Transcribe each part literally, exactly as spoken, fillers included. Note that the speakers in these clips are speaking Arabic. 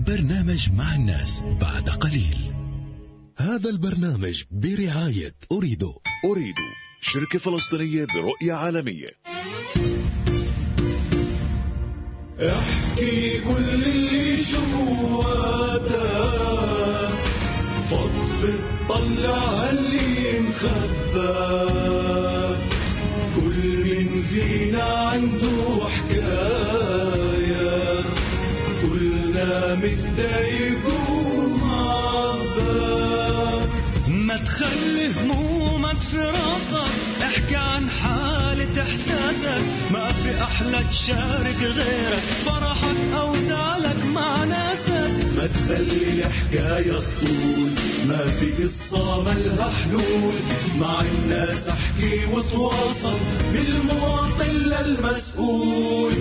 برنامج مع الناس بعد قليل. هذا البرنامج برعاية أريدو. أريدو شركة فلسطينية برؤية عالمية. احكي كل اللي جواتك، فضفض طلع اللي مخبى، كل من فينا عنده حكاية، كلنا متضايق ومعبى. ما تخلي همومك في راسك، احكي عن حالة احساسك، ما في احلى تشارك غيرك فرحك او زعلك مع ناسك. ما تخلي الحكاية تطول، ما في قصة ملها حلول، مع الناس احكي وتواصل، بالمواطن للمسؤول.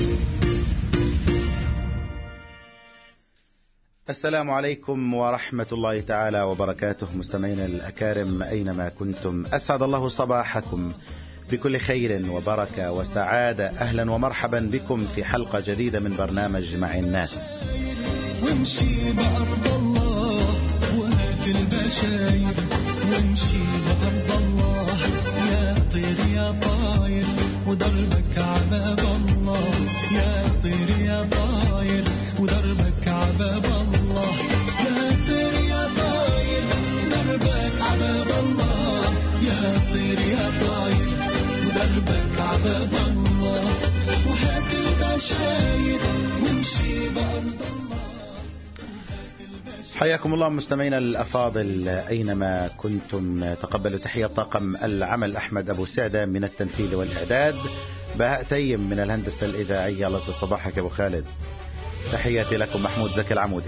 السلام عليكم ورحمة الله تعالى وبركاته. مستمعينا الأكارم أينما كنتم، أسعد الله صباحكم بكل خير وبركة وسعادة. أهلا ومرحبا بكم في حلقة جديدة من برنامج مع الناس. وامشي بأرض الله وهات البشاير، وامشي بأرض الله يا طير يا طاير، ودربك عباب الله يا طير يا طاير، ودربك عباب الله يا طير يا طاير، دربك عباب الله يا طير يا طاير، ودربك عباب الله وهات البشاير، وامشي بأرض الله. حياكم الله مستمعينا الأفاضل أينما كنتم. تقبلوا تحية طاقم العمل أحمد أبو سعدة من التنفيذ والإعداد، بهاء تيم من الهندسة الإذاعية. الله يسعد صباحك أبو خالد. تحياتي لكم محمود زكي العمودي.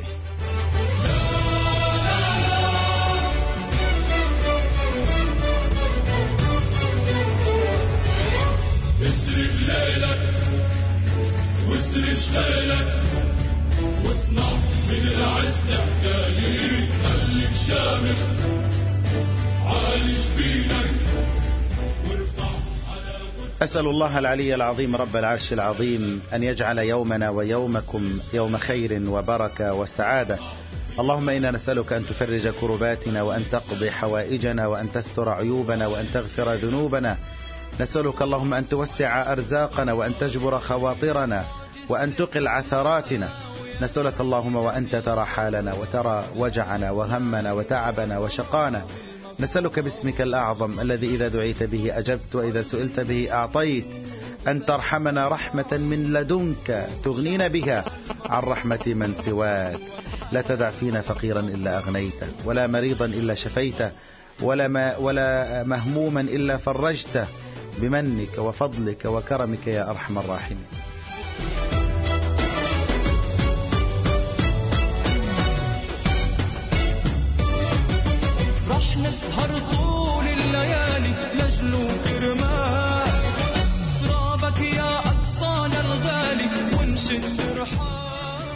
اسرق ليلك واسرش ليلك، واصنع من العز حكاية، خليك شامخ عالي جبينك وارفع على. أسأل الله العلي العظيم رب العرش العظيم أن يجعل يومنا ويومكم يوم خير وبركة وسعادة. اللهم إنا نسألك أن تفرج كرباتنا، وأن تقضي حوائجنا، وأن تستر عيوبنا، وأن تغفر ذنوبنا. نسألك اللهم أن توسع أرزاقنا، وأن تجبر خواطرنا، وأن تقل عثراتنا. نسألك اللهم وأنت ترى حالنا، وترى وجعنا وهمنا وتعبنا وشقانا. نسألك باسمك الأعظم الذي إذا دعيت به أجبت، وإذا سئلت به أعطيت، أن ترحمنا رحمة من لدنك تغنينا بها عن رحمة من سواك. لا تدع فينا فقيرا إلا أغنيته، ولا مريضا إلا شفيته، ولا, ما ولا مهموما إلا فرجته، بمنك وفضلك وكرمك يا أرحم الراحمين. رح نسهر طول الليالي نجلو كرمال ترابك يا أقصانا الغالي، ونشد رحال.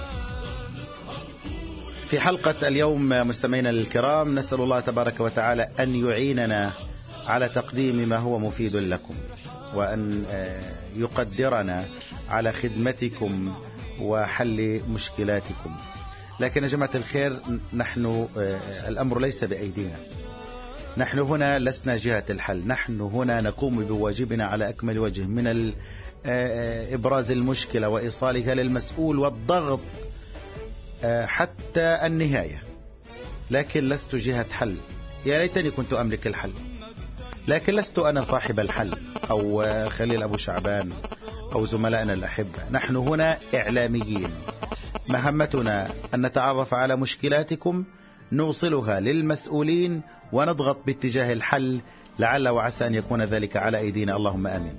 في حلقة اليوم مستمعينا الكرام، نسأل الله تبارك وتعالى أن يعيننا على تقديم ما هو مفيد لكم، وأن يقدرنا على خدمتكم وحل مشكلاتكم. لكن يا جماعة الخير، نحن الأمر ليس بأيدينا. نحن هنا لسنا جهة الحل، نحن هنا نقوم بواجبنا على أكمل وجه من إبراز المشكلة وإيصالها للمسؤول والضغط حتى النهاية. لكن لست جهة حل. يا ليتني كنت أملك الحل، لكن لست أنا صاحب الحل، أو خليل أبو شعبان، أو زملائنا الأحبة. نحن هنا إعلاميين، مهمتنا أن نتعرف على مشكلاتكم، نوصلها للمسؤولين، ونضغط باتجاه الحل، لعل وعسى أن يكون ذلك على أيدينا. اللهم آمين.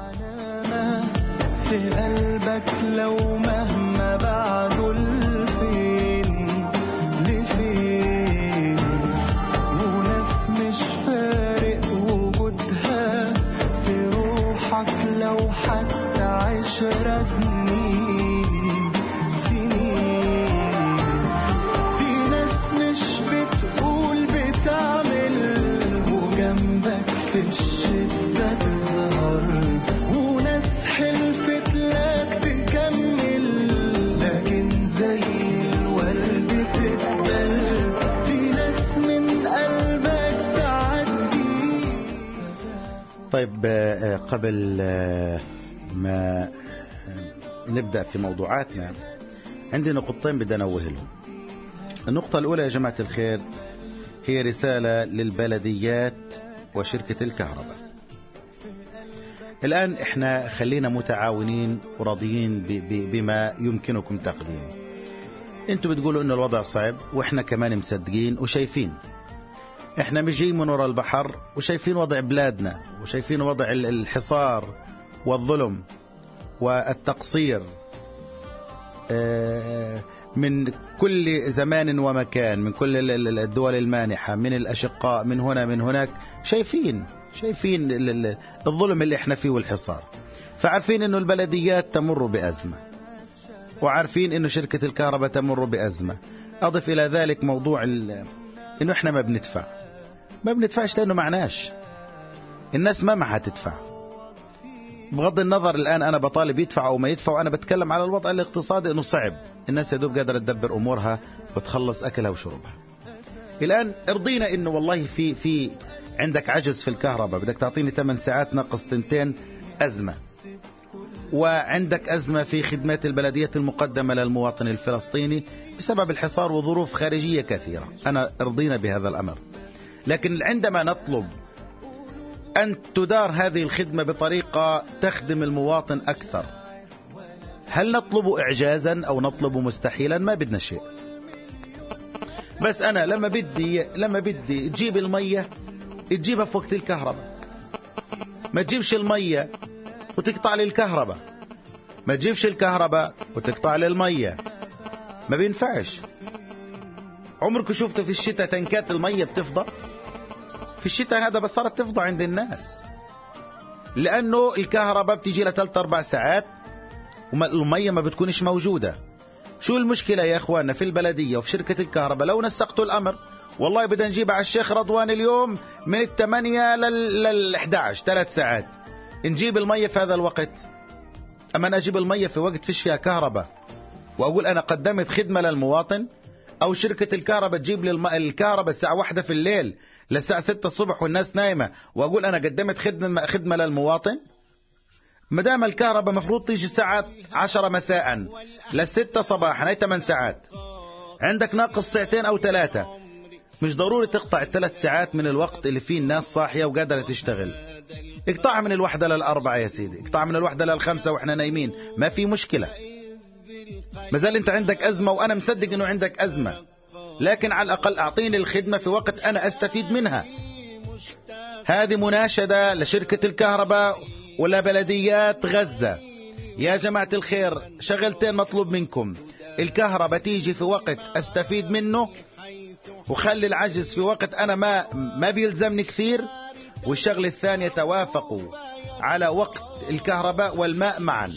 في قلبك لو مهما بعده الفين لفين، وناس مش فارق وجودها في روحك لو حتى عشر سنين سنين. في ناس مش بتقول بتعمل، وجنبك في الشدة تظهر، وناس حلفت لك تكمل لكن قبل ما نبدأ في موضوعاتنا عندي نقطتين بدي أنوه لهم. النقطة الأولى يا جماعة الخير هي رسالة للبلديات وشركة الكهرباء. الآن إحنا خلينا متعاونين وراضيين بما يمكنكم تقديمه. أنتوا بتقولوا إن الوضع صعب وإحنا كمان مصدقين وشايفين. إحنا مجيين من وراء البحر وشايفين وضع بلادنا وشايفين وضع الحصار والظلم والتقصير من كل زمان ومكان، من كل الدول المانحة، من الأشقاء، من هنا من هناك. شايفين شايفين الظلم اللي احنا فيه والحصار. فعارفين انه البلديات تمر بأزمة، وعارفين انه شركة الكهرباء تمر بأزمة. اضف الى ذلك موضوع انه احنا ما بندفع ما بندفعش لانه معناش، الناس ما معها تدفع. بغض النظر الآن أنا بطالب يدفع أو ما يدفع، أنا بتكلم على الوضع الاقتصادي إنه صعب، الناس يدوب قادرة تدبر أمورها وتخلص أكلها وشربها. الآن ارضينا إنه والله في في عندك عجز في الكهرباء، بدك تعطيني ثمان ساعات ناقص تنتين، أزمة. وعندك أزمة في خدمات البلديات المقدمة للمواطن الفلسطيني بسبب الحصار وظروف خارجية كثيرة. أنا ارضينا بهذا الأمر، لكن عندما نطلب أن تدار هذه الخدمة بطريقة تخدم المواطن أكثر، هل نطلب إعجازا أو نطلب مستحيلا؟ ما بدنا شيء. بس أنا لما بدي لما بدي تجيب المية تجيبها في وقت الكهرباء، ما تجيبش المية وتقطع لي الكهرباء، ما تجيبش الكهرباء وتقطع لي المية، ما بينفعش. عمرك شفت في الشتاء تنكات المية بتفضى؟ في الشتاء هذا بس صارت تفضى عند الناس، لأنه الكهرباء بتيجي لها ثلاث أربع ساعات والمية ما بتكونش موجودة. شو المشكلة يا أخواننا في البلدية وفي شركة الكهرباء لو نسقتوا الأمر؟ والله بدنا نجيب على الشيخ رضوان اليوم من الثمانية للأحد عشر ثلاث ساعات، نجيب المية في هذا الوقت. أما أنا أجيب المية في وقت فيش فيها كهرباء وأقول أنا قدمت خدمة للمواطن؟ أو شركة الكهرباء تجيب لي الكهرباء الساعة واحدة في الليل للساعة ستة الصبح والناس نايمة وأقول أنا قدمت خدمة, خدمة للمواطن؟ مدام الكهرباء مفروض تيجي الساعة عشرة مساء للستة صباحا، هي ثمان ساعات، عندك ناقص ساعتين أو ثلاثة، مش ضروري تقطع الثلاث ساعات من الوقت اللي فيه الناس صاحية وقادرة تشتغل. اقطعها من الوحدة للأربعة يا سيدي، اقطعها من الوحدة للخمسة وإحنا نايمين، ما في مشكلة. مازال أنت عندك أزمة وأنا مصدق أنه عندك أزمة، لكن على الأقل أعطيني الخدمة في وقت أنا أستفيد منها. هذه مناشدة لشركة الكهرباء ولا بلديات غزة. يا جماعة الخير شغلتين مطلوب منكم، الكهرباء تيجي في وقت أستفيد منه وخلي العجز في وقت أنا ما, ما بيلزمني كثير، والشغل الثاني توافقوا على وقت الكهرباء والماء معا،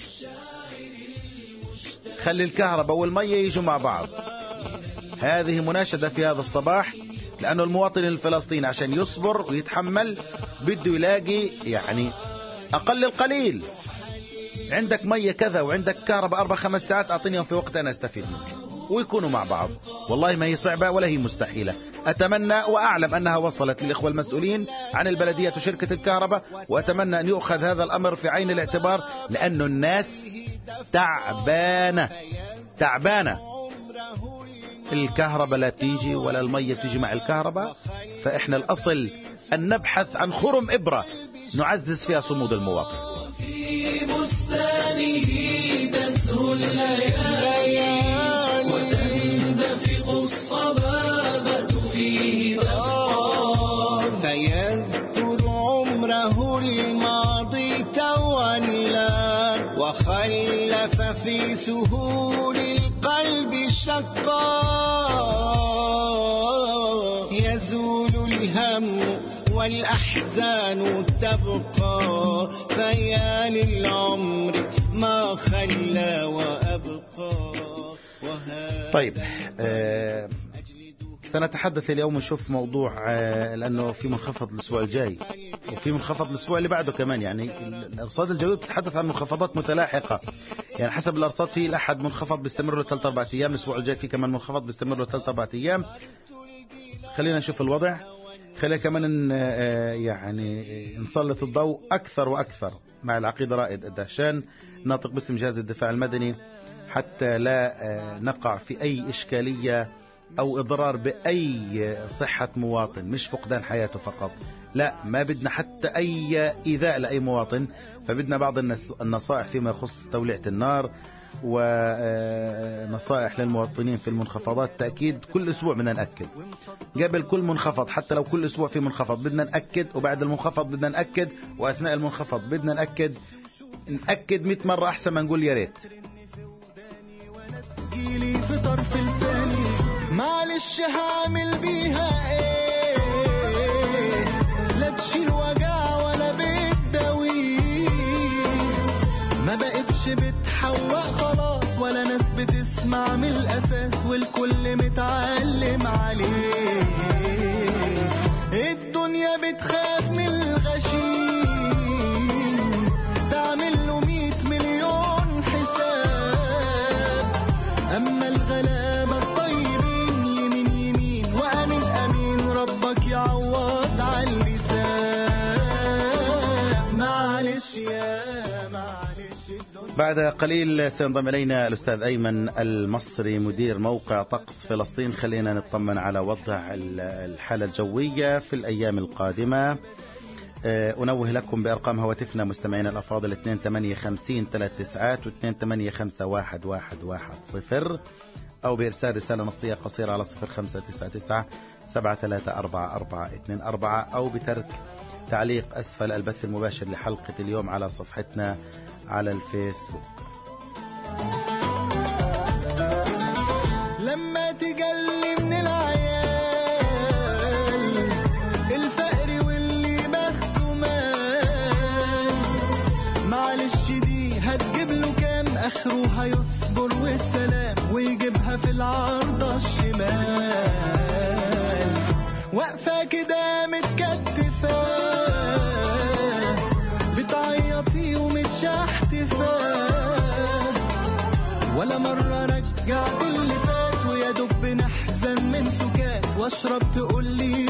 خلي الكهرباء والمية يجوا مع بعض. هذه مناشدة في هذا الصباح، لأنه المواطن الفلسطيني عشان يصبر ويتحمل بده يلاقي يعني أقل القليل. عندك مية كذا وعندك كهرباء أربع خمس ساعات، أعطينيهم في وقت أنا أستفيد منه ويكونوا مع بعض. والله ما هي صعبة ولا هي مستحيلة. أتمنى وأعلم أنها وصلت للإخوة المسؤولين عن البلدية وشركة الكهرباء، وأتمنى أن يؤخذ هذا الأمر في عين الاعتبار، لأنه الناس تعبانة تعبانة. الكهرباء لا تيجي ولا المية تيجي مع الكهرباء، فإحنا الأصل أن نبحث عن خرم إبرة نعزز فيها صمود المواطن. في بستانه تزهو الليالي وتندفق الصبابة فيه دفقا، فيذكر عمره الماضي تولى وخلف في سهول القلب شقا، يزول الهم والأحزان تبقى، فيا للعمر ما خلى وأبقى. طيب آه سنتحدث اليوم نشوف موضوع آه لأنه في منخفض الأسبوع الجاي وفي منخفض الأسبوع اللي بعده كمان، يعني الأرصاد الجوية بتتحدث عن منخفضات متلاحقة، يعني حسب الأرصاد في الأحد منخفض بيستمر له ثلاث أربع أيام، الأسبوع الجاي في كمان منخفض بيستمر له ثلاث أربع أيام. خلينا نشوف الوضع. خلينا كمان يعني نسلط الضوء أكثر وأكثر مع العقيدة رائد الدهشان ناطق باسم جهاز الدفاع المدني، حتى لا نقع في أي إشكالية أو إضرار بأي صحة مواطن، مش فقدان حياته فقط، لا، ما بدنا حتى أي إيذاء لأي مواطن. فبدنا بعض النصائح فيما يخص توليعة النار، ونصائح للمواطنين في المنخفضات. تأكيد كل أسبوع بدنا نأكد، قبل كل منخفض، حتى لو كل أسبوع في منخفض بدنا نأكد، وبعد المنخفض بدنا نأكد، وأثناء المنخفض بدنا نأكد. نأكد مئة مرة أحسن ما نقول يا ريت. جيلي في طرف لساني معلش هعمل بيها ايه، لا تشيل وجع ولا بتداويه، ما بقتش بتحوق خلاص ولا ناس بتسمع من الاساس، والكل متعلم عليه. الدنيا بتخاف من الغشيم، تعمل له مية مليون حساب، اما الغلابة الطيبين يمين يمين وامين امين، ربك يعوض على اللسان. معلش يا معلش. بعد قليل سينضم إلينا الأستاذ أيمن المصري مدير موقع طقس فلسطين. خلينا نطمن على وضع الحالة الجوية في الأيام القادمة. أنوه لكم بأرقام هواتفنا مستمعين الأفاضل اثنين ثمانية خمسين ثلاث تسعات واثنين ثمانية خمسة واحد واحد واحد صفر، أو بإرسال رسالة نصية قصيرة على صفر خمسة تسعة تسعة سبعة ثلاثة أربعة أربعة اثنين أربعة، أو بترك تعليق أسفل البث المباشر لحلقة اليوم على صفحتنا على الفيسبوك. لما تجلي من العيال الفقر واللي بخته مال، معلش دي هتجيب له كام، اخره هيصبر والسلام ويجيبها في العارضة الشمال، واقفة كده متكتفة بتعيطي ومتشحتفة، ولا مرة رجعت اللي فات ويا دب نحزن من سكات، واشرب تقولي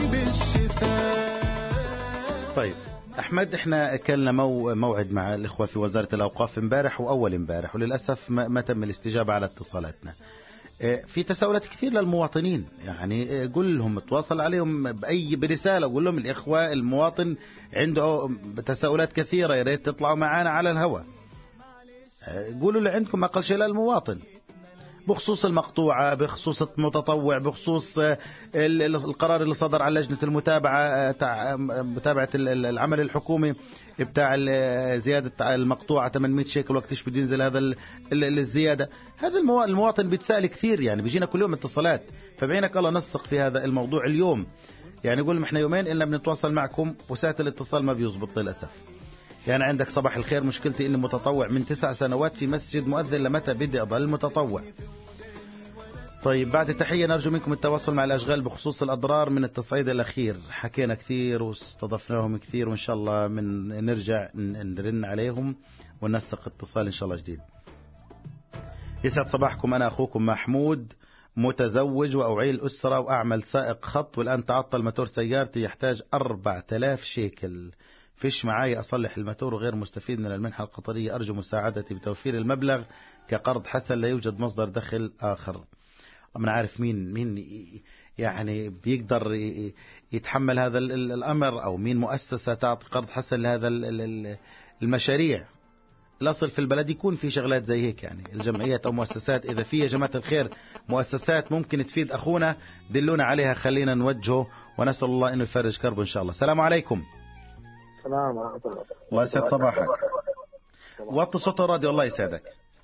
بالشفاء. طيب أحمد، احنا أكلنا مو موعد مع الإخوة في وزارة الأوقاف امبارح وأول امبارح، وللأسف ما, ما تم الاستجابة على اتصالاتنا. في تساؤلات كثير للمواطنين، يعني قول لهم تواصل عليهم بأي برسالة، قول لهم الإخوة المواطن عنده تساؤلات كثيرة، يا ريت تطلعوا معنا على الهواء. قولوا اللي عندكم أقل شيء للمواطن بخصوص المقطوعة، بخصوص المتطوع، بخصوص القرار اللي صدر على لجنة المتابعة متابعة العمل الحكومي بتاع زيادة المقطوعة ثمانمئة شيكل، وقت ايش بده ينزل هذا الزيادة. هذا المواطن بيتسأل كثير، يعني بيجينا كل يوم اتصالات، فبعينك الله نسق في هذا الموضوع اليوم. يعني يقول احنا يومين إلا بنتواصل معكم وساعة الاتصال ما بيزبط للأسف. يعني عندك صباح الخير، مشكلتي إني متطوع من تسع سنوات في مسجد مؤذن، لمتى بدي أضل متطوع؟ طيب بعد التحية نرجو منكم التواصل مع الأشغال بخصوص الأضرار من التصعيد الأخير، حكينا كثير واستضفناهم كثير، وإن شاء الله من نرجع نرن عليهم وننسق اتصال إن شاء الله جديد. يسعد صباحكم، أنا أخوكم محمود، متزوج وأعيل أسرة وأعمل سائق خط، والآن تعطل موتور سيارتي يحتاج أربعة آلاف شيكل، فيش معاي أصلح الماتور وغير مستفيد من المنحة القطرية، أرجو مساعدتي بتوفير المبلغ كقرض حسن، لا يوجد مصدر دخل آخر. أنا عارف مين مين يعني بيقدر يتحمل هذا الأمر، أو مين مؤسسة تعطي قرض حسن لهذا المشاريع. الأصل في البلد يكون في شغلات زي هيك، يعني الجمعيات أو مؤسسات، إذا في يا جماعة الخير مؤسسات ممكن تفيد أخونا دلونا عليها، خلينا نوجهه، ونسأل الله إنه يفرج كربه إن شاء الله. السلام عليكم. السلام ورحمة الله. الله يسعد صباحك. وطي صوت الراديو الله يسعدك.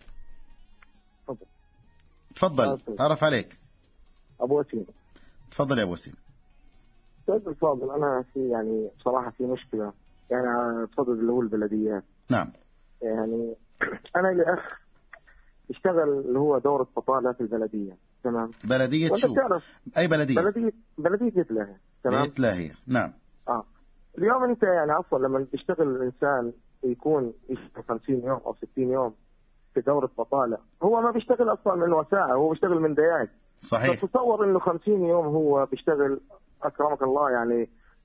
تفضل تعرف عليك. أبو وسيم. تفضل يا أبو وسيم. سيد الفاضل، أنا في يعني بصراحة في مشكلة، يعني تصدد اللي هو البلديات. نعم. يعني أنا لي أخ اشتغل اللي هو دورة بطالة في البلدية، تمام. بلدية شو؟ أي بلدية؟ بلدية بلدية بيت لاهية، تمام. بيت لاهية، نعم. آه. اليوم أنت يعني عفوا لما بيشتغل الإنسان يكون يشتغل خمسين يوم أو ستين يوم في دورة بطالة، هو ما بيشتغل أصلا من ساعة، هو بيشتغل من دقائق. صحيح. فتصور إنه خمسين يوم هو بيشتغل، أكرمك الله، يعني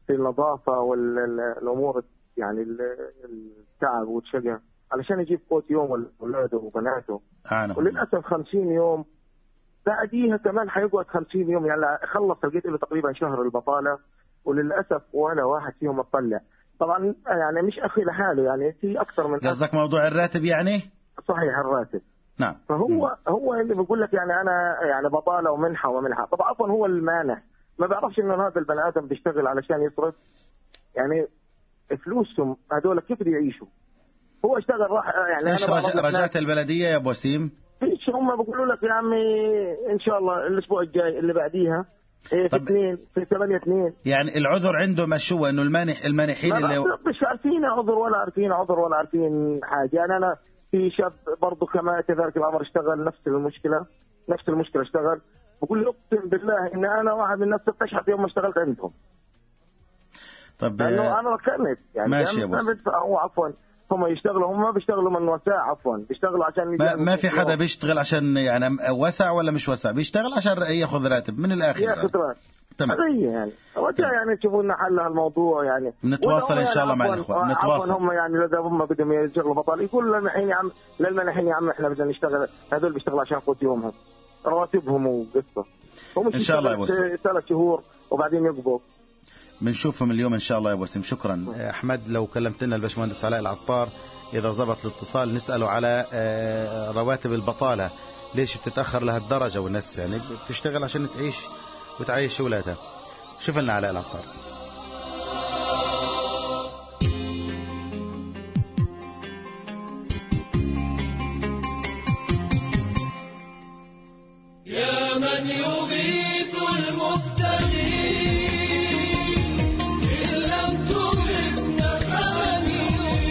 في النظافة والأمور يعني التعب والشقة علشان يجيب قوت يوم ولاده وبناته. وللأسف خمسين يوم بعديها كمان حيقعد خمسين يوم، يعني خلص لقيت له تقريبا شهر البطالة، وللأسف ولا واحد فيهم اطلع. طبعا يعني مش أخي لحاله، يعني في أكثر من قصدك موضوع الراتب يعني؟ صحيح الراتب. نعم. فهو م. هو اللي بيقول لك يعني أنا يعني بطالة ومنحة ومنحة. طبعا عفوا هو المانح ما بيعرفش إن هذا البني آدم بيشتغل علشان يصرف يعني فلوسهم هذول كيف بده يعيشوا. هو اشتغل راح يعني ايش رج... رجعت البلدية يا ابو وسيم؟ فيش، هم بيقولوا لك يا عمي ان شاء الله الاسبوع الجاي اللي بعديها إيه في اثنين في ثمانية اثنين. يعني العذر عنده مشوه انه المانح المانحين اللي مش عارفين عذر ولا عارفين عذر ولا عارفين حاجه. يعني انا في شاب برضه كما كذلك الامر اشتغل نفس المشكله نفس المشكله اشتغل، بقول لي اقسم بالله ان انا واحد من الناس استشهد يوم ما اشتغلت عندهم. طب لانه انا ركنت يعني ماشي يا ابو هو عفوا هم يشتغلوا، هم ما بيشتغلوا من وسع عفوا بيشتغلوا عشان ما, ما في حدا بيشتغل عشان يعني وسع ولا مش وسع، بيشتغل عشان ياخذ راتب من الاخر ياخذ راتب. تمام يعني وجاء يعني تشوفوا لنا حل هالموضوع يعني نتواصل ان شاء الله مع الاخوان نتواصل. هم يعني اذا هم بدهم يشتغلوا بطال يقولوا لنا الحين يا عم للمنحين يا عم احنا بدنا نشتغل، هذول بيشتغلوا عشان قوت يومهم رواتبهم وقصه. هم ان شاء الله يا ابو وسيم ثلاث شهور وبعدين يقبضوا. بنشوفهم اليوم ان شاء الله يا ابو وسيم. شكرا احمد. لو كلمتنا الباشمهندس علاء العطار اذا ضبط الاتصال نساله على رواتب البطاله ليش بتتاخر لهالدرجه، والناس يعني بتشتغل عشان تعيش وتعيش اولادها. شوف لنا علاء العطار. يا من يغيث المستغيث إن لم تغثنا فاني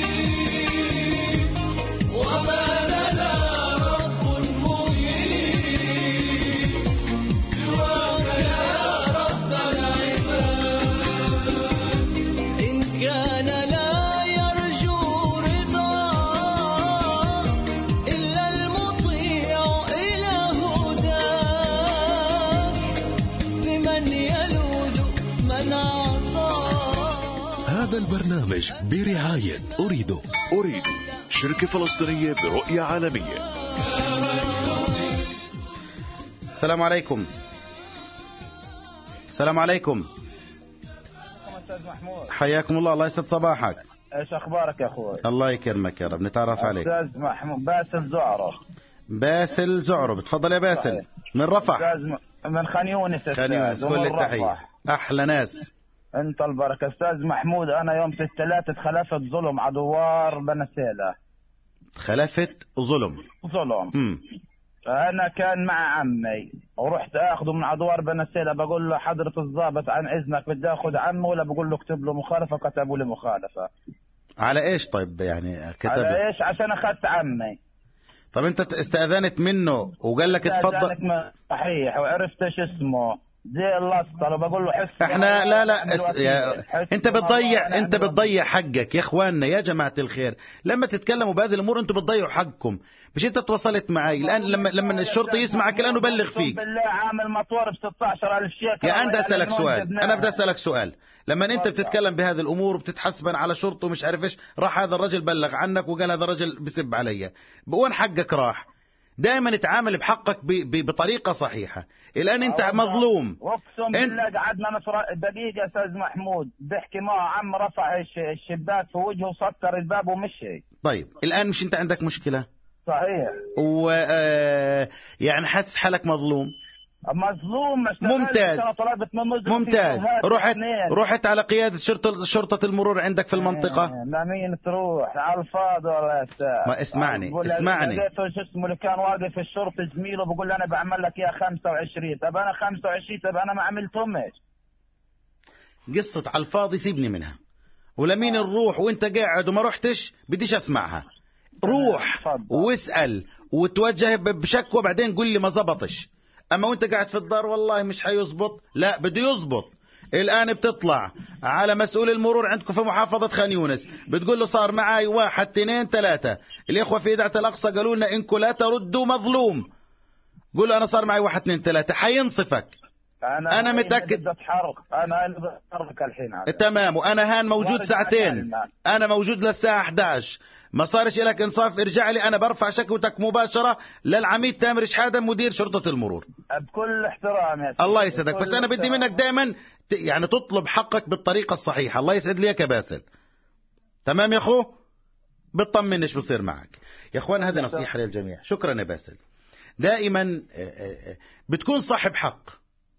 وما لنا رب مغيث سواك يا رب العباد. إن كان لا يرجو رضا إلا المطيع إلى هداه بمن يلوذ من عصاه. هذا البرنامج برعاية أريدو. أريدو شركة فلسطينية برؤية عالمية. السلام عليكم. السلام عليكم. أستاذ محمود حياكم الله. الله يسعد صباحك. ايش اخبارك يا اخوي؟ الله يكرمك يا رب. نتعرف عليك. استاذ محمود باسل زعرو. باسل زعرو بتفضل يا باسل. صحيح. من رفح. استاذ م... من خان يونس. خان يونس كل التحية احلى ناس. انت البركة. استاذ محمود انا يوم الثلاث اتخلفت ظلم عدوار بنسيلة. خلفت ظلم ظلم امم انا كان مع عمي ورحت اخذه من عدوار بنسيلة، بقول له حضرة الضابط عن اذنك بدي اخذ عمه، ولا بقول له اكتب له مخالفة، كتبوا لي مخالفة. على ايش طيب يعني كتب؟ على ايش؟ عشان اخذت عمي. طب انت استاذنت منه وقال لك اتفضل؟ صحيح. وعرفت ايش اسمه زي الاسطر وبقول له حس. احنا لا لا اس... يا... انت بتضيع انت بتضيع حقك يا اخواننا يا جماعه الخير. لما تتكلموا بهذه الامور انتم بتضيعوا حقكم. مش انت تواصلت معي الان لما لما الشرطه يسمعك الان يبلغ فيك. بالله عامل مطور ب ستة عشر ألف شيكل. يا انت اسالك سؤال انا بدي اسالك سؤال. لما انت بتتكلم بهذه الامور وبتتحسبن على شرطه ومش عارف ايش، راح هذا الرجل بلغ عنك وقال هذا الرجل بسب علي، وين حقك راح؟ دائما اتعامل بحقك ب... ب... بطريقه صحيحه. الان انت مظلوم. اقسم بالله قعدنا نصر دقيقه استاذ محمود بحكي معه، عم رفع الشباك في وجهه وسكر الباب ومشي. طيب الان مش انت عندك مشكله؟ صحيح. و آه... يعني حاسس حالك مظلوم؟ مظلوم. ممتاز ممتاز. رحت رحت على قيادة شرطة شرطة المرور عندك في المنطقة؟ لا مين تروح على الفاضي ولا يستاهل. ما اسمعني اسمعني. لقيته شو اسمه اللي كان واقف في الشرطة زميله بقول انا بعمل لك يا خمسة وعشرين. طب انا خمسة وعشرين طب انا ما عملتهمش. قصة على الفاضي سيبني منها. ولمين نروح وانت قاعد وما رحتش بديش اسمعها. روح واسأل وتوجه بشكوى بعدين قول لي ما زبطش. اما وانت قاعد في الدار والله مش حيزبط، لا بده يزبط. الان بتطلع على مسؤول المرور عندكم في محافظة خان يونس بتقول له صار معي واحد اثنين ثلاثة. الاخوة في اذاعة الاقصى قالوا لنا انكم لا تردوا مظلوم. قول له انا صار معي واحد اثنين ثلاثة حينصفك. انا انا متاكد بدي اتحرك، انا بتحرك الحين على. تمام. وانا هان موجود ساعتين، انا موجود للساعه إحدى عشر، ما صارش لك انصاف ارجع لي، انا برفع شكوتك مباشره للعميد تامر شحاده مدير شرطه المرور. بكل احترام يا الله يسعدك، بس انا بدي منك دائما يعني تطلب حقك بالطريقه الصحيحه. الله يسعد لي يا باسل. تمام يا اخو، بتطمن ايش بصير معك يا اخوان. هذه نصيحه للجميع. شكرا يا باسل. دائما بتكون صاحب حق،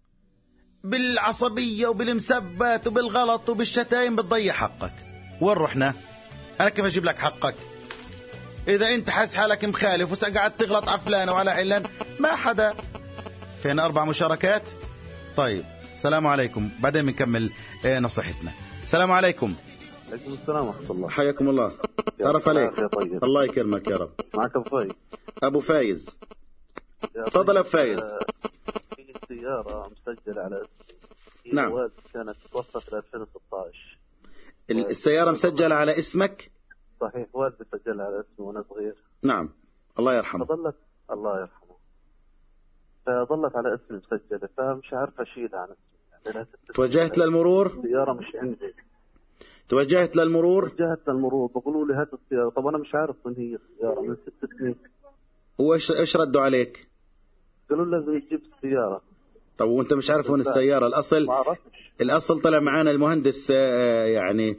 بالعصبيه وبالمسبات وبالغلط وبالشتايم بتضيع حقك. وين رحنا؟ انا كيف اجيب لك حقك اذا انت حاسس حالك مخالف وقعدت تغلط على فلان وعلى علان؟ ما حدا. فين اربع مشاركات؟ طيب السلام عليكم، بعدين بنكمل نصيحتنا. السلام عليكم. عليكم السلام ورحمة الله. حياكم الله. تعرف عليك. طيب. الله يكرمك يا رب. معك أبو فايز. أبو فايز. تفضل أبو فايز. في سيارة مسجلة على اسمي. نعم. كانت توفت في ألفين وستة عشر. السيارة مسجلة على اسمك؟ صحيح، والدي سجلها على اسمي وأنا صغير. نعم. الله يرحمه. فظلت الله يرحمه. فظلت على اسمي مسجلة، فمش عارف أشيلها عن اسمي. توجهت للمرور؟ السيارة مش عندي. توجهت للمرور؟ توجهت للمرور، بقولوا لي هات السيارة. طب أنا مش عارف من هي السيارة من ست سنين. وإيش إيش ردوا عليك؟ قالوا لازم تجيب السيارة. طب وأنت مش عارف وين السيارة؟ الأصل ما عرفتش. الأصل طلع معانا المهندس يعني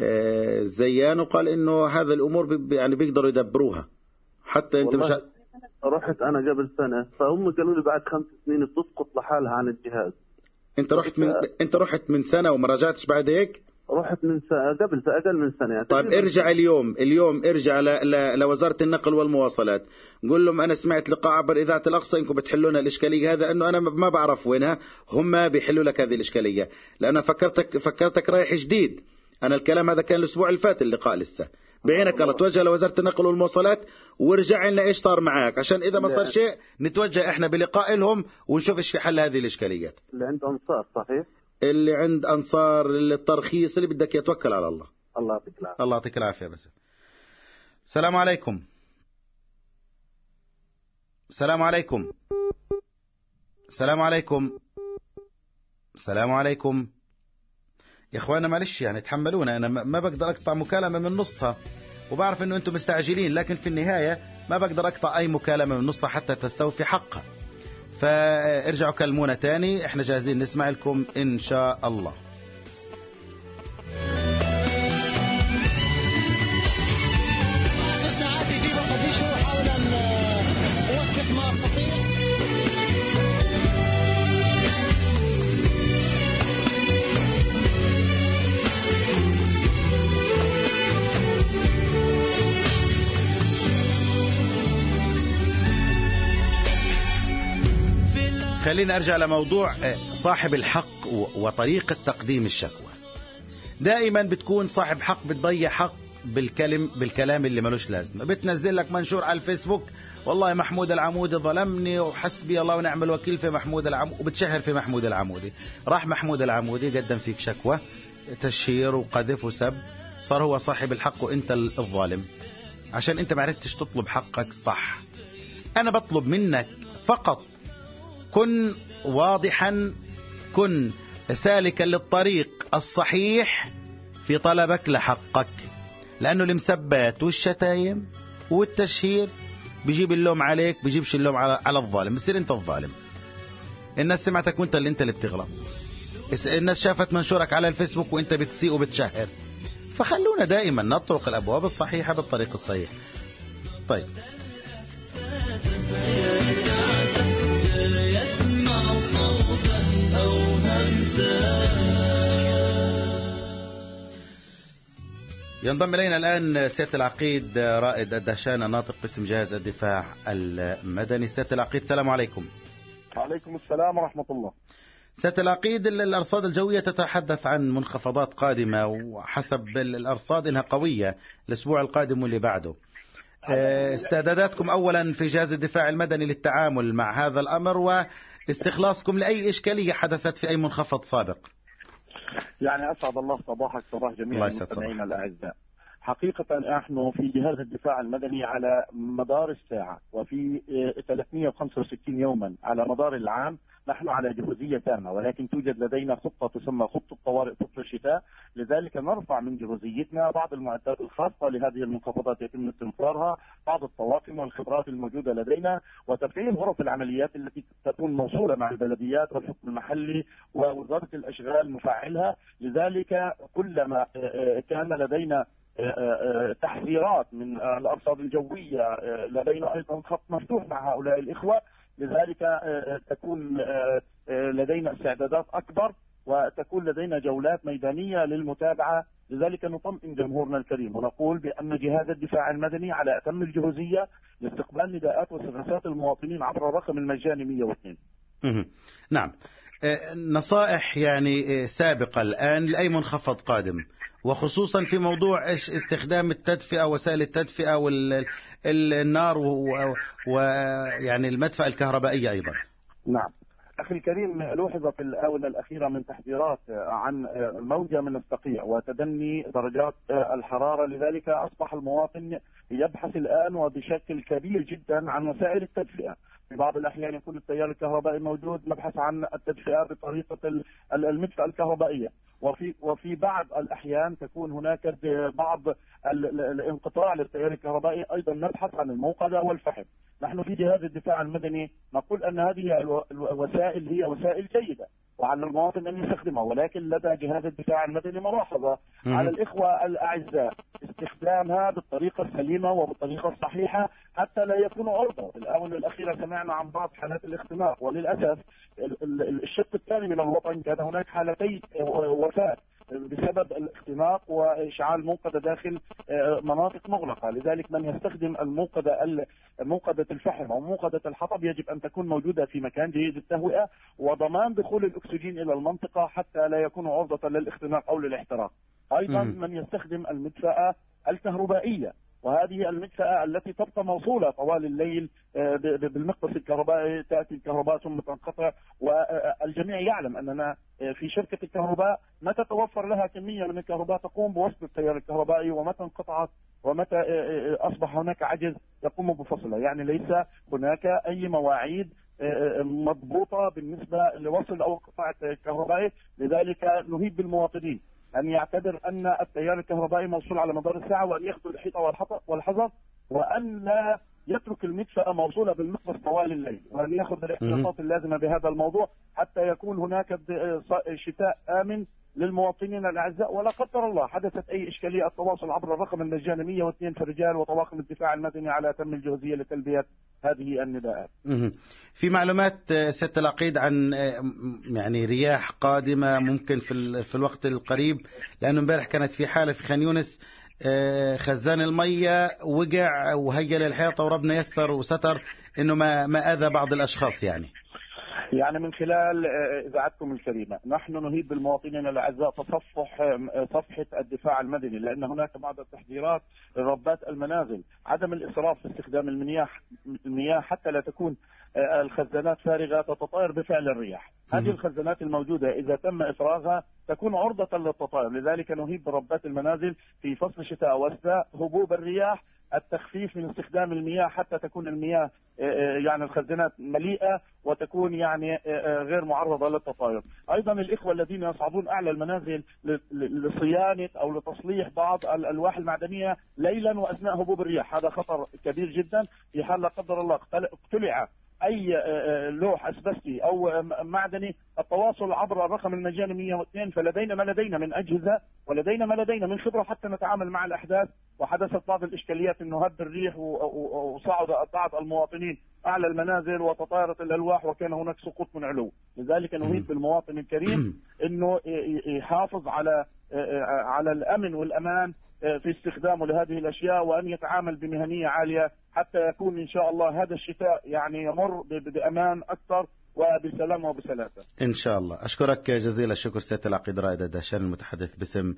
زيان وقال إنه هذا الأمور يعني بيقدروا يدبروها. حتى أنت مش ع... رحت أنا قبل سنة، فهم قالوا لي بعد خمس سنين بتسقط لحالها عن الجهاز. أنت رحت من أنت رحت من سنة وما رجعتش بعد هيك؟ رحت من سنة قبل أقل من سنة يعني. طيب ارجع اليوم اليوم ارجع ل... ل... لوزارة النقل والمواصلات، قول لهم أنا سمعت لقاء عبر إذاعة الأقصى إنكم بتحلون الإشكالية هذا، لأنه أنا ما بعرف وينها، هم بيحلوا لك هذه الإشكالية. لأن فكرتك فكرتك رايح جديد. أنا الكلام هذا كان الأسبوع اللي فات اللقاء لسه. بعينك الله توجه لوزارة النقل والمواصلات وارجع لنا إيش صار معك، عشان إذا ما صار شيء نتوجه إحنا بلقاء لهم ونشوف إيش في حل هذه الإشكاليات. اللي عند أنصار صحيح؟ اللي عند أنصار الترخيص اللي بدك يتوكل على الله. الله يعطيك العافية. الله يعطيك العافية. بس السلام عليكم. السلام عليكم. السلام عليكم. السلام عليكم يا اخوانا، معلش يعني تحملونا، انا ما بقدر اقطع مكالمة من نصها، وبعرف انه انتم مستعجلين، لكن في النهاية ما بقدر اقطع اي مكالمة من نصها حتى تستوفي حقها. فارجعوا كلمونا تاني، احنا جاهزين نسمع لكم ان شاء الله. خلينا أرجع لموضوع صاحب الحق وطريقة تقديم الشكوى. دائما بتكون صاحب حق بتضيع حق بالكلم بالكلام اللي ملوش لازمة. بتنزل لك منشور على الفيسبوك والله محمود العمودي ظلمني وحسبي الله ونعم الوكيل في محمود العمودي، وبتشهر في محمود العمودي. راح محمود العمودي قدم فيك شكوى تشهير وقذف وسب، صار هو صاحب الحق وانت الظالم عشان انت ما عرفتش تطلب حقك صح. انا بطلب منك فقط كن واضحا، كن سالكا للطريق الصحيح في طلبك لحقك، لأنه المسبات والشتايم والتشهير بيجيب اللوم عليك، بيجيبش اللوم على على الظالم، بصير انت الظالم. الناس سمعتك وانت اللي انت اللي بتغلط، الناس شافت منشورك على الفيسبوك وانت بتسيء وبتشهر. فخلونا دائما نطرق الأبواب الصحيحة بالطريق الصحيح. طيب ينضم إلينا الآن سيادة العقيد رائد الدهشان الناطق باسم جهاز الدفاع المدني. سيادة العقيد السلام عليكم. وعليكم السلام ورحمة الله. سيادة العقيد الأرصاد الجوية تتحدث عن منخفضات قادمة، وحسب الأرصاد إنها قوية الأسبوع القادم واللي بعده. استعداداتكم أولا في جهاز الدفاع المدني للتعامل مع هذا الأمر واستخلاصكم لأي إشكالية حدثت في أي منخفض سابق. يعني أسعد الله صباحك صباح جميع المستمعين الأعزاء. حقيقة نحن في جهاز الدفاع المدني على مدار الساعة وفي ثلاثمئة وخمسة وستين يوما على مدار العام نحن على جهوزية تامة، ولكن توجد لدينا خطة تسمى خطة طوارئ فصل الشتاء، لذلك نرفع من جهوزيتنا بعض المعدات الخاصة لهذه المنخفضات يتم استنفارها، بعض الطواقم والخبرات الموجودة لدينا، وتفعيل غرف العمليات التي تكون موصولة مع البلديات والحكم المحلي ووزارة الأشغال مفعلها. لذلك كلما كان لدينا تحذيرات من الأرصاد الجوية، لدينا أيضا خط مفتوح مع هؤلاء الإخوة، لذلك تكون لدينا استعدادات أكبر وتكون لدينا جولات ميدانية للمتابعة. لذلك نطمئن جمهورنا الكريم ونقول بأن جهاز الدفاع المدني على أتم الجهوزية لاستقبال نداءات واستغاثات المواطنين عبر الرقم المجاني مئة واثنين. نعم، نصائح يعني سابقة الآن لأي منخفض قادم، وخصوصا في موضوع استخدام التدفئة، وسائل التدفئة والنار ويعني المدفأة الكهربائية أيضا. نعم أخي الكريم، لوحظ في الآونة الأخيرة من تحذيرات عن موجة من الصقيع وتدني درجات الحرارة، لذلك أصبح المواطن يبحث الآن وبشكل كبير جدا عن وسائل التدفئة. في بعض الأحيان يكون التيار الكهربائي موجود، نبحث عن التدفئة بطريقة المدفأة الكهربائية، وفي وفي بعض الأحيان تكون هناك بعض الانقطاع للتيار الكهربائي، أيضا نبحث عن الموقدة والفحم. نحن في جهاز الدفاع المدني نقول أن هذه الوسائل هي وسائل جيدة وعلى المواطن أن يستخدمها، ولكن لدى جهاز الدفاع المدني ملاحظة على الإخوة الأعزاء استخدامها بالطريقة السليمة وبالطريقة الصحيحة حتى لا يكونوا عرضة. في الآونة الأخيرة سمعنا عن بعض حالات الاختناق، وللأسف الشق الثاني من الوطن كان هناك حالتي وفاة بسبب الاختناق وإشعال موقدة داخل مناطق مغلقة. لذلك من يستخدم الموقدة موقدة الفحم أو موقدة الحطب يجب أن تكون موجودة في مكان جيد التهوئة وضمان دخول الأكسجين إلى المنطقة حتى لا يكون عرضة للاختناق أو للاحتراق. أيضا من يستخدم المدفأة الكهربائية، وهذه المدفأة التي تبقى موصولة طوال الليل بالمقبس الكهربائي، تأتي الكهرباء ثم تنقطع، والجميع يعلم أننا في شركة الكهرباء متى توفر لها كمية من الكهرباء تقوم بوصل التيار الكهربائي، ومتى انقطعت ومتى أصبح هناك عجز يقوم بفصلها. يعني ليس هناك أي مواعيد مضبوطة بالنسبة لوصل أو قطاع الكهربائي. لذلك نهيب بالمواطنين أن يعتبر أن التيار الكهربائي موصول على مدار الساعة، وأن يأخذ الحيطة والحذر، وأن لا يترك المدفأة موصولة بالمقبس طوال الليل، وأن يأخذ الاحتياطات اللازمة بهذا الموضوع حتى يكون هناك شتاء آمن للمواطنين الأعزاء. ولا قدر الله حدثت أي إشكالية، التواصل عبر الرقم المجاني مئة واثنين في الرجال وطواقم الدفاع المدني على تم الجهوزية لتلبية هذه النداءات. في معلومات سيادة العقيد عن يعني رياح قادمة ممكن في في الوقت القريب، لأنه امبارح كانت في حالة في خان يونس خزان المية وقع وهيل الحيطة وربنا يسر وستر إنه ما ما أذى بعض الأشخاص. يعني يعني من خلال إذاعتكم الكريمة نحن نهيب بالمواطنين الأعزاء تصفح صفحة الدفاع المدني، لأن هناك بعض التحذيرات لربات المنازل، عدم الإسراف في استخدام المياه المياه حتى لا تكون الخزانات فارغة تتطاير بفعل الرياح. هذه الخزانات الموجودة إذا تم إفراغها تكون عرضة للتطاير. لذلك نهيب بربات المنازل في فصل الشتاء وأثناء هبوب الرياح التخفيف من استخدام المياه حتى تكون المياه يعني الخزانات مليئة وتكون يعني غير معرضة للتطاير. أيضا الإخوة الذين يصعدون أعلى المنازل لصيانة أو لتصليح بعض الألواح المعدنية ليلا وأثناء هبوب الرياح، هذا خطر كبير جدا. في حال لا قدر الله اقتلع أي لوح أسبستي أو معدني، التواصل عبر الرقم المجاني مئة واثنين. فلدينا ما لدينا من أجهزة ولدينا ما لدينا من خبرة حتى نتعامل مع الأحداث. وحدثت بعض الإشكاليات أنه هب الريح وصعد بعض المواطنين أعلى المنازل وتطايرت الألواح وكان هناك سقوط من علو. لذلك نريد بالمواطن الكريم أنه يحافظ على على الأمن والأمان في استخدامه لهذه الأشياء، وأن يتعامل بمهنية عالية حتى يكون إن شاء الله هذا الشتاء يعني يمر بأمان أكثر وبسلامة وبسلاسة إن شاء الله. أشكرك جزيل الشكر سيادة العقيد رائد الدهشان المتحدث باسم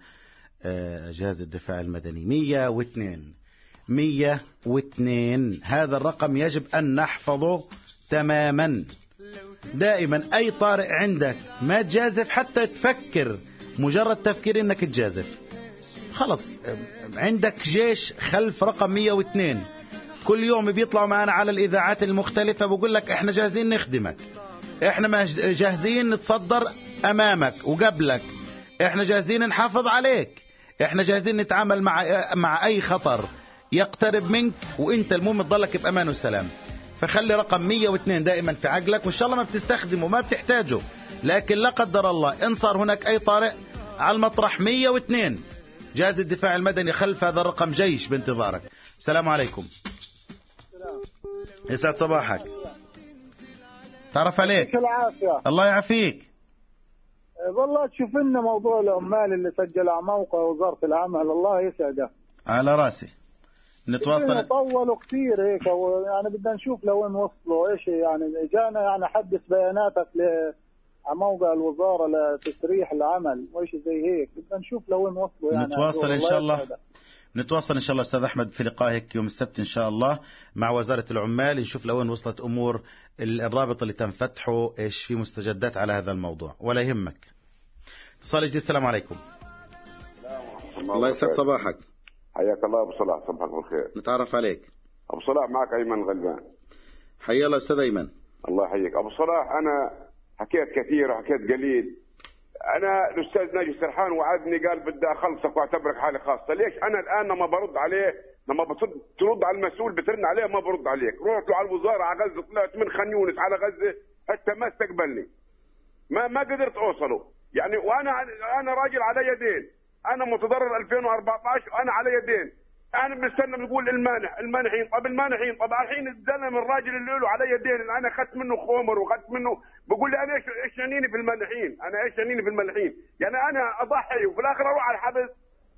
جهاز الدفاع المدني. مية واثنين مية واثنين هذا الرقم يجب أن نحفظه تماما دائما. أي طارئ عندك ما تجازف حتى تفكر، مجرد تفكير إنك تجازف خلص عندك جيش خلف رقم مية واثنين. كل يوم بيطلعوا معنا على الإذاعات المختلفة بقول لك إحنا جاهزين نخدمك. احنا جاهزين نتصدر امامك وقبلك، احنا جاهزين نحافظ عليك، احنا جاهزين نتعامل مع مع اي خطر يقترب منك، وانت المهم تضلك بامان وسلام. فخلي رقم مية واثنين دائما في عقلك، وان شاء الله ما بتستخدمه ما بتحتاجه، لكن لا قدر الله ان صار هناك اي طارئ على المطرح مية واثنين جهاز الدفاع المدني خلف هذا الرقم جيش بانتظارك. السلام عليكم. يسعد صباحك. تعرف عليك. الله يعافيك. والله تشوف لنا موضوع العمال اللي سجل على موقع وزارة العمل، الله يسعده. على راسي. نتواصل. طولوا كثير هيك، يعني بدنا نشوف لوين وصلوا، ايش يعني جانا يعني حدث بياناتك ل على موقع الوزارة لتسريح العمل وايش زي هيك، بدنا نشوف لوين وصلوا يعني. نتواصل ان شاء الله. نتواصل ان شاء الله استاذ احمد في لقائك يوم السبت ان شاء الله مع وزارة العمال، نشوف لوين وصلت امور الرابط اللي تم فتحه، ايش في مستجدات على هذا الموضوع، ولا يهمك. اتصال جديد. السلام عليكم. الله يسعد صباحك. حياك الله ابو صلاح، صباحك بالخير. نتعرف عليك. ابو صلاح معك ايمن غلبان. حيا الله استاذ ايمن. الله يحييك ابو صلاح. انا حكيت كثير وحكيت قليل. انا الاستاذ ناجي سرحان وعدني قال بدي اخلصك واعتبرك حالة خاصة. ليش انا الان لما برد عليه، لما بترد على المسؤول بترن عليه ما برد عليك. رحت له على الوزارة على غزة، طلعت من خان يونس على غزة حتى ما استقبلني، ما ما قدرت اوصله يعني. وانا انا راجل على يدين، انا متضرر ألفين وأربعة عشر وانا على يدين. انا بنستنى بنقول المانح المانحين، طب المانحين، طب الحين الزلمه الراجل اللي له على يدين اللي انا اخذت منه خومر واخذت منه، بقول لي انا ايش ايش يعنيني في المانحين؟ انا ايش يعنيني في المانحين؟ يعني انا اضحي وفي الاخر اروح على الحبس.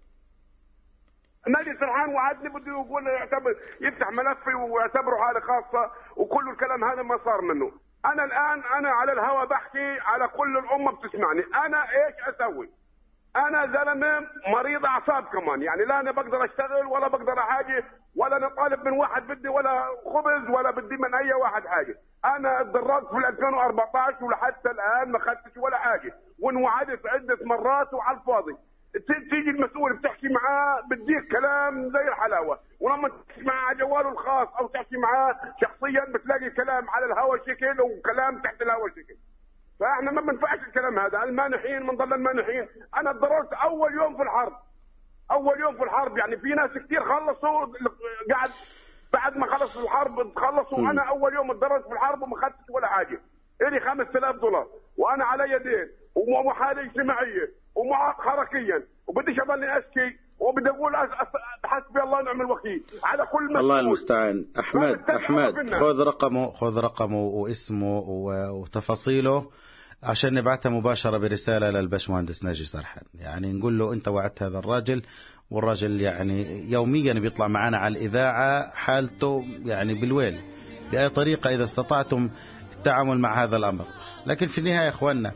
ناجي سرحان وعدني بده يقول يعتبر يفتح ملفي ويعتبره حاله خاصه، وكل الكلام هذا ما صار منه. انا الان انا على الهواء بحكي على كل الامه بتسمعني، انا ايش اسوي؟ انا زلمه مريض اعصاب كمان، يعني لا انا بقدر اشتغل ولا بقدر حاجه، ولا انا طالب من واحد بدي ولا خبز ولا بدي من اي واحد حاجه. انا اتدربت في ألفين وأربعة عشر ولحتى الان ما اخذتش ولا حاجه، وانوعدت عده مرات وعلى الفاضي. تيجي المسؤول بتحكي معاه بديك كلام زي الحلاوه، ولما تحكي معاه على جواله الخاص او تحكي معاه شخصيا بتلاقي كلام على الهوا شكل وكلام تحت الهوا شكل. فاحنا ما بنفعش الكلام هذا. المانحين من ضل المانحين. انا اتضررت اول يوم في الحرب، اول يوم في الحرب، يعني في ناس كثير خلصوا قاعد بعد ما خلصوا الحرب خلصوا، وانا اول يوم اتضررت في الحرب وما اخذتش ولا حاجه. الي خمسة آلاف دولار وانا على يدين ومحاله اجتماعيه ومعاق حركيا، وبديش اضلني اشكي وبدي اقول حسبي الله ونعم الوكيل على كل مسؤول. الله المستعان. احمد احمد خذ رقمه خذ رقمه واسمه وتفاصيله عشان نبعثها مباشرة برسالة للباشمهندس ناجي سرحان، يعني نقول له أنت وعدت هذا الراجل، والراجل يعني يوميا بيطلع معنا على الإذاعة حالته يعني بالويل. بأي طريقة إذا استطعتم التعامل مع هذا الأمر. لكن في النهاية يا إخواننا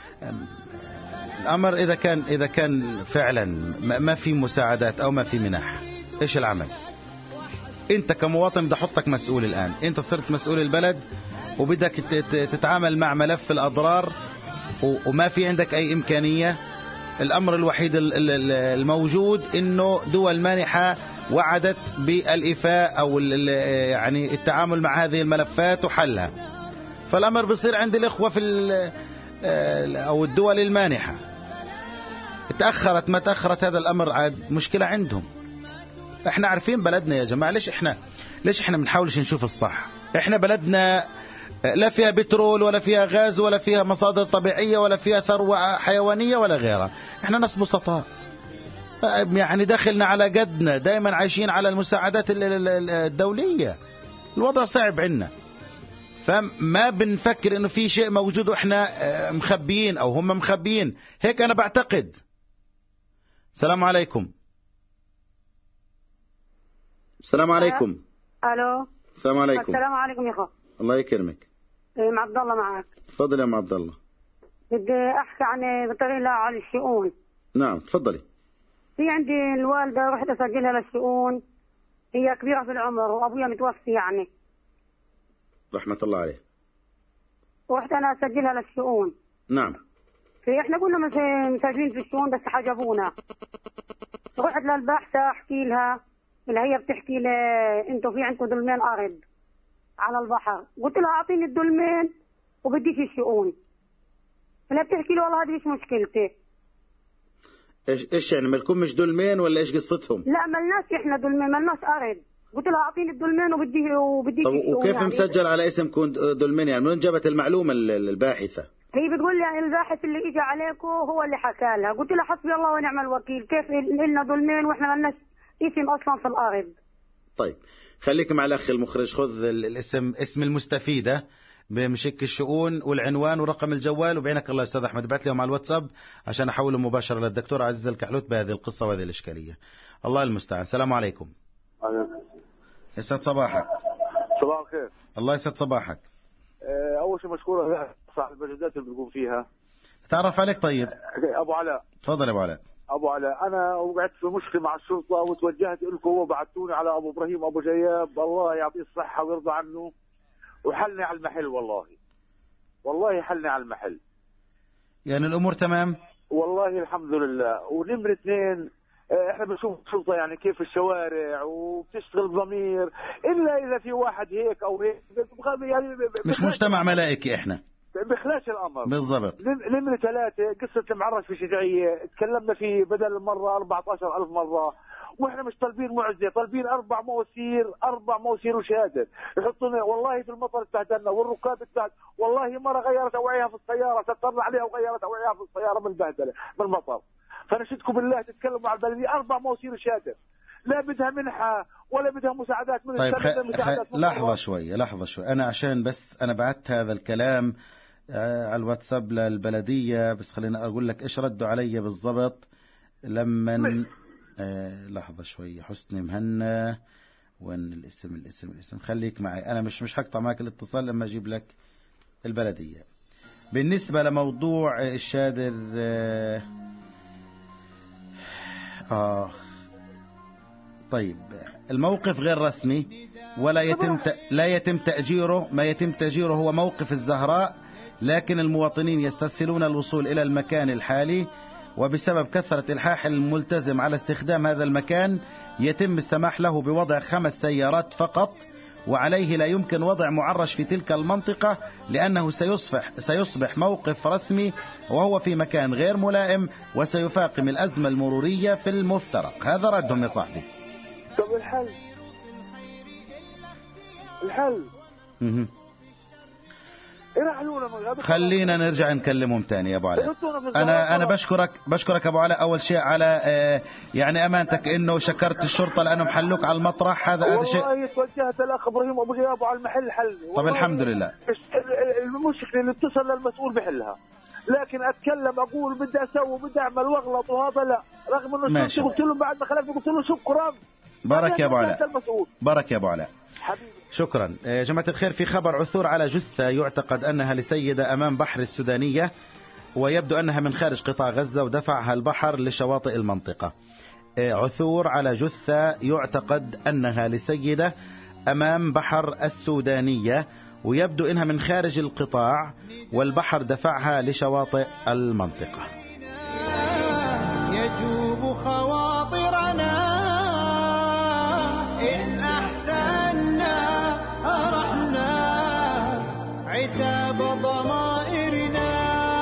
الأمر إذا كان إذا كان فعلا ما في مساعدات أو ما في منح، إيش العمل؟ أنت كمواطن بدي أحطك مسؤول الآن، أنت صرت مسؤول البلد وبدك تتعامل مع ملف الأضرار وما في عندك أي إمكانية. الأمر الوحيد الموجود إنه دول مانحة وعدت بالإفاء أو يعني التعامل مع هذه الملفات وحلها. فالأمر بصير عند الإخوة في أو الدول المانحة. تأخرت ما تأخرت هذا الأمر عاد مشكلة عندهم. احنا عارفين بلدنا يا جماعة، ليش احنا ليش احنا بنحاولش نشوف الصح؟ احنا بلدنا لا فيها بترول ولا فيها غاز ولا فيها مصادر طبيعية ولا فيها ثروة حيوانية ولا غيرها. احنا ناس بسطاء، يعني دخلنا على قدنا، دائما عايشين على المساعدات الدولية. الوضع صعب عنا، فما بنفكر انه في شيء موجود واحنا مخبيين او هم مخبيين. هيك انا بعتقد. السلام عليكم. السلام عليكم. الو. السلام عليكم. السلام عليكم يا اخو. الله يكرمك. ام عبد الله معك. تفضل يا ام عبد الله. بدي احكي عن بطريقه على الشؤون. نعم تفضلي. في عندي الوالده رحت اسجلها للشؤون، هي كبيره في العمر وابويا متوفي يعني. رحمه الله عليه. رحت انا اسجلها للشؤون. نعم. في احنا كنا مسجلين في الشؤون بس حجبونا. رحت للباحثه احكي لها، اللي هي بتحكي لي انتوا في عندكم دلمين ارض على البحر. قلت لها اعطيني الدلمين وبديش الشؤون. فلا بتحكي له والله هذه مش مشكلتي. ايش ايش يعني مالكم مش دولمين ولا ايش قصتهم؟ لا مالناش احنا دولمين، مالناش ارض. قلت له اعطيني الدولمين وبدي وبدي طب وكيف يعني مسجل على اسمكم دولمين؟ يعني من جابت المعلومه الباحثه؟ هي بتقول لي يعني الباحث اللي اجى عليكم هو اللي حكى لها. قلت لها حسبي الله ونعم الوكيل، كيف لنا دولمين واحنا مالناش اسم اصلا في الارض. طيب خليك مع الاخ المخرج، خذ الاسم اسم المستفيده بمشك الشؤون والعنوان ورقم الجوال، وبعينك الله استاذ احمد ابعث لهم على الواتساب عشان احولهم مباشره للدكتور عزيز الكحلوت بهذه القصه وهذه الاشكاليه. الله المستعان. السلام عليكم. يسعد صباحك. صباح الخير. الله يسعد صباحك. اول شيء مشكوره صاحب المجازات اللي بتقوم فيها. تعرف عليك طيب. ابو علاء. تفضل يا ابو علاء. ابو علاء انا وقعت في مشكله مع الشرطه وتوجهت لكم وبعثتوني على ابو ابراهيم ابو جياب، الله يعطيه الصحه ويرضى عنه، وحلني على المحل والله. والله حلني على المحل. يعني الامور تمام؟ والله الحمد لله. ونمر اثنين احنا بنشوف الشرطه يعني كيف الشوارع وبتشتغل بضمير، الا اذا في واحد هيك او هيك يعني مش مجتمع ملائكي احنا. بخلاش الامر بالضبط. نمرة ثلاثة قصة المعرش في شجاعية تكلمنا فيه بدل المرة أربعة عشر ألف مرة، واحنا مش طالبين معزة، طالبين أربع مواسير أربع مواسير وشهادة يحطونا. والله في المطر استهدلنا والركاب استهدل، والله مرة غيرت أوعيها في السيارة، سترنا عليها وغيرت أوعيها في السيارة من بهدلة من المطر. فنشدكم بالله تتكلموا مع البلدية أربع مواسير وشهادة، لا بدها منحة ولا بدها مساعدات من طيب السنة. خ... مساعدات خ... لحظة شوية لحظة شوية أنا عشان بس أنا بعت هذا الكلام على الواتساب للبلدية، بس خلينا أقول لك إيش ردوا علي بالضبط لما آه لحظة شوية. حسني مهنا، وين الاسم الاسم الاسم خليك معي، أنا مش مش هقطع معك الاتصال لما أجيب لك البلدية. بالنسبة لموضوع الشادر آه, آه طيب الموقف غير رسمي ولا يتم ت... لا يتم تأجيره، ما يتم تأجيره هو موقف الزهراء، لكن المواطنين يستسهلون الوصول إلى المكان الحالي، وبسبب كثرة الحاح الملتزم على استخدام هذا المكان يتم السماح له بوضع خمس سيارات فقط، وعليه لا يمكن وضع معرش في تلك المنطقة لأنه سيصبح, سيصبح موقف رسمي وهو في مكان غير ملائم وسيفاقم الأزمة المرورية في المفترق. هذا ردهم يا صاحبي. طب الحل الحل مه. خلينا نرجع نكلمهم تاني يا ابو علاء. انا انا بشكرك بشكرك ابو علاء اول شيء على آه يعني امانتك انه شكرت الشرطه لانهم حلوك على المطرح. هذا هذا شيء والله توجهت الاخ ابراهيم ابو جياب على المحل حلني. طب الحمد لله. المشكله اللي بتصل للمسؤول بحلها، لكن اتكلم اقول بدي اسوي بدي اعمل واغلط وهذا لا، رغم انه شو قلت له بعد ما خلفت قلت له شكرا. بارك يا ابو علاء. بارك يا ابو علاء. حبيبي. شكرا. جماعة الخير، في خبر عثور على جثة يعتقد أنها لسيدة أمام بحر السودانية، ويبدو أنها من خارج قطاع غزة ودفعها البحر لشواطئ المنطقة. عثور على جثة يعتقد أنها لسيدة أمام بحر السودانية، ويبدو أنها من خارج القطاع والبحر دفعها لشواطئ المنطقة. يجوب خواطرنا إن أحسننا أرحنا عتاب ضمائرنا،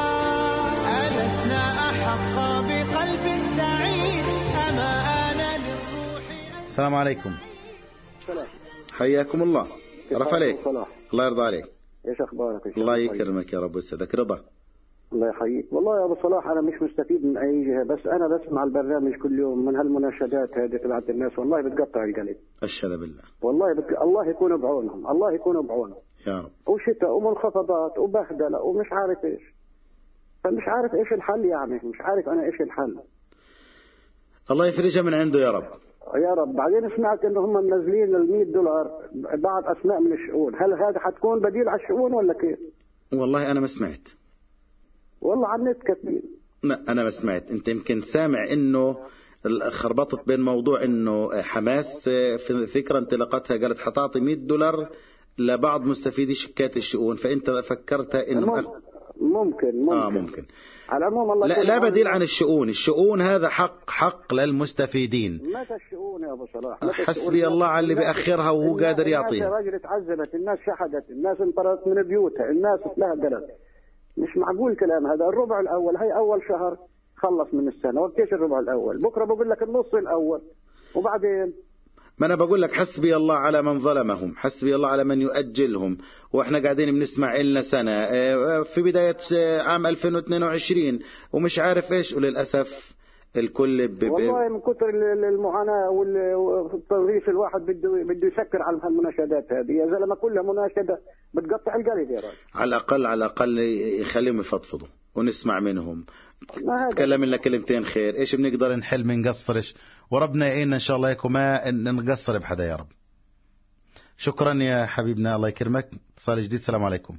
ألسنا أحق بقلب سعيد أما أنا للروح. السلام عليكم. السلام. حياكم الله. رفع عليك. الله يرضى عليك. ايش اخبارك؟ الله يكرمك يا رب ويسعدك. رضا. الله يحييك. والله يا ابو صلاح انا مش مستفيد من اي جهه، بس انا بسمع البرنامج كل يوم من هالمناشدات هذه تبعت الناس، والله بتقطع القلب. اشهد بالله. والله بت... الله يكون بعونهم، الله يكون بعونهم يا رب. وشتاء ومنخفضات وبهدله ومش عارف ايش، فمش عارف ايش الحل يعني، مش عارف انا ايش الحل. الله يفرجها من عنده يا رب. يا رب. بعدين سمعت انه هم منزلين ال مئة دولار بعض اسماء من الشؤون، هل هذا حتكون بديل على الشؤون ولا كيف؟ والله انا ما سمعت. والله على النت كاتبين. لا انا ما سمعت. انت يمكن سامع انه خربطت بين موضوع انه حماس في ذكرى انطلاقتها قالت حتعطي مئة دولار لبعض مستفيدي شكات الشؤون، فانت فكرت انه ممكن ممكن, آه ممكن. على العموم الله لا, لا بديل عن الشؤون. الشؤون هذا حق حق للمستفيدين. متى الشؤون يا أبو صلاح؟ حسبي الله على اللي بيأخرها وهو قادر يعطيه. الناس يا راجل اتعذبت، الناس شحدت، الناس انطردت من بيوتها، الناس اتبهدلت. مش معقول كلام هذا. الربع الأول هي أول شهر خلص من السنة، وكيش الربع الأول؟ بكرة بقول لك النص الأول، وبعدين ما أنا بقول لك حسبي الله على من ظلمهم، حسبي الله على من يؤجلهم. وإحنا قاعدين بنسمع إلنا سنة في بداية عام ألفين واثنين وعشرين ومش عارف إيش، وللأسف الكل ب... والله من كتر المعاناة والتنظيف الواحد بده بده يسكر على المناشدات هذه يا زلمة. كلها مناشدة بتقطع القلب يا راجل. على الأقل على الأقل يخليهم يفضفضوا ونسمع منهم، نتكلم لنا كلمتين خير. إيش بنقدر نحل من قصرش، وربنا يعيننا إن شاء الله يكون ما نقصر بحدا يا رب. شكرا يا حبيبنا، الله يكرمك. اتصال جديد. السلام عليكم.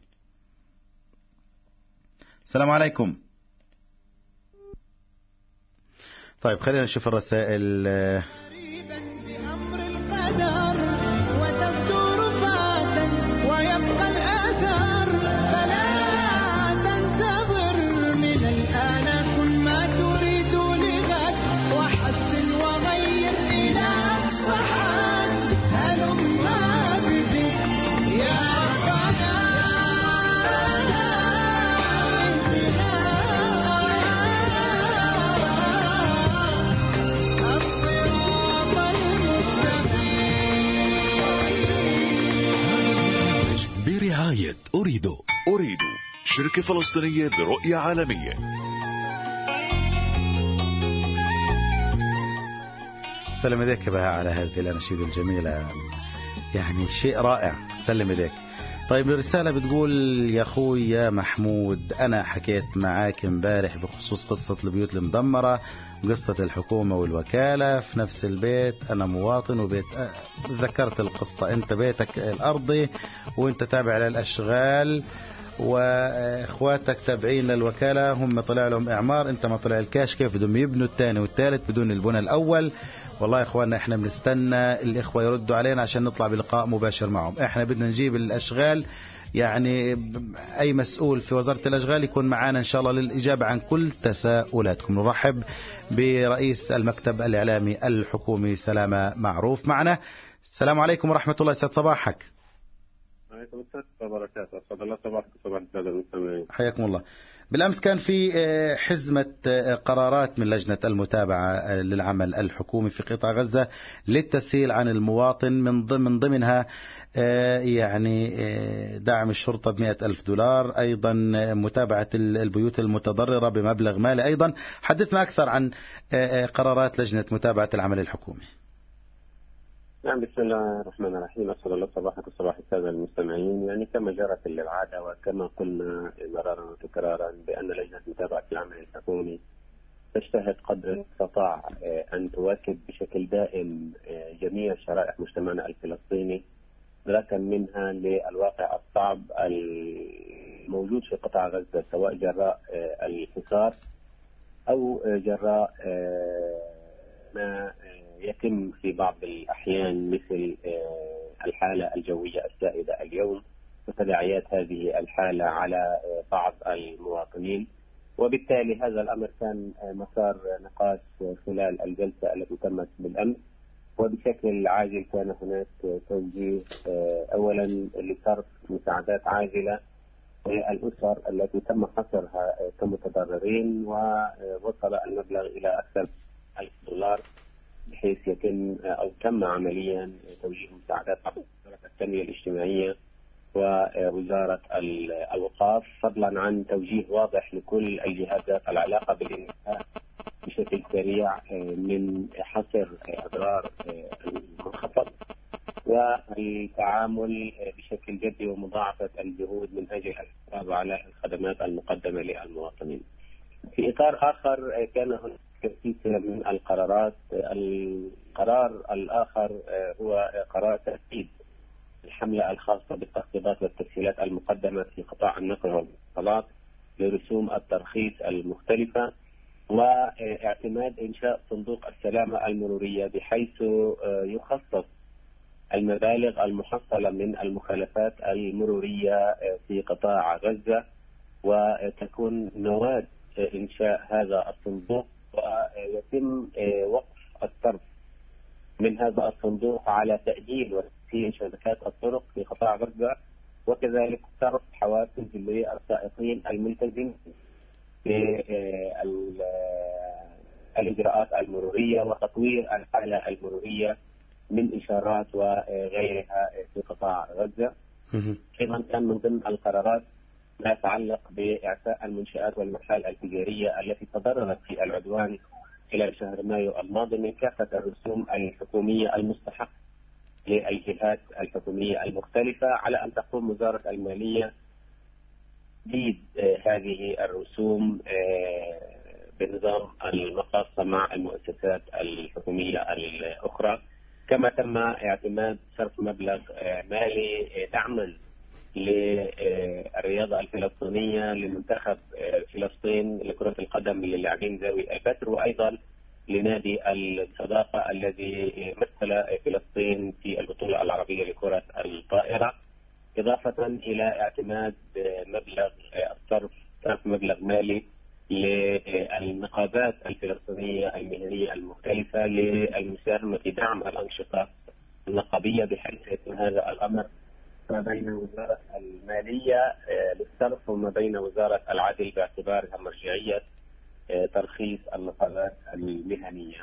السلام عليكم. طيب خلينا نشوف الرسائل. أريد أريد شركة فلسطينية برؤية عالمية. سلم يديك بها على هذه الأناشيد الجميلة، يعني شيء رائع. سلم يديك. طيب الرسالة بتقول: يا أخوي يا محمود، أنا حكيت معاك امبارح بخصوص قصة البيوت المدمرة، قصة الحكومة والوكالة في نفس البيت. أنا مواطن وبيت ذكرت القصة. أنت بيتك الأرضي وأنت تابع للأشغال، وإخواتك تابعين للوكالة، هم طلع لهم إعمار، أنت ما طلع الكاش. كيف بدهم يبنوا الثاني والثالث بدون البنى الأول؟ والله يا إخواننا إحنا بنستنى الإخوة يردوا علينا عشان نطلع بلقاء مباشر معهم. إحنا بدنا نجيب الأشغال، يعني أي مسؤول في وزارة الأشغال يكون معنا إن شاء الله للإجابة عن كل تساؤلاتكم. نرحب برئيس المكتب الإعلامي الحكومي سلامة معروف معنا. السلام عليكم ورحمة الله، يسعد صباحك. عليكم السلام وبركاته. أسعد الله صباحك وصباح السادة المستمعين. حياكم الله. بالأمس كان في حزمة قرارات من لجنة المتابعة للعمل الحكومي في قطاع غزة للتسهيل عن المواطن، من ضمن ضمنها يعني دعم الشرطة بمئة ألف دولار، أيضا متابعة البيوت المتضررة بمبلغ مالي. أيضا حدثنا أكثر عن قرارات لجنة متابعة العمل الحكومي. نعم، بسم الله الرحمن الرحيم. أسعد الله صباحك وصباح السادة المستمعين. يعني كما جرت العادة وكما قلنا مرارا وتكرارا بأن لجنة متابعة العمل الحكومي تجتهد قدر المستطاع أن تواكب بشكل دائم جميع شرائح مجتمعنا الفلسطيني، إدراكا منها للواقع الصعب الموجود في قطاع غزة، سواء جراء الحصار أو جراء ما يتم في بعض الأحيان مثل الحالة الجوية السائدة اليوم وتداعيات هذه الحالة على بعض المواطنين. وبالتالي هذا الأمر كان مسار نقاش خلال الجلسة التي تمت بالأمس، وبشكل عاجل كان هناك توجيه أولا لصرف مساعدات عاجلة للأسر التي تم حصرها كمتضررين، ووصل المبلغ إلى أكثر من ألف دولار، بحيث يتم أو تم عمليا توجيه مساعدات عبر وزارة التنمية الاجتماعية ووزارة الأوقاف، فضلا عن توجيه واضح لكل الجهات ذات العلاقة بالانتهاء بشكل سريع من حصر أضرار المنخفض والتعامل بشكل جدي ومضاعفة الجهود من أجل الحفاظ على الخدمات المقدمة للمواطنين. في إطار آخر كان هناك سلسلة من القرارات. القرار الآخر هو قرار تأكيد الحملة الخاصة بالتخفيضات والتسهيلات المقدمة في قطاع النقل والمواصلات لرسوم الترخيص المختلفة، واعتماد إنشاء صندوق السلامة المرورية بحيث يخصص المبالغ المحصلة من المخالفات المرورية في قطاع غزة وتكون نواة إنشاء هذا الصندوق، ويتم وقف الصرف من هذا الصندوق على تأجيل وتسهيل شبكات الطرق في قطاع غزة، وكذلك صرف حوافز للسائقين الملتزمين بالإجراءات المرورية وتطوير الحالة المرورية من إشارات وغيرها في قطاع غزة. أيضا كان من ضمن القرارات ما يتعلق بإعفاء المنشآت والمحال التجارية التي تضررت في العدوان خلال شهر مايو الماضي من كافة الرسوم الحكومية المستحقة للجهات الحكومية المختلفة، على أن تقوم وزارة المالية بتسديد هذه الرسوم بنظام المقاصة مع المؤسسات الحكومية الأخرى. كما تم اعتماد صرف مبلغ مالي دعما للرياضة الفلسطينية لمنتخب فلسطين لكرة القدم للاعبين ذوي البتر، وأيضا لنادي الصداقة الذي مثل فلسطين في البطولة العربية لكرة الطائرة، إضافة إلى اعتماد مبلغ الصرف صرف مبلغ مالي للنقابات الفلسطينية المهنية المختلفة للمساهمة في دعم الأنشطة النقابية، بحيث يكون هذا الأمر ما بين وزارة المالية للصرف وما بين وزارة العدل باعتبارها مرجعية ترخيص النقابات المهنية.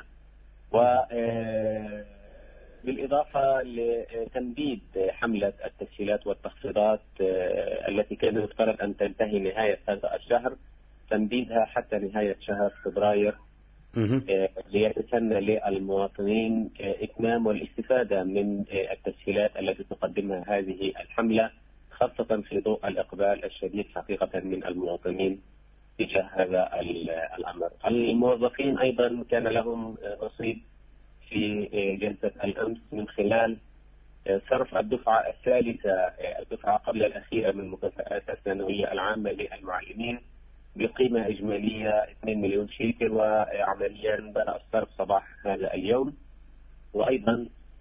وبالإضافة لتمديد حملة التسهيلات والتخفيضات التي كان يفترض أن تنتهي نهاية هذا الشهر، تمديدها حتى نهاية شهر فبراير ليتسنى للمواطنين إتمام والاستفادة من التسهيلات التي تقدمها هذه الحملة، خاصة في ضوء الإقبال الشديد حقيقة من المواطنين تجاه هذا الأمر. الموظفين أيضا كان لهم نصيب في جلسة الأمس من خلال صرف الدفعة الثالثة الدفعة قبل الأخيرة من مكافآت الثانوية العامة للمعلمين بقيمة إجمالية اثنين مليون شيكل، وعمليا بدأ الصرف صباح هذا اليوم. وأيضا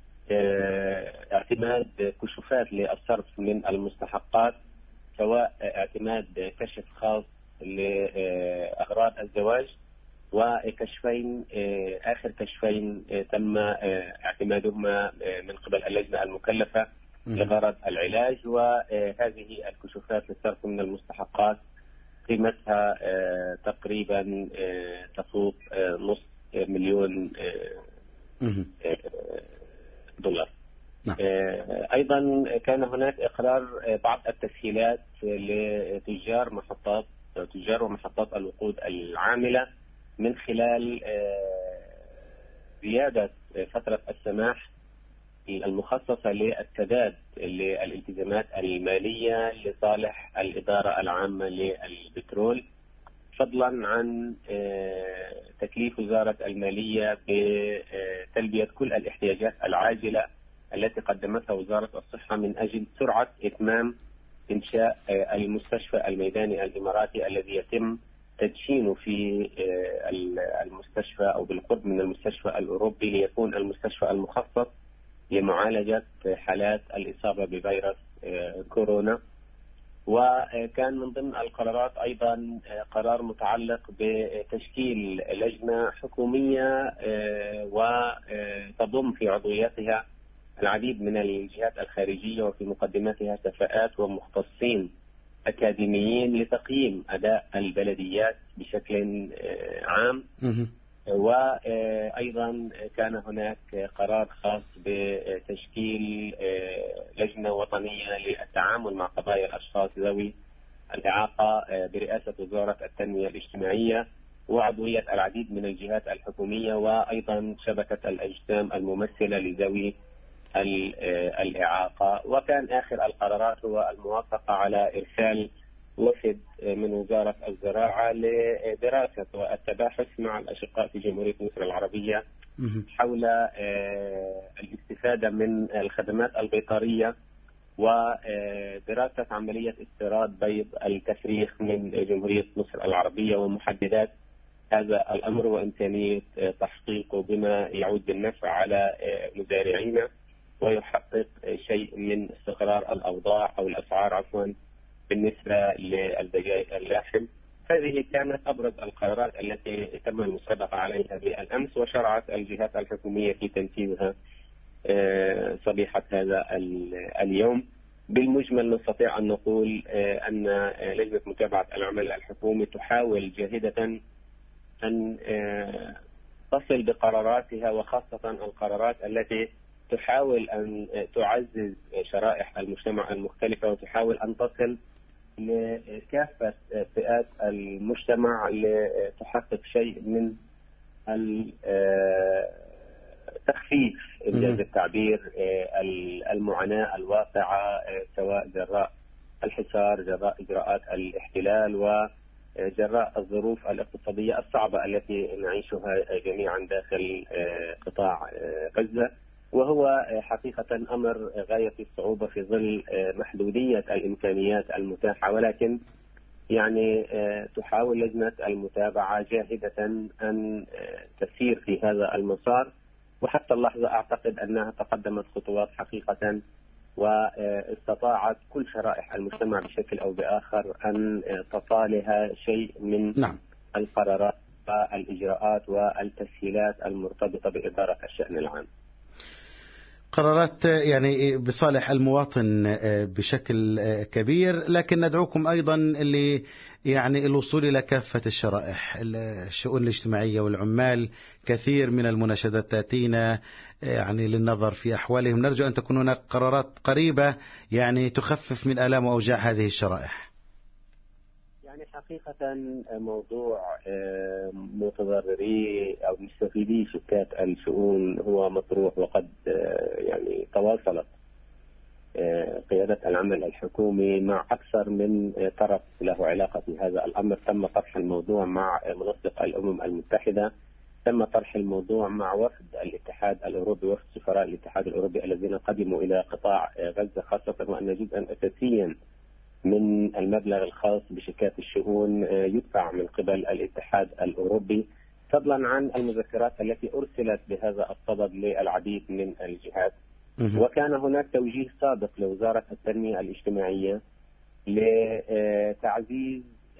اعتماد كشوفات للصرف من المستحقات، سواء اعتماد كشف خاص لأغراض الزواج وكشفين آخر كشفين تم اعتمادهما من قبل اللجنة المكلفة لغرض العلاج، وهذه الكشوفات للصرف من المستحقات قيمتها تقريبا تفوق نصف مليون دولار. أيضا كان هناك إقرار بعض التسهيلات لتجار محطات تجار ومحطات الوقود العاملة من خلال زيادة فترة السماح المخصصة للسداد للالتزامات المالية لصالح الإدارة العامة للبترول، فضلا عن تكليف وزارة المالية بتلبية كل الاحتياجات العاجلة التي قدمتها وزارة الصحة من أجل سرعة إتمام إنشاء المستشفى الميداني الإماراتي الذي يتم تدشينه في المستشفى أو بالقرب من المستشفى الأوروبي، ليكون المستشفى المخصص لمعالجة حالات الإصابة بفيروس كورونا. وكان من ضمن القرارات أيضا قرار متعلق بتشكيل لجنة حكومية وتضم في عضويتها العديد من الجهات الخارجية وفي مقدمتها كفاءات ومختصين أكاديميين لتقييم أداء البلديات بشكل عام. وأيضا كان هناك قرار خاص بتشكيل لجنة وطنية للتعامل مع قضايا الأشخاص ذوي الإعاقة برئاسة وزارة التنمية الاجتماعية وعضوية العديد من الجهات الحكومية، وأيضا شبكة الأجسام الممثلة لذوي الإعاقة. وكان آخر القرارات هو الموافقة على إرسال وفد من وزارة الزراعة لدراسة والتباحث مع الأشقاء في جمهورية مصر العربية حول الاستفادة من الخدمات البيطرية ودراسة عملية استيراد بيض التفريخ من جمهورية مصر العربية ومحددات هذا الأمر وإمكانية تحقيقه بما يعود بالنفع على مزارعينا ويحقق شيء من استقرار الأوضاع أو الأسعار عفوا بالنسبة للدجاج اللحم. هذه كانت أبرز القرارات التي تم المسابقة عليها بالأمس، وشرعت الجهات الحكومية في تنفيذها صبيحة هذا اليوم. بالمجمل نستطيع أن نقول أن لجنة متابعة العمل الحكومي تحاول جاهدة أن تصل بقراراتها، وخاصة القرارات التي تحاول أن تعزز شرائح المجتمع المختلفة، وتحاول أن تصل لكافة فئات المجتمع لتحقق شيء من التخفيف إنجاز التعبير المعاناة الواقعة، سواء جراء الحصار، جراء إجراءات الاحتلال، وجراء الظروف الاقتصادية الصعبة التي نعيشها جميعا داخل قطاع غزة. وهو حقيقة أمر غاية الصعوبة في ظل محدودية الإمكانيات المتاحة، ولكن يعني تحاول لجنة المتابعة جاهدة أن تسير في هذا المسار، وحتى اللحظة أعتقد أنها تقدمت خطوات حقيقة، واستطاعت كل شرائح المجتمع بشكل أو بآخر أن تطالها شيء من نعم. القرارات والإجراءات والتسهيلات المرتبطة بإدارة الشأن العام. قرارات يعني بصالح المواطن بشكل كبير، لكن ندعوكم أيضا ل يعني الوصول إلى كافة الشرائح، الشؤون الاجتماعية والعمال. كثير من المناشدات تأتينا يعني للنظر في أحوالهم. نرجو أن تكون هناك قرارات قريبة يعني تخفف من آلام وأوجاع هذه الشرائح. يعني حقيقة موضوع متضرري أو مستفيدي شركات الشؤون هو مطروح، وقد يعني تواصلت قيادة العمل الحكومي مع أكثر من طرف له علاقة في هذا الأمر. تم طرح الموضوع مع منسق الأمم المتحدة، تم طرح الموضوع مع وفد الاتحاد الأوروبي، وفد سفراء الاتحاد الأوروبي الذين قدموا إلى قطاع غزة، خاصة وأن جزءا أساسيا من المبلغ الخاص بشركات الشؤون يدفع من قبل الاتحاد الأوروبي، فضلا عن المذكرات التي أرسلت بهذا الصدد للعديد من الجهات. وكان هناك توجيه سابق لوزارة التنمية الاجتماعية لتعزيز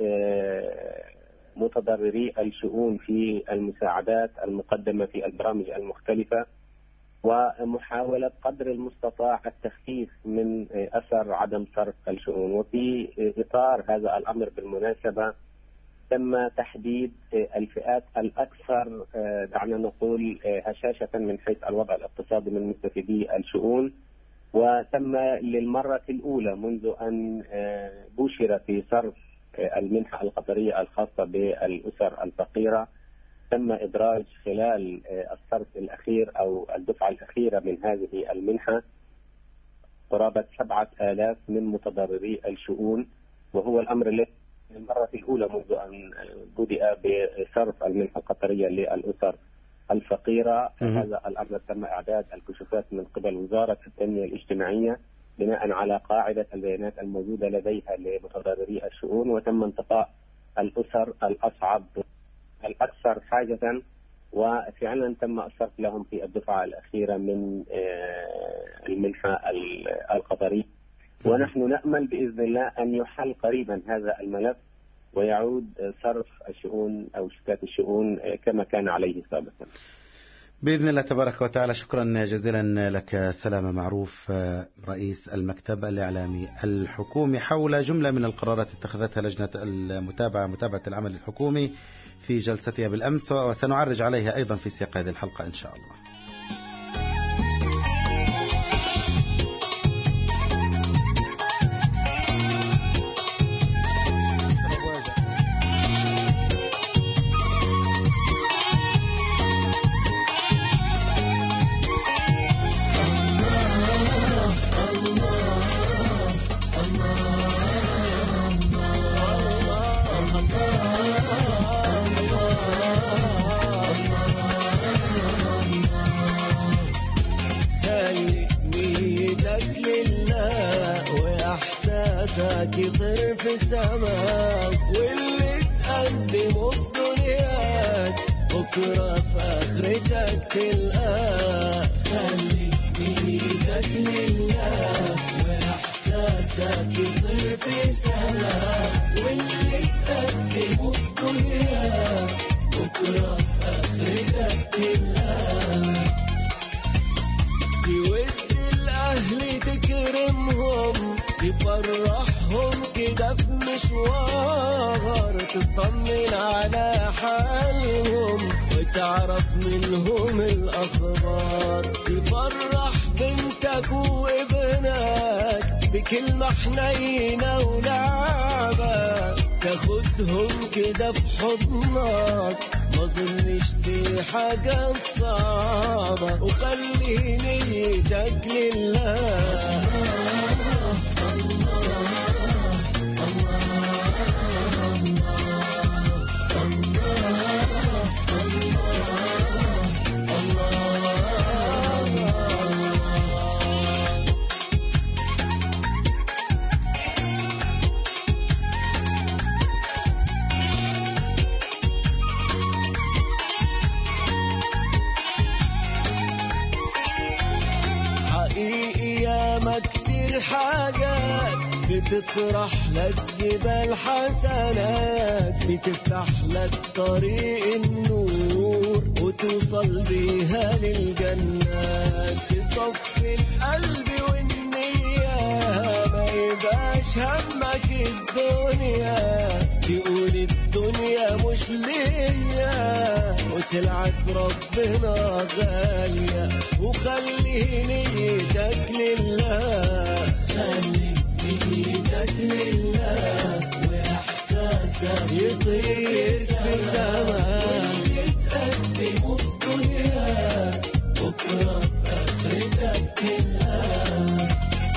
متضرري الشؤون في المساعدات المقدمة في البرامج المختلفة، ومحاولة قدر المستطاع التخفيف من أثر عدم صرف الشؤون. وفي إطار هذا الأمر بالمناسبة تم تحديد الفئات الأكثر دعنا نقول هشاشة من حيث الوضع الاقتصادي من مستفيدي الشؤون، وتم للمرة الأولى منذ أن بشر في صرف المنحة القطرية الخاصة بالأسر الفقيرة، تم إدراج خلال الصرف الأخير أو الدفعة الأخيرة من هذه المنحة قرابة سبعة آلاف من متضرري الشؤون، وهو الأمر الذي للمرة الأولى منذ أن بدأ بصرف المنحة القطرية للأسر الفقيرة. هذا الأمر تم إعداد الكشوفات من قبل وزارة التنمية الاجتماعية بناء على قاعدة البيانات الموجودة لديها لمتضرري الشؤون، وتم انتقاء الأسر الأصعب الأكثر حاجة، وفعلا تم الصرف لهم في الدفعة الأخيرة من المنحة القطرية. ونحن نأمل بإذن الله أن يحل قريبا هذا الملف ويعود صرف الشؤون أو شركات الشؤون كما كان عليه سابقا بإذن الله تبارك وتعالى. شكرا جزيلا لك سلامة معروف، رئيس المكتب الإعلامي الحكومي، حول جملة من القرارات اتخذتها لجنة المتابعة متابعة العمل الحكومي في جلستها بالأمس، وسنعرج عليها أيضا في سياق هذه الحلقة إن شاء الله. يطير في السماء واللي تقدمه في دنياك بكرة في آخرتك تلقاه. خلي بإيدك لله وإحساسك يطير في سماء على حالهم وتعرف منهم الأخبار، تفرح بنتك وابنك بكلمة حنينة ولعبة، تاخدهم كده في حضنك ما ظنش دي حاجة صعبة، وخلي نيتك لله. حاجات بتطرح لك جبال حسنات، بتفتح لك طريق النور وتوصل بيها للجنات، تصفي القلب والنية ما يبقاش همك الدنيا، تقول الدنيا مش ليا وسلعة ربنا غالية، وخلي نيتك لله، خلي نيتك لله وإحساسك يطير في السماء، ويتقدم في دنيا بكرة في آخرتك كلها.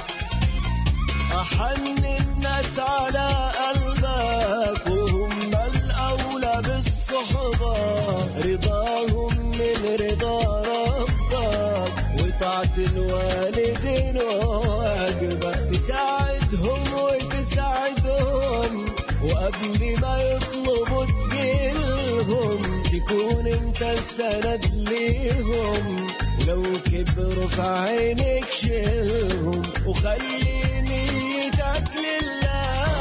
أحن الناس على قلبك وهم الأولى بالصحبة، رضاهم من رضا ربك وطاعة الوالدين واجبك، تساعدهم وتساعدهم وقبل ما يطلبوا تجيلهم، تكون انت السند ليهم، لو كبروا في عينك شيلهم، وخلي نيتك لله.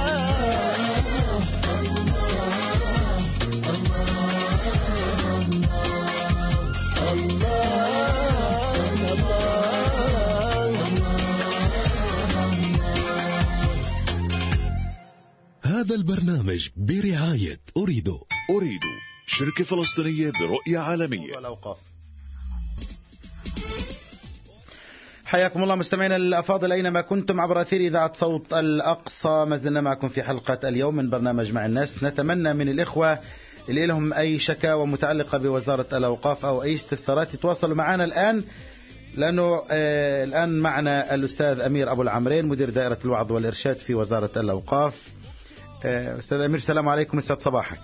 هذا البرنامج برعاية أريدو. أريدو شركة فلسطينية برؤية عالمية. حياكم الله مستمعينا الأفاضل أينما كنتم عبر أثير إذاعة صوت الأقصى، ما زلنا معكم في حلقة اليوم من برنامج مع الناس. نتمنى من الإخوة اللي لهم أي شكاوى متعلقة بوزارة الأوقاف أو أي استفسارات يتواصلوا معنا الآن، لأنه آه الآن معنا الأستاذ أمير أبو العمرين مدير دائرة الوعظ والإرشاد في وزارة الأوقاف. آه أستاذ أمير السلام عليكم، يسعد صباحك.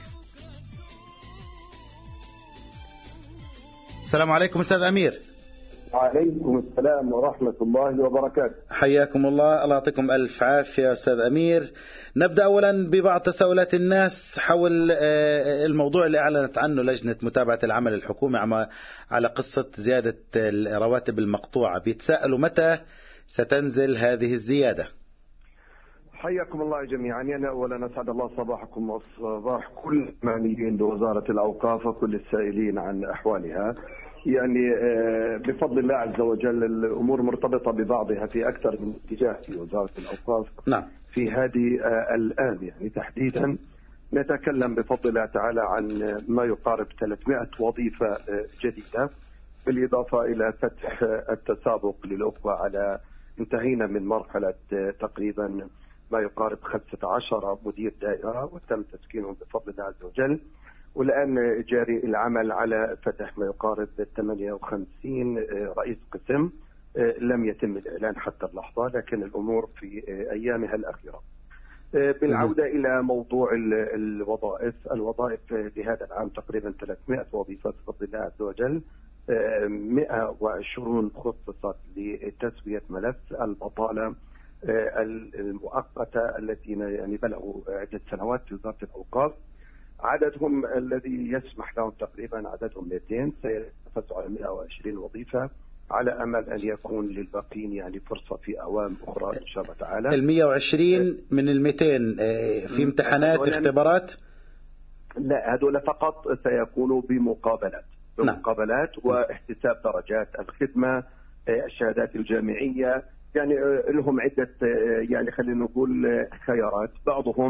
السلام عليكم أستاذ أمير. وعليكم السلام ورحمة الله وبركاته. حياكم الله، الله يعطيكم ألف عافية أستاذ أمير. نبدأ أولا ببعض تساؤلات الناس حول الموضوع اللي أعلنت عنه لجنة متابعة العمل الحكومي على قصة زيادة الرواتب المقطوعة، بيتساءلوا متى ستنزل هذه الزيادة؟ حياكم الله جميعا. أنا أولا أسعد الله صباحكم وصباح كل المعنيين بوزارة الأوقاف وكل السائلين عن أحوالها. يعني بفضل الله عز وجل الأمور مرتبطة ببعضها في أكثر من اتجاه في وزارة الأوقاف. نعم. في هذه الآن يعني تحديدا نتكلم بفضل الله تعالى عن ما يقارب ثلاثمائة وظيفة جديدة، بالإضافة إلى فتح التسابق للأخوة على انتهينا من مرحلة تقريبا ما يقارب خمسة عشر مدير دائرة وتم تسكينهم بفضل الله عز وجل، والآن جاري العمل على فتح ما يقارب ثمانية وخمسين رئيس قسم. لم يتم الإعلان حتى اللحظة، لكن الأمور في أيامها الأخيرة. بالعودة إلى موضوع الوظائف، الوظائف لهذا العام تقريبا ثلاثمائة وظيفة بفضل الله عز وجل. مئة وعشرين خصصت لتسوية ملف البطالة المؤقتة التي يعني بلغوا عدة سنوات في وزارة الأوقاف. عددهم الذي يسمح لهم تقريبا عددهم مئتين، سيتنافسوا على مئة وعشرين وظيفة، على أمل أن يكون للباقين يعني فرصة في أعوام أخرى إن شاء الله تعالى. ال مئة وعشرين من ال مئتين في امتحانات اختبارات؟ لا، هذول فقط سيكونوا بمقابلات بمقابلات نعم. واحتساب درجات الخدمة، الشهادات الجامعية، يعني لهم عدة يعني خلينا نقول خيارات. بعضهم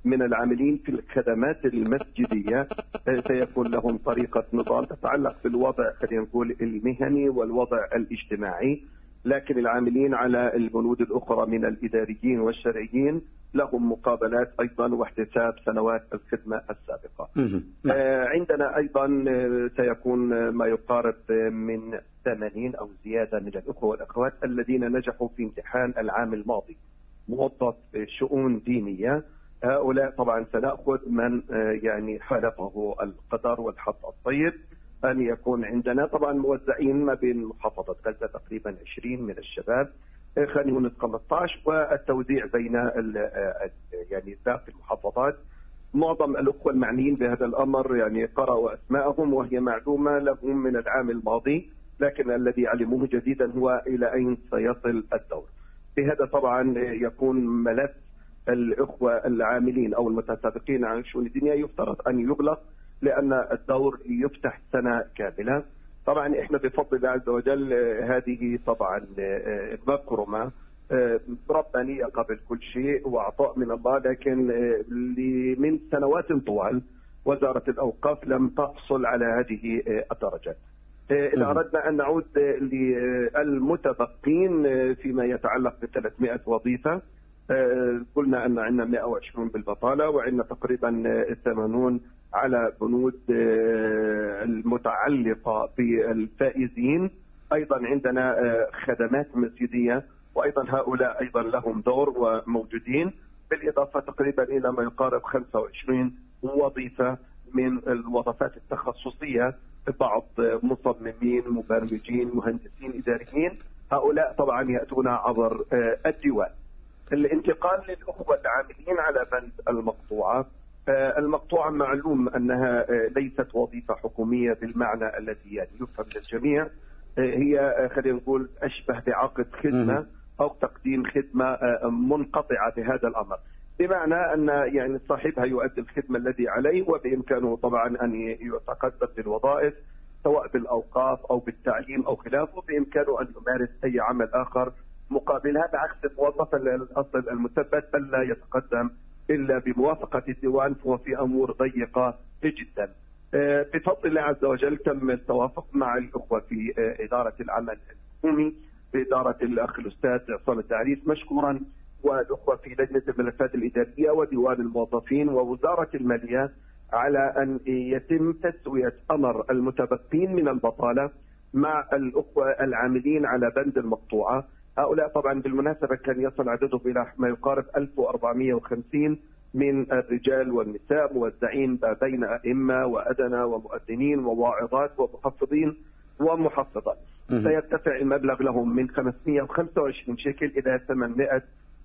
من العاملين في الخدمات المسجدية سيكون لهم طريقة نظام تتعلق بالوضع خلينا نقول المهني والوضع الاجتماعي، لكن العاملين على البنود الأخرى من الإداريين والشرعيين لهم مقابلات أيضا واحتساب سنوات الخدمة السابقة. عندنا أيضا سيكون ما يقارب من ثمانين أو زيادة من الأخوة والأخوات الذين نجحوا في امتحان العام الماضي موظف شؤون دينية. هؤلاء طبعا سنأخذ من يعني حالته القدر والحظ الطيب أن يكون عندنا طبعا موزعين ما بين محافظة غزة تقريبا عشرين من الشباب، خان يونس خمسة عشر، والتوزيع بين يعني باقي المحافظات. معظم الأخوة المعنيين بهذا الأمر يعني قرأوا أسماءهم وهي معلومة لهم من العام الماضي، لكن الذي علموه جديدا هو إلى أين سيصل الدور. بهذا طبعا يكون ملف الأخوة العاملين أو المتسابقين عن الشؤون الدينية يفترض أن يغلق، لأن الدور يفتح سنة كاملة. طبعا إحنا بفضل الله عز وجل هذه طبعا مكرمة ربانية قبل كل شيء وعطاء من الله، لكن من سنوات طوال وزارة الأوقاف لم تحصل على هذه الدرجات. إذا أردنا أن نعود للمتبقين فيما يتعلق ب ثلاثمائة وظيفة، قلنا أن عندنا مئة وعشرين بالبطالة، وعندنا تقريبا ثمانين على بنود المتعلقة بالفائزين. أيضا عندنا خدمات مسجدية، وأيضا هؤلاء أيضا لهم دور وموجودين، بالإضافة تقريبا إلى ما يقارب خمسة وعشرين وظيفة من الوظائف التخصصية، بعض مصممين، مبرمجين، مهندسين إداريين. هؤلاء طبعا يأتون عبر الديوان. الانتقال للأخوة العاملين على بند المقطوعة. المقطوعة معلوم أنها ليست وظيفة حكومية بالمعنى الذي يعني يفهم للجميع، هي خلينا نقول أشبه بعقد خدمة أو تقديم خدمة منقطعة بهذا الأمر، بمعنى أن يعني صاحبها يؤدي الخدمة الذي عليه، وبإمكانه طبعا أن يتقدم بالوظائف سواء بالأوقاف أو بالتعليم أو خلافه، بإمكانه أن يمارس أي عمل آخر مقابلها، بعكس الموظف الأصل المثبت ألا يتقدم إلا بموافقة الديوان، فهو في أمور ضيقة جدا. بفضل الله عز وجل تم التوافق مع الأخوة في إدارة العمل الحكومي بإدارة الأخ الأستاذ عصام التعريس مشكورا، والأخوة في لجنة الملفات الإدارية وديوان الموظفين ووزارة المالية، على أن يتم تسوية أمر المتبقين من البطالة مع الأخوة العاملين على بند المقطوعة. هؤلاء طبعا بالمناسبة كان يصل عددهم إلى ما يقارب ألف وأربعمائة وخمسين من الرجال والنساء، موزعين بين أئمة وأدنى ومؤذنين وواعظات ومحفظين ومحفظات. سيرتفع المبلغ لهم من خمسمائة وخمسة وعشرين شيكل إلى ثمانمائة.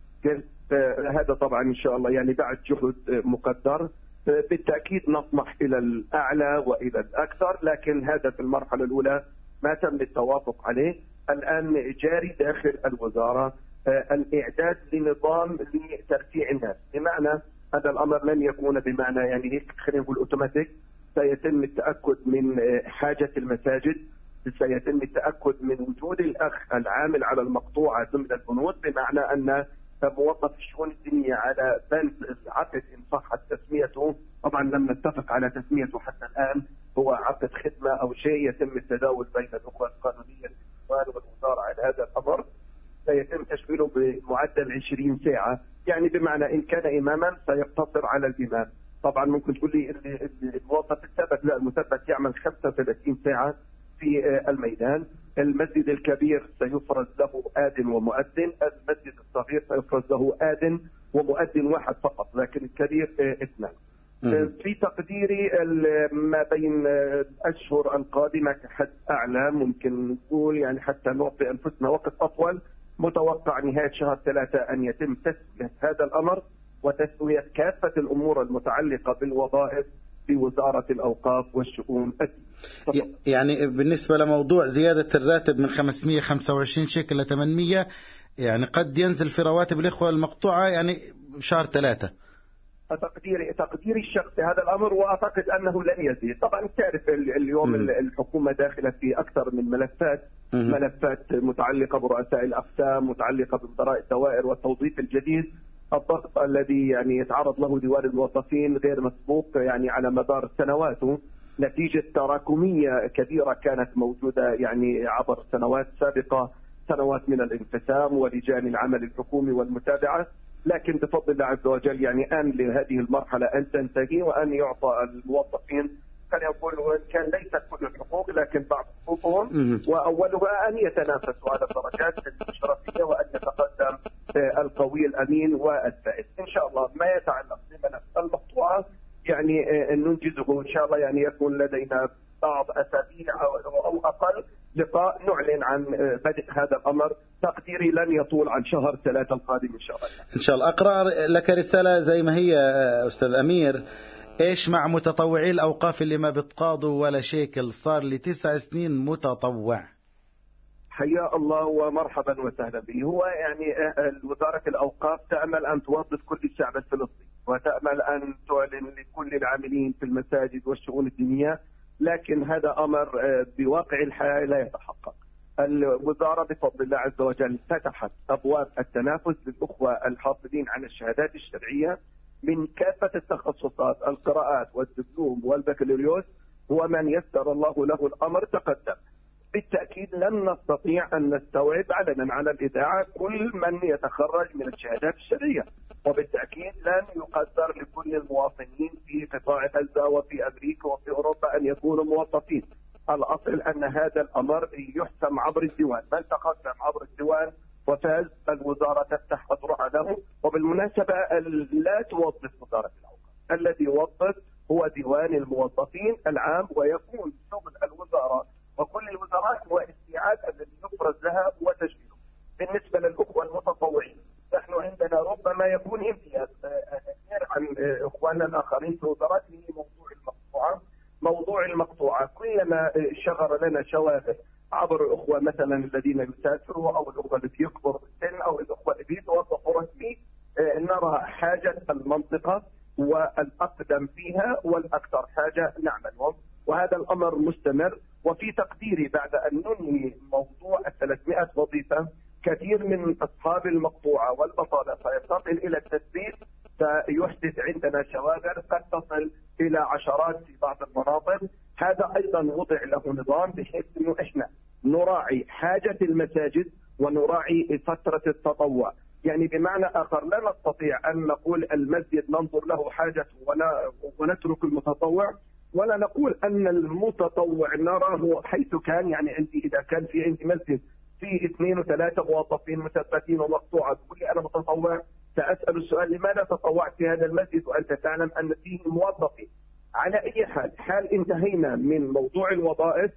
هذا طبعا إن شاء الله يعني بعد جهد مقدر، بالتأكيد نطمح إلى الأعلى وإلى الأكثر، لكن هذا في المرحلة الأولى ما تم التوافق عليه. الآن جاري داخل الوزارة الإعداد لنظام لترفيع الناس، بمعنى هذا الأمر لن يكون بمعنى يعني هيك خلينا نقول أوتوماتيك. سيتم التأكد من حاجة المساجد، سيتم التأكد من وجود الأخ العامل على المقطوعة ضمن البنود، بمعنى أن موظف الشؤون الدينية على بند عقد إن صحت تسميته، طبعا لم نتفق على تسميته حتى الآن، هو عقد خدمة أو شيء يتم التداول بين الأخوة القانونية والوزارة على هذا الأمر. سيتم تشغيله بمعدل عشرين ساعة، يعني بمعنى إن كان إماما سيقتصر على الإمام. طبعا ممكن تقول لي الموظف الثبت، لا، المثبت يعمل خمسة وثلاثين ساعة في الميدان. المسجد الكبير سيفرز له آذن ومؤذن، المسجد الصغير سيفرز له آذن ومؤذن واحد فقط، لكن الكبير اثنان. في تقديري ما بين الأشهر القادمة كحد أعلى، ممكن نقول يعني حتى نعطي أنفسنا وقت أطول، متوقع نهاية شهر ثلاثة أن يتم تسوية هذا الأمر وتسوية كافة الأمور المتعلقة بالوظائف في وزارة الأوقاف والشؤون الدينية. يعني بالنسبة لموضوع زيادة الراتب من خمسمائة وخمسة وعشرين شيكل ل ثمانمائة، يعني قد ينزل في رواتب الإخوة المقطوعة يعني شهر ثلاثة. تقديري تقديري الشخصي هذا الأمر، وأعتقد أنه لن يزيد. طبعا تعرف اليوم م. الحكومة داخلة في أكثر من ملفات م. ملفات متعلقة برؤساء الأقسام، متعلقة بمدراء الدوائر والتوظيف الجديد. الضغط الذي يعني يتعرض له ديوان الموظفين غير مسبوق يعني على مدار سنوات، نتيجة تراكمية كبيرة كانت موجودة يعني عبر سنوات سابقة، سنوات من الانقسام ولجان العمل الحكومي والمتابعة. لكن بفضل الله عز وجل يعني آن لهذه المرحلة أن تنتهي وأن يعطى الموظفين، كان يقول كان ليست كل الحقوق لكن بعض حقوقهم، وأولها أن يتنافسوا على الدرجات الاشتراكية وأن يتقدم القوي الأمين والفائز. إن شاء الله ما يتعلق بملف المقطوعة يعني ننجزه إن شاء الله، يعني يكون لدينا بعض أسابيع أو أقل لقاء نعلن عن بدء هذا الأمر. تقديري لن يطول عن شهر ثلاثة القادم إن شاء الله. إن شاء الله. أقرأ لك رسالة زي ما هي أستاذ أمير. إيش مع متطوعي الأوقاف اللي ما بتقاضوا ولا شيكل؟ صار لي تسع سنين متطوع. حيا الله ومرحبا وسهلا به. هو يعني وزارة الأوقاف تأمل أن توظف كل الشعب الفلسطيني، وتأمل أن تعلن لكل العاملين في المساجد والشؤون الدينية، لكن هذا أمر بواقع الحياة لا يتحقق. الوزارة بفضل الله عز وجل فتحت أبواب التنافس للأخوة الحاصلين على الشهادات الشرعية من كافة التخصصات، القراءات والدبلوم والبكالوريوس، ومن يسر الله له الأمر تقدم. بالتأكيد لن نستطيع أن نستوعب علنا على الإذاعة كل من يتخرج من الشهادات الشرعية، وبالتأكيد لن يقدر لكل المواطنين في قطاع غزة وفي أمريكا وفي أوروبا أن يكونوا موظفين. الأصل أن هذا الأمر يحسم عبر الديوان، من تقدم عبر الديوان وفاز الوزارة تفتح أذرعها له. وبالمناسبة لا توظف وزارة الأوقاف، الذي يوظف هو ديوان الموظفين العام، ويكون شغل الوزارة وكل الوزارات هو استيعاب الذي يفرز لها وتشغيله. بالنسبة للأخوة المتطوعين نحن عندنا ربما يكون امتياز غير عن إخواننا الآخرين في وزارات موضوع المقطوعة. موضوع المقطوعة كلما شغر لنا شواغل عبر الأخوة مثلا الذين يسافروا أو الأخوة التي يكبر بالسن أو الأخوة اللي بيتوظفوا رسمي، نرى حاجة المنطقة والأقدم فيها والأكثر حاجة نعملهم، وهذا الأمر مستمر. وفي تقديري بعد أن ننهي موضوع الثلاثمائة وظيفة كثير من أصحاب المقطوعة والبطالة سينتقل إلى التثبيت، سيحدث عندنا شواغر قد تصل إلى عشرات في بعض المناطق. هذا أيضا وضع له نظام بحيث أنه إحنا نراعي حاجة المساجد ونراعي فترة التطوع. يعني بمعنى آخر لا نستطيع أن نقول المسجد ننظر له حاجته ولا ونترك المتطوع، ولا نقول أن المتطوع نراه حيث كان. يعني عندي إذا كان في عندي مسجد في اثنين وثلاثة موظفين مثبتين ومقطوعة، تقول لي أنا متطوع، سأسأل السؤال لماذا تطوعت في هذا المسجد وأنت تعلم أن فيه موظفين؟ على أي حال حال انتهينا من موضوع الوظائف،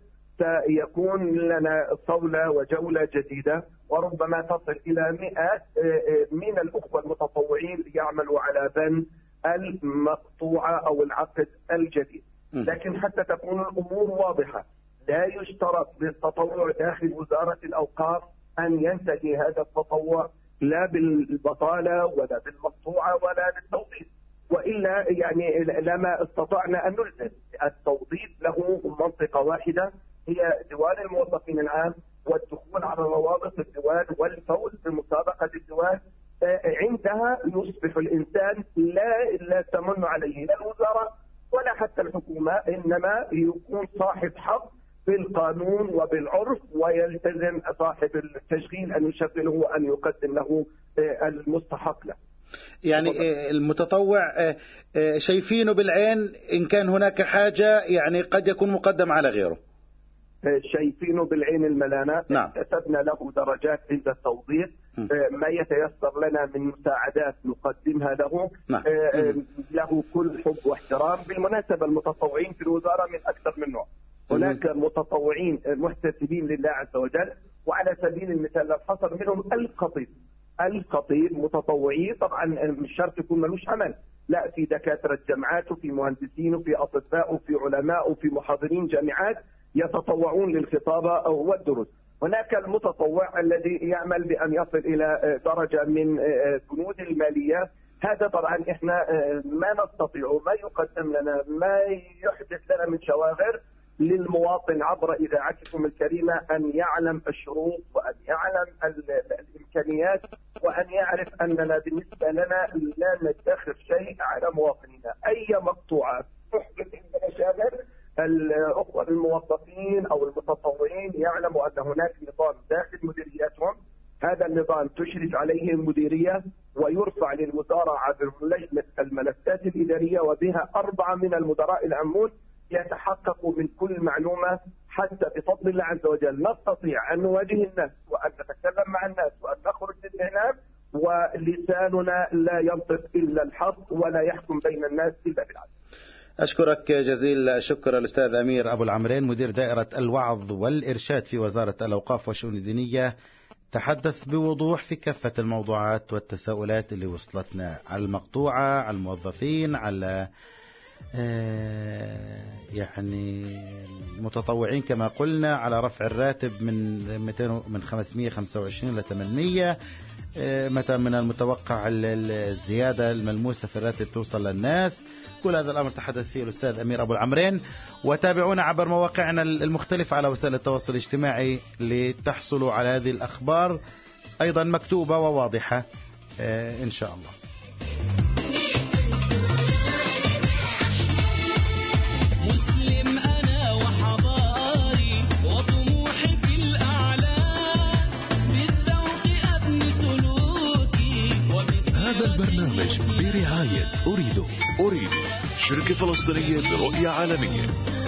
سيكون لنا صولة وجولة جديدة، وربما تصل إلى مئات من الأخوة المتطوعين يعملوا على بند المقطوعة أو العقد الجديد. لكن حتى تكون الأمور واضحة، لا يشترط للتطوع داخل وزارة الأوقاف أن ينتهي هذا التطوع لا بالبطالة ولا بالمقطوعة ولا بالتوظيف، وإلا يعني لما استطعنا أن نلزم. التوظيف له منطقة واحدة هي ديوان الموظفين العام، والدخول على روابط الديوان والفوز بمسابقة الديوان. عندها يصبح الإنسان لا لا تمن عليه لا الوزارة ولا حتى الحكومة، إنما يكون صاحب حق بالقانون وبالعرف، ويلتزم صاحب التشغيل أن يشغله وأن يقدم له المستحق له. يعني المتطوع شايفينه بالعين، إن كان هناك حاجة يعني قد يكون مقدم على غيره. شايفينه بالعين الملانة. نعم. كتبنا له درجات عند التوظيف، ما يتيسر لنا من مساعدات نقدمها له. نعم. له كل حب واحترام. بالمناسبة المتطوعين في الوزارة من أكثر من نوع. هناك متطوعين محتسبين لله عز وجل، وعلى سبيل المثال الحصر منهم الخطيب. الخطيب متطوعين طبعا مش شرط يكون ملوش عمل، لا، في دكاترة جامعات وفي مهندسين وفي أطباء وفي علماء وفي محاضرين جامعات يتطوعون للخطابة والدروس. هناك المتطوع الذي يعمل بأن يصل إلى درجة من بنود المالية. هذا طبعا احنا ما نستطيع، ما يقدم لنا، ما يحدث لنا من شواغر للمواطن عبر إذاعتكم الكريمة أن يعلم الشروط وأن يعلم الإمكانيات وأن يعرف أننا بالنسبة لنا لا ندخر شيء على مواطنينا. أي مقطوعات تحدث عندنا شامل الأخوة الموظفين أو المتطوعين يعلموا أن هناك نظام داخل مديرياتهم، هذا النظام تشرف عليه المديرية ويرفع للوزارة عبر لجنة الملفات الإدارية، وبها أربعة من المدراء العامون يتحققوا من كل معلومة، حتى بفضل الله عز وجل نستطيع أن نواجه الناس وأن نتكلم مع الناس وأن نخرج للإعلام، ولساننا لا ينطق إلا الحق ولا يحكم بين الناس إلا بالعدل. أشكرك جزيل الشكر الأستاذ أمير أبو العمرين، مدير دائرة الوعظ والإرشاد في وزارة الأوقاف والشؤون الدينية، تحدث بوضوح في كافة الموضوعات والتساؤلات اللي وصلتنا على المقطوعة، على الموظفين، على يعني المتطوعين كما قلنا، على رفع الراتب من مئتين من خمسمئة وخمسة وعشرين إلى ثمانمئة، متى من المتوقع الزيادة الملموسة في الراتب توصل للناس. كل هذا الأمر تحدث فيه الأستاذ أمير أبو العمرين. وتابعونا عبر مواقعنا المختلفة على وسائل التواصل الاجتماعي لتحصلوا على هذه الأخبار أيضا مكتوبة وواضحة إن شاء الله. هذا البرنامج برعاية أريدو. أريدو شركة فلسطينية برؤية عالمية.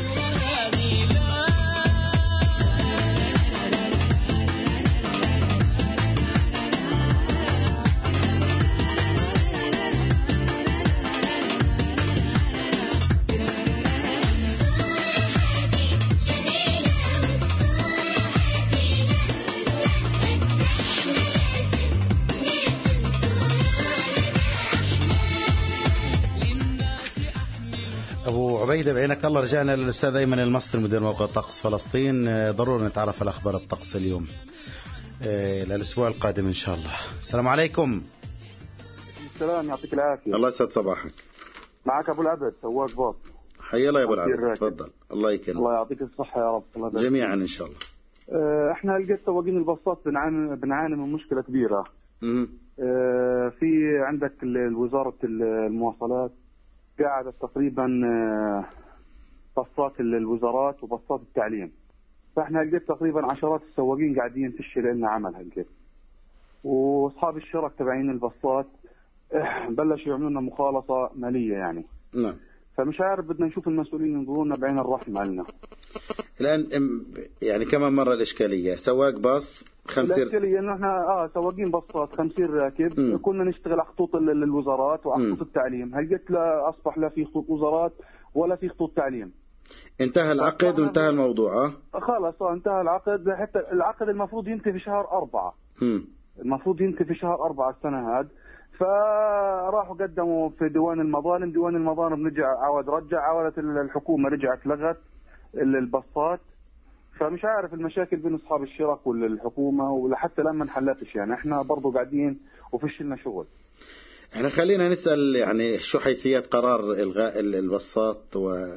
عبيدة بعينك الله. رجعنا للأستاذ أيمن المصري مدير موقع طقس فلسطين. ضروري نتعرف على أخبار الطقس اليوم للأسبوع القادم إن شاء الله. السلام عليكم. السلام، يعطيك العافية. الله يسعد صباحك. معك أبو العبد سواق باص. حيا الله يا أبو العبد، تفضل. الله يكرمك. الله يعطيك الصحة يا رب. الله جميعا إن شاء الله. احنا لقيت سواقين الباصات بنعاني بنعاني من مشكلة كبيرة. اه في عندك وزارة المواصلات قاعدة تقريبا باصات الوزارات وباصات التعليم، فاحنا لقيت تقريبا عشرات السواقين قاعدين في لنا عمل هالقد، واصحاب الشرك تبعين الباصات بلشوا يعملوا لنا مخالصة مالية يعني. نعم. فمش عارف، بدنا نشوف المسؤولين ينظرونا بعين الرحمة لنا. الآن يعني كمان مرة الإشكالية سواق باص خمسير. الإشكالية إنه إحنا آه سواقين باصات خمسين راكب. م. كنا نشتغل على خطوط الوزارات وعلى خطوط التعليم. هل قلت لا أصبح لا في خطوط وزارات ولا في خطوط تعليم. انتهى العقد وانتهى الموضوع. اه خلاص انتهى العقد. حتى العقد المفروض ينتهي في شهر أربعة. م. المفروض ينتهي في شهر أربعة السنة هاد. فراحوا قدموا في ديوان المظالم، ديوان المظالم رجع عاود رجع عاودت الحكومة رجعت لغت الباصات. فمش عارف المشاكل بين اصحاب الشرك والحكومة ولحتى الان ما انحلتش يعني. احنا برضو قاعدين وفيش لنا شغل. احنا خلينا نسأل يعني شو حيثيات قرار الغاء الباصات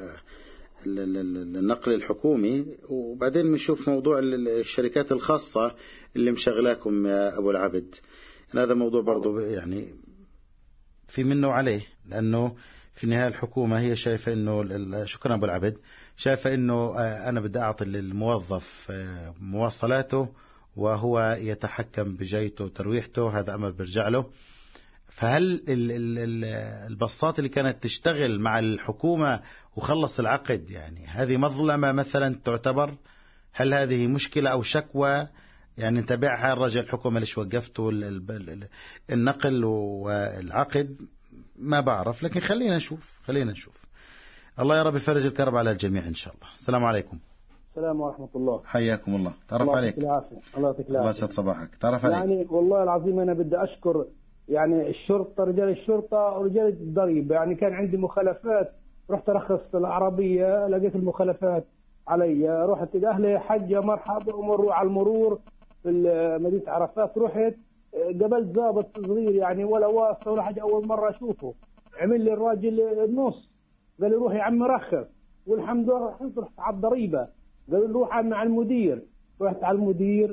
والنقل الحكومي، وبعدين بنشوف موضوع الشركات الخاصة اللي مشغلاكم يا ابو العبد. هذا موضوع برضو يعني في منه عليه، لانه في النهاية الحكومة هي شايفة انه، شكرا ابو العبد، شايفة انه انا بدي اعطي للموظف مواصلاته وهو يتحكم بجيته وترويحته، هذا امر برجع له. فهل الباصات اللي كانت تشتغل مع الحكومة وخلص العقد يعني هذه مظلمة مثلا تعتبر؟ هل هذه مشكلة او شكوى يعني نتابعها الرجل الحكومة ليش وقفتوا النقل والعقد؟ ما بعرف، لكن خلينا نشوف خلينا نشوف الله يا رب يفرج الكرب على الجميع إن شاء الله. السلام عليكم. السلام ورحمة الله. حياكم الله. تعرف الله عليك. الله يعطيك العافية. الله يسعد صباحك. تعرف عليك. يعني والله العظيم أنا بدي أشكر يعني الشرطة، رجال الشرطة ورجال الضريبة. يعني كان عندي مخالفات، رحت أرخص العربية لقيت المخالفات علي، رحت أهلي حجة مرحبا ومروا على المرور في مدينة عرفات، رحت قبلت ضابط صغير يعني ولا واسطة ولا حاجة، أول مرة أشوفه عمل لي الراجل النص، قال لي روح يا عم رخص، والحمد لله رحت على الضريبة، قال لي روح مع المدير، رحت على المدير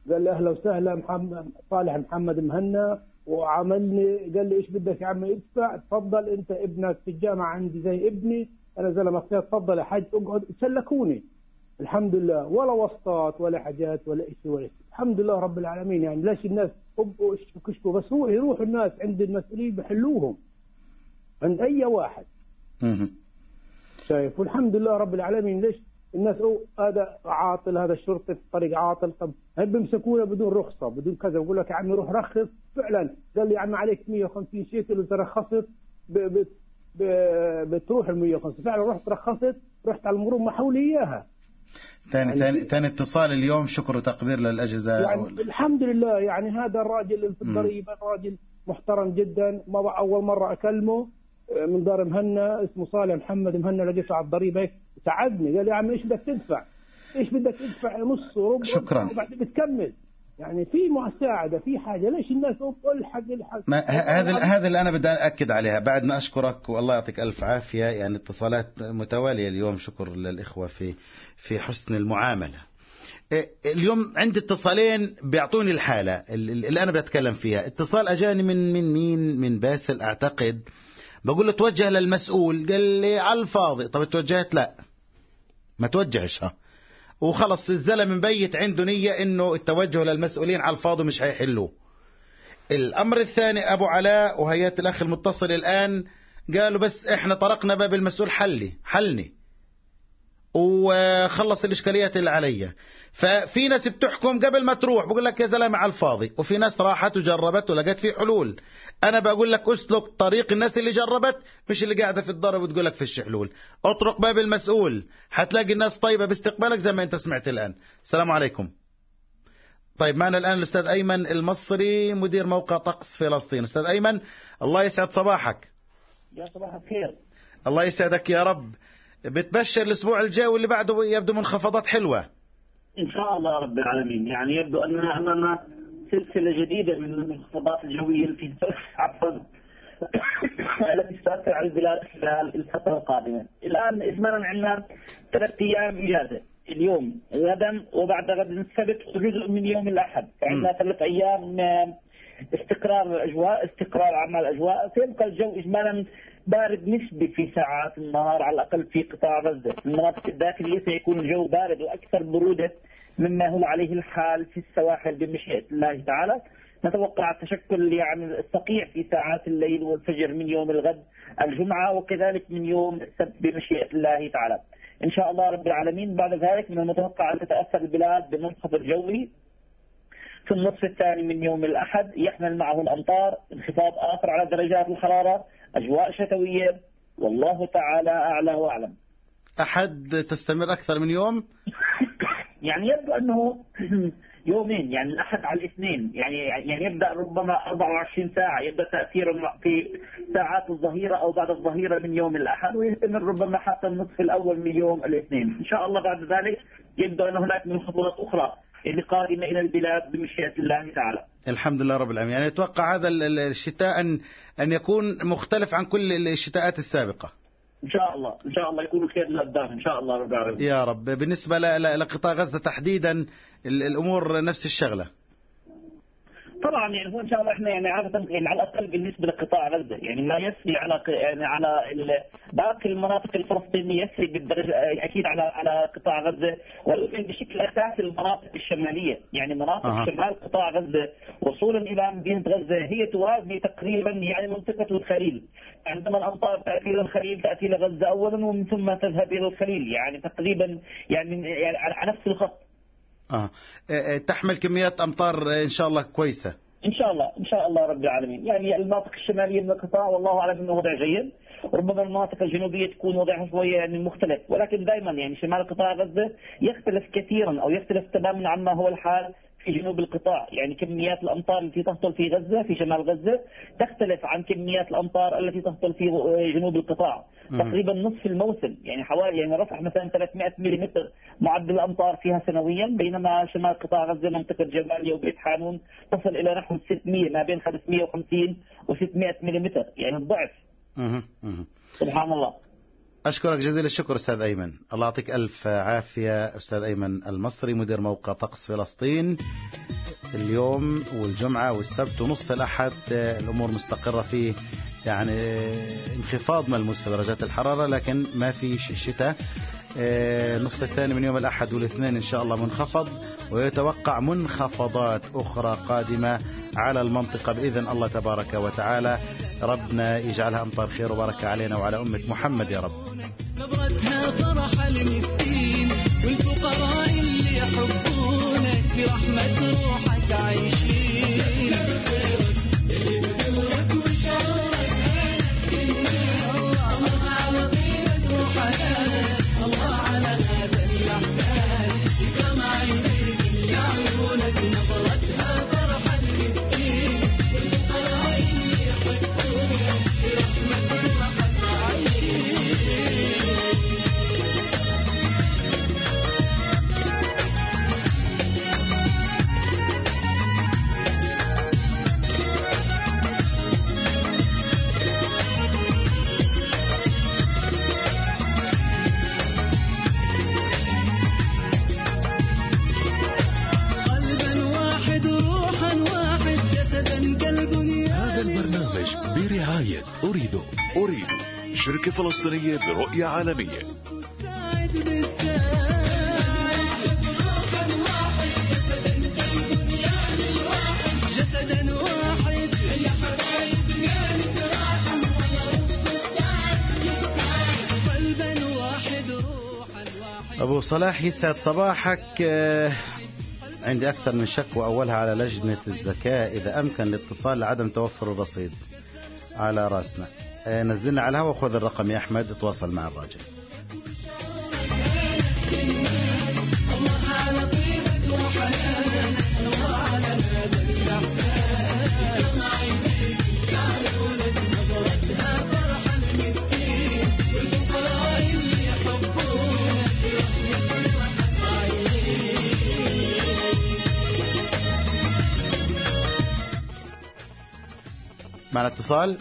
قال لي أهلا وسهلا محمد صالح محمد مهنا، وعملني قال لي إيش بدك يا عمي ادفع، تفضل أنت ابنك في الجامعة عندي زي ابني، أنا زلمة خير، تفضل يا حاج اقعد، سلكوني الحمد لله، ولا وسطات ولا حاجات ولا شيء ولا شيء، الحمد لله رب العالمين. يعني ليش الناس يبقوا يشكوا، بس هو يروح الناس عند المسؤولين بحلوهم عند أي واحد. شايف، والحمد لله رب العالمين. ليش الناس أو هذا عاطل، هذا الشرطي في الطريق عاطل، طب هل بيمسكونه بدون رخصة بدون كذا، بقول لك يا عمي روح رخص. فعلا قال لي يا عمي عليك مية وخمسين شيكل وإذا رخصت ب... ب... ب... بتروح ال مية وخمسين. فعلا رحت رخصت، رحت على المرور محوا لي إياها. ثاني يعني ثاني ثاني اتصال اليوم، شكر وتقدير للأجهزة. يعني الحمد لله. يعني هذا الراجل اللي في الضريبة راجل محترم جدا، ما أول مرة أكلمه من دار مهنا، اسمه صالح محمد مهنا، لقيته على الضريبة ساعدني، قال لي يا عم ايش بدك تدفع؟ ايش بدك تدفع؟ نص وربع. شكرا. وبعدين بتكمل. يعني في مساعدة، في حاجة. ليش الناس الحق الحق؟ هذا هذا اللي أنا بدي أكد عليها. بعد ما أشكرك والله يعطيك ألف عافية، يعني اتصالات متوالية اليوم، شكر للإخوة في في حسن المعاملة. اليوم عندي اتصالين بيعطوني الحالة اللي أنا بتكلم فيها. اتصال أجاني من من مين؟ من باسل أعتقد. بقول له توجه للمسؤول، قال لي على الفاضي. طب توجهت؟ لا ما توجهش، ها وخلص. الزلمه مبيت عنده نية انه التوجه للمسؤولين على الفاضي مش هيحلوه. الامر الثاني ابو علاء وهيئة الاخ المتصل الان قالوا بس احنا طرقنا باب المسؤول حلي حلني وخلص الاشكاليات اللي عليا. ففي ناس بتحكم قبل ما تروح، بقول لك يا زلمه على الفاضي، وفي ناس راحت وجربت ولقيت في حلول. انا بقول لك اسلك طريق الناس اللي جربت، مش اللي قاعده في الضرب وتقول لك فيش حلول. اطرق باب المسؤول، حتلاقي الناس طيبه باستقبالك زي ما انت سمعت الان. السلام عليكم. طيب معنا الان الاستاذ ايمن المصري مدير موقع طقس فلسطين. استاذ ايمن الله يسعد صباحك. يا صباح الخير. الله يسعدك يا رب. بتبشر الاسبوع الجاي واللي بعده يبدو منخفضات حلوه ان شاء الله رب العالمين. يعني يبدو اننا امام سلسله جديده من الانخفاضات الجويه التي عفوا التي ستؤثر على البلاد خلال الفتره القادمه. الان اجمالا عندنا ثلاث ايام اجازه، اليوم غدا وبعد غد السبت وجزء من يوم الاحد. عندنا ثلاث ايام استقرار الاجواء، استقرار اعمال الاجواء. سيبقى الجو اجمالا بارد نسبي في ساعات النهار على الأقل في قطاع غزة. في المناطق الداخلية سيكون الجو بارد وأكثر برودة مما هو عليه الحال في السواحل بمشيئة الله تعالى. نتوقع تشكل يعني الصقيع في ساعات الليل والفجر من يوم الغد الجمعة، وكذلك من يوم السبت بمشيئة الله تعالى إن شاء الله رب العالمين. بعد ذلك من المتوقع أن تتأثر البلاد بمنخفض جوي في النصف الثاني من يوم الأحد يحمل معه الأمطار، انخفاض آخر على درجات الحرارة، أجواء شتوية، والله تعالى أعلى وأعلم. أحد تستمر أكثر من يوم؟ يعني يبدو أنه يومين، يعني الأحد على الاثنين، يعني يعني يبدأ ربما أربعة وعشرين ساعة، يبدأ تأثيره في ساعات الظهيرة أو بعد الظهيرة من يوم الأحد، ويستمر ربما حتى النصف الأول من يوم الاثنين. إن شاء الله بعد ذلك يبدو أن هناك منخفضات أخرى اللي قادمة إلى البلاد بمشيئة الله تعالى. الحمد لله رب العالمين. يعني أتوقع هذا الشتاء أن أن يكون مختلف عن كل الشتاءات السابقة. إن شاء الله إن شاء الله يكون الخير للقدام إن شاء الله رب العالمين. يا رب. بالنسبة لقطاع غزة تحديدا الأمور نفس الشغلة. طبعا يعني هو ان شاء الله احنا يعني عاده يعني على الاقل بالنسبه لقطاع غزه يعني ما يسري على يعني على باقي المناطق الفلسطينيه يسري بالدرجه اكيد على على قطاع غزه، ولكن بشكل اساسي المناطق الشماليه يعني مناطق أه. شمال قطاع غزه وصولا الى مدينه غزه هي توازي تقريبا يعني منطقه الخليل. عندما الامطار تاتي الى الخليل تاتي الى غزه اولا ومن ثم تذهب الى الخليل، يعني تقريبا يعني, يعني على نفس الخط. آه. تحمل كميات أمطار إن شاء الله كويسة. إن شاء الله إن شاء الله رب العالمين. يعني المناطق الشمالية من القطاع والله أعلم أنه وضع جيد، ربما المناطق الجنوبية تكون وضعها شوية يعني مختلف، ولكن دائما يعني شمال قطاع غزة يختلف كثيرا أو يختلف تماما عما هو الحال في جنوب القطاع. يعني كميات الأمطار التي تهطل في غزة في شمال غزة تختلف عن كميات الأمطار التي تهطل في جنوب القطاع تقريبا نصف الموسم. يعني حوالي يعني رفح مثلا ثلاثمائة ملم معدل الأمطار فيها سنويا، بينما شمال قطاع غزة منطقة جباليا وبيت حانون تصل إلى نحو ستمائة ما بين خمسمائة وخمسين وستمائة ملم، يعني الضعف. سبحان الله. أشكرك جزيل الشكر أستاذ أيمن. الله يعطيك ألف عافية أستاذ أيمن المصري مدير موقع طقس فلسطين. اليوم والجمعة والسبت ونص الأحد الأمور مستقرة فيه، يعني انخفاض ملموس في درجات الحرارة لكن ما في شتاء. النص الثاني من يوم الأحد والاثنين إن شاء الله منخفض، ويتوقع منخفضات أخرى قادمة على المنطقة بإذن الله تبارك وتعالى. ربنا يجعلها أمطار خير وبركة علينا وعلى أمة محمد يا رب. نظرتها فرح المسكين والفقراء اللي يحبونك برحمة روحك عايشين. أريد أريد شركة فلسطينية برؤية عالمية. أبو صلاح يسعد صباحك. عندي أكثر من شكوى، أولها على لجنة الزكاة، إذا أمكن الاتصال لعدم توفر الرصيد. على راسنا. نزلنا على الهواء، خذ الرقم يا أحمد، تواصل مع الراجل. معنا اتصال.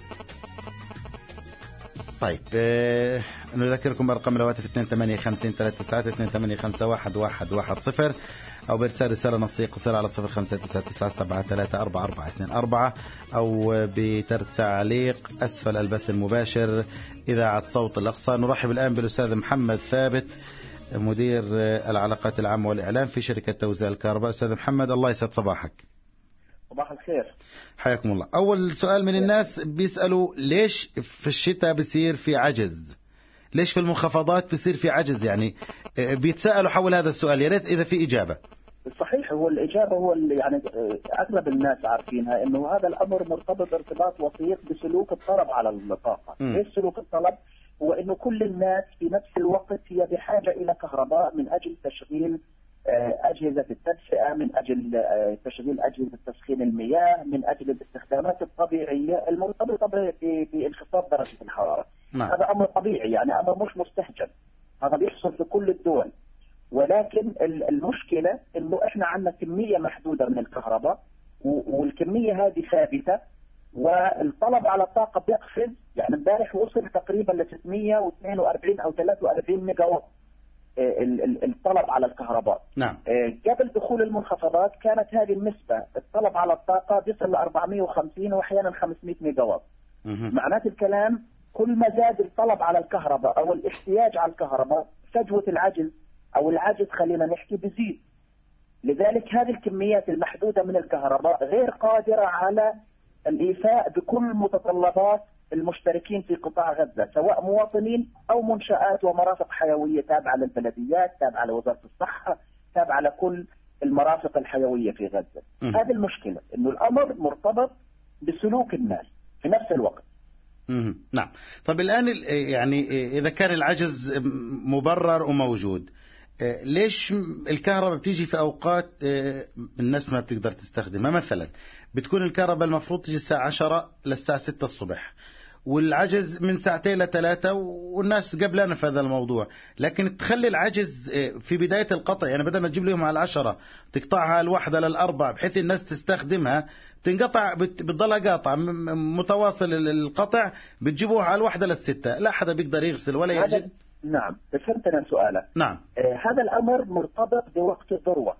طيب آه نذكركم برقم الهواتف اثنين ثمانية خمسة ثلاثة تسعة اثنين ثمانية خمسة واحد واحد واحد صفر، أو بإرسال رسالة نصية قصيرة على صفر خمسة تسعة تسعة سبعة ثلاثة أربعة أربعة اثنين أربعة، أو بترك تعليق أسفل البث المباشر إذاعة صوت الأقصى. نرحب الآن بالأستاذ محمد ثابت، مدير العلاقات العامة والإعلام في شركة توزيع الكهرباء. أستاذ محمد الله يسعد صباحك. صباح الخير. حياكم الله. أول سؤال من الناس بيسألوا ليش في الشتاء بيصير في عجز، ليش في المنخفضات بيصير في عجز؟ يعني بيتسألوا حول هذا السؤال، يا ريت إذا في إجابة. صحيح، هو الإجابة هو يعني أغلب الناس عارفينها إنه هذا الأمر مرتبط ارتباط وثيق بسلوك الطلب على الطاقة. إيش سلوك الطلب؟ هو إنه كل الناس في نفس الوقت هي بحاجة إلى كهرباء من أجل تشغيل أجهزة التدفئة، من أجل تشغيل أجهزة تسخين المياه، من أجل الاستخدامات الطبيعية المرتبطة بانخفاض درجة الحرارة. نعم. هذا أمر طبيعي، يعني أمر مش مستهجن، هذا بيحصل في كل الدول. ولكن المشكلة إنه إحنا عندنا كمية محدودة من الكهرباء، والكمية هذه ثابتة، والطلب على الطاقة بيقفز. يعني امبارح وصل تقريبا ل ستمئة واثنين وأربعين أو ثلاثة وأربعين ميجا وات الطلب على الكهرباء. نعم. قبل دخول المنخفضات كانت هذه النسبة الطلب على الطاقة بيصل ل أربعمئة وخمسين وأحيانا خمسمئة ميجا وات. معنات الكلام كل ما زاد الطلب على الكهرباء أو الاحتياج على الكهرباء، فجوة العجز أو العجز خلينا نحكي بزيد. لذلك هذه الكميات المحدودة من الكهرباء غير قادرة على الإيفاء بكل متطلبات المشتركين في قطاع غزة، سواء مواطنين أو منشآت ومرافق حيوية تابعة للبلديات، تابعة لوزارة الصحة، تابعة لكل المرافق الحيوية في غزة. هذه المشكلة، إنه الأمر مرتبط بسلوك الناس في نفس الوقت. مم. نعم. طب الآن يعني إذا كان العجز مبرر وموجود، ليش الكهرباء بتيجي في أوقات الناس ما بتقدر تستخدمها؟ مثلا بتكون الكهرباء المفروض تيجي الساعة عشرة للساعة ستة الصبح، والعجز من ساعتين لثلاثة، والناس قبلنا في هذا الموضوع، لكن تخلي العجز في بداية القطع، يعني بدل ما تجيب لهم على العشرة تقطعها الواحدة للأربع بحيث الناس تستخدمها، تنقطع بتضلها قاطع متواصل القطع، بتجيبوها على الواحدة للستة، لا حدا بيقدر يغسل ولا يجد. نعم، فهمتنا سؤالك. نعم. آه هذا الأمر مرتبط بوقت الذروة.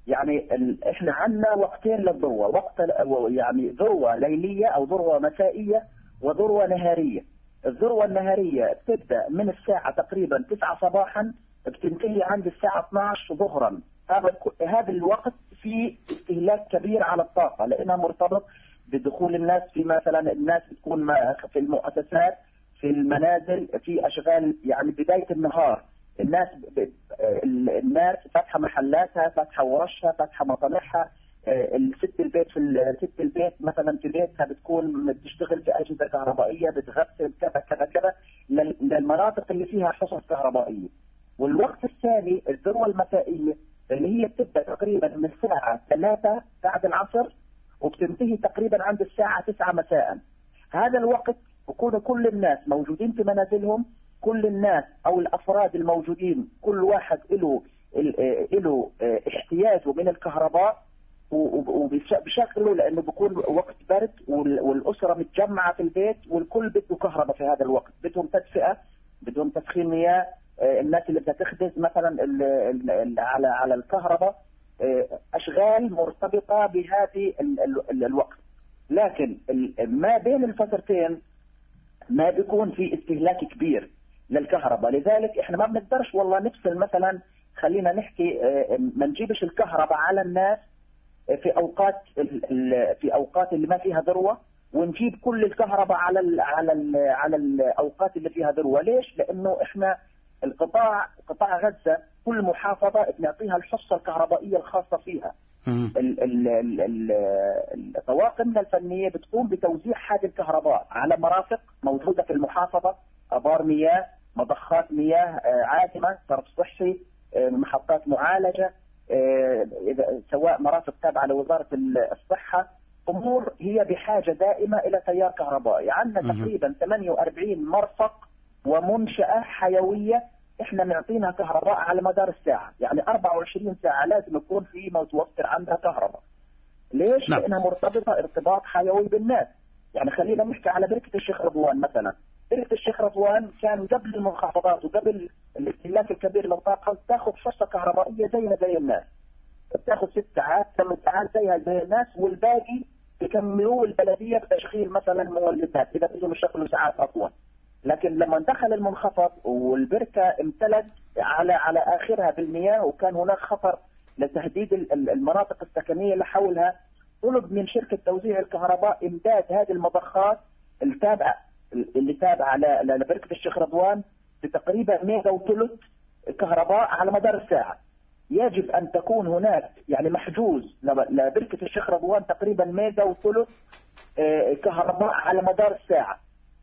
يعني ال... احنا عندنا وقتين للذروة، وقت يعني ذروة ليلية او ذروة مسائية وذروة نهارية. الذروة النهارية بتبدأ من الساعة تقريبا تسعة صباحا بتنتهي عند الساعة اثنعش ظهرا. هذا هذا الوقت فيه استهلاك كبير على الطاقة، لأنها مرتبط بدخول الناس في مثلا الناس بتكون في المؤسسات في المنازل في أشغال، يعني بداية النهار الناس الناس فاتحة محلاتها، فاتحة ورشها، فاتحة مطالعها. الست البيت في ست البيت مثلا في بيتها بتكون بتشتغل في أجهزة كهربائية، بتغسل كذا كذا كذا للمناطق اللي فيها حصص كهربائية. والوقت الثاني الذروة المسائية اللي هي بتبدأ تقريبا من الساعة ثلاثة بعد العصر وبتنتهي تقريبا عند الساعة تسعة مساء. هذا الوقت بكونوا كل الناس موجودين في منازلهم، كل الناس أو الأفراد الموجودين كل واحد له له احتياجه من الكهرباء وبشكله، لأنه بيكون وقت برد والأسرة متجمعة في البيت والكل بده كهرباء في هذا الوقت، بدهم تدفئة، بدهم تسخين مياه. الناس اللي بتخبز مثلا على على الكهرباء، أشغال مرتبطة بهذه الوقت. لكن ما بين الفترتين ما بيكون في استهلاك كبير للكهرباء، لذلك احنا ما بنقدرش والله نفصل مثلا، خلينا نحكي ما نجيبش الكهرباء على الناس في اوقات في اوقات اللي ما فيها ذروه، ونجيب كل الكهرباء على ال على ال على الاوقات اللي فيها ذروه. ليش؟ لانه احنا القطاع قطاع غزه كل محافظه بنعطيها الحصه الكهربائيه الخاصه فيها. طواقمنا الفنيه بتقوم بتوزيع هذه الكهرباء على مرافق موجوده في المحافظه، ابار مياه، مضخات مياه عادمه، صرف صحي، محطات معالجه، سواء مرافق تابعه لوزاره الصحه، امور هي بحاجه دائمه الى تيار كهربائي. عندنا تقريبا ثمانية وأربعين مرفق ومنشاه حيويه احنا معطينها كهرباء على مدار الساعه، يعني أربعة وعشرين ساعه لازم يكون في متوفر عندها كهرباء. ليش؟ نعم. لانها مرتبطه ارتباط حيوي بالناس. يعني خلينا نحكي على بركه الشيخ رضوان مثلا. بركه الشيخ رضوان كان قبل المنخفضات وقبل الاستهلاك الكبير للطاقه تاخذ حصه كهربائيه زينا زي الناس، بتاخذ ست ساعات ثمان ساعات زيها زي الناس، والباقي بيكملوه البلديه بتشغيل مثلا مولدات اذا بدهم يشغلوا ساعات اطول. لكن لما دخل المنخفض والبركه امتلت على على اخرها بالمياه وكان هناك خطر لتهديد المناطق السكنيه اللي حولها، طلب من شركه توزيع الكهرباء امداد هذه المضخات التابعه اللي تابعه لبركه الشيخ رضوان بتقريبا ميجا وثلث كهرباء على مدار الساعه. يجب ان تكون هناك يعني محجوز لبركه الشيخ رضوان تقريبا ميجا وثلث كهرباء على مدار الساعه.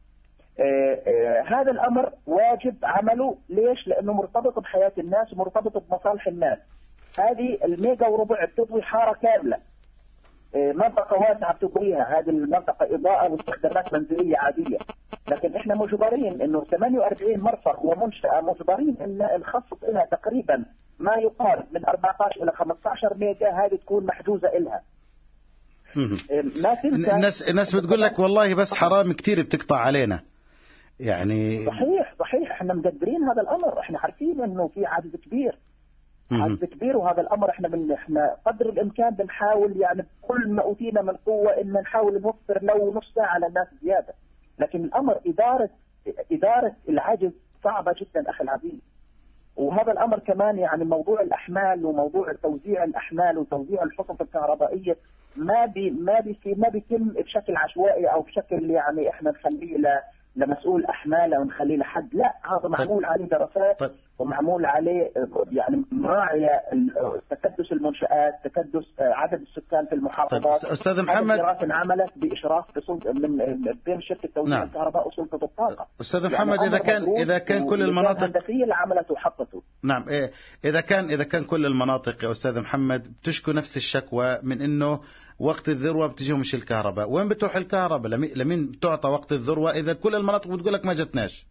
هذا الامر واجب عمله. ليش؟ لانه مرتبط بحياه الناس ومرتبط بمصالح الناس. هذه الميجا وربع بتضوي حاره كامله، منطقه واسعه بتضويها، هذه المنطقه اضاءه واستخدامات منزليه عاديه. لكن احنا مجبرين انه ثمانية وأربعين مرفق ومنشاه مجبرين ان نخصص لها تقريبا ما يقارب من أربعة عشر الى خمسة عشر ميجا، هذه تكون محجوزه لها. ما تنسى الناس الناس بتقول لك والله بس حرام كثير بتقطع علينا. يعني صحيح صحيح احنا مقدرين هذا الامر، احنا عارفين انه في عجز كبير عجز كبير وهذا الامر احنا من احنا قدر الامكان بنحاول يعني بكل ما اوتينا من قوه ان نحاول نوفر لو نص ساعه للناس زياده. لكن الامر اداره اداره العجز صعبه جدا اخي العزيز. وهذا الامر كمان يعني موضوع الاحمال وموضوع توزيع الاحمال وتوزيع الحصص الكهربائيه ما بي ما بي ما بيتم بشكل عشوائي او بشكل يعني احنا نخليه ل لمسؤول احمال او نخليه لحد، لا هذا معمول عليه دراسات طيب. ومعمول عليه يعني مراعيه تكدس المنشآت، تكدس عدد السكان في المحافظات. طيب. استاذ محمد، دراسه انعملت باشراف بسلطه من بين شركه توزيع نعم. الكهرباء وسلطه الطاقه. استاذ محمد يعني اذا كان اذا كان كل المناطق الهندسيه اللي عملت وحطته نعم إيه اذا كان اذا كان كل المناطق يا استاذ محمد بتشكو نفس الشكوى من انه وقت الذروه بتجيهمش الكهرباء، وين بتروح الكهرباء؟ لمين بتعطى وقت الذروه اذا كل المناطق بتقول لك ما جتناش؟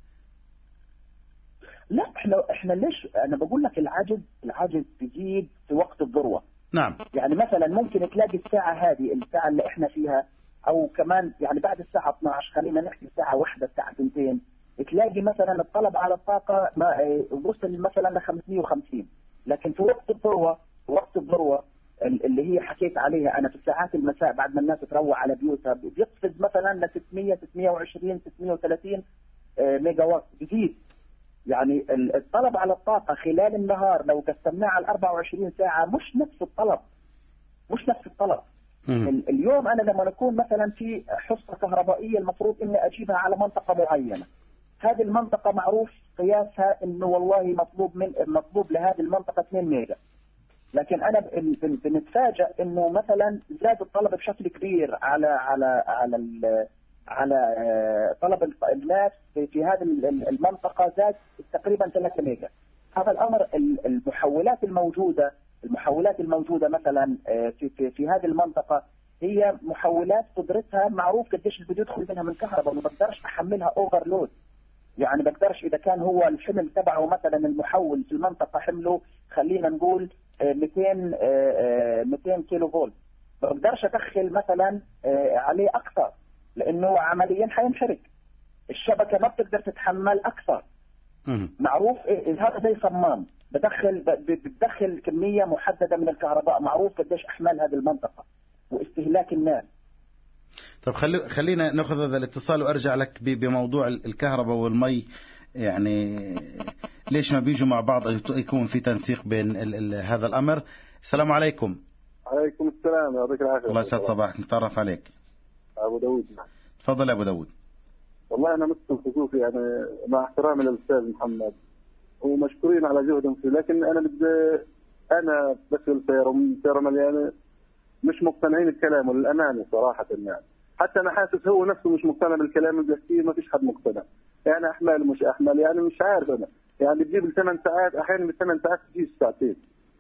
لا احنا احنا ليش انا بقول لك العجز العجز بيزيد في وقت الذروه. نعم. يعني مثلا ممكن تلاقي الساعه هذه الساعه اللي احنا فيها او كمان يعني بعد الساعه اثنعش خلينا نحكي الساعه واحدة الساعه اثنتين تلاقي مثلا الطلب على الطاقه ما وصل مثلا ل خمسمية وخمسين، لكن في وقت الذروه وقت الذروه اللي هي حكيت عليها أنا في ساعات المساء بعد ما الناس تروح على بيوتها بيقفز مثلا ل ستمية ستمية وعشرين ستمية وثلاثين ميجا واط بيزيد. يعني الطلب على الطاقة خلال النهار لو قسمناه على أربعة وعشرين ساعة مش نفس الطلب مش نفس الطلب. اليوم أنا لما نكون مثلا في حصة كهربائية المفروض إني أجيبها على منطقة معينة، هذه المنطقة معروف قياسها إنه والله مطلوب من مطلوب لهذه المنطقة اثنين ميجا، لكن أنا بنتفاجأ إنه مثلا زاد الطلب بشكل كبير على على على على طلب الناس في هذه المنطقة زاد تقريبا ثلاثة ميجا. هذا الأمر المحولات الموجودة المحولات الموجودة مثلا في في في هذه المنطقة هي محولات قدرتها معروف قديش اللي بده يدخل منها من كهرباء، وما بقدرش أحملها اوفرلود. يعني بقدرش إذا كان هو الحمل تبعه مثلا المحول في المنطقة حمله خلينا نقول مئتين مئتين كيلو فولت، ما بقدرش أدخل مثلا عليه أكثر لأنه عمليا حينحرق، الشبكة ما بتقدر تتحمل أكثر. معروف هذا زي صمام بدخل بدخل كمية محددة من الكهرباء، معروف قديش أحمال هذه المنطقة واستهلاك الناس. طب خلي خلينا ناخذ هذا الاتصال وارجع لك بموضوع الكهرباء والمي. يعني ليش ما بيجوا مع بعض يكون في تنسيق بين ال ال هذا الامر؟ السلام عليكم. عليكم السلام، يعطيك العافيه. الله يسعد صباحك. نتعرف عليك. ابو داود. تفضل يا ابو داود. والله انا مثل خصوصي يعني مع احترامي للاستاذ محمد ومشكورين على جهدهم فيه، لكن انا بدي انا بسال سياره ومن سياره مليانه مش مقتنعين بكلامه للامانه صراحه. يعني حتى انا حاسس هو نفسه مش مقتنع بالكلام اللي بيحكيه، ما فيش حد مقتنع. يعني احمال مش احمال، يعني مش عارف انا. يعني بتجيب الثمان ساعات، احيانا بالثمان ساعات تجيب ساعتين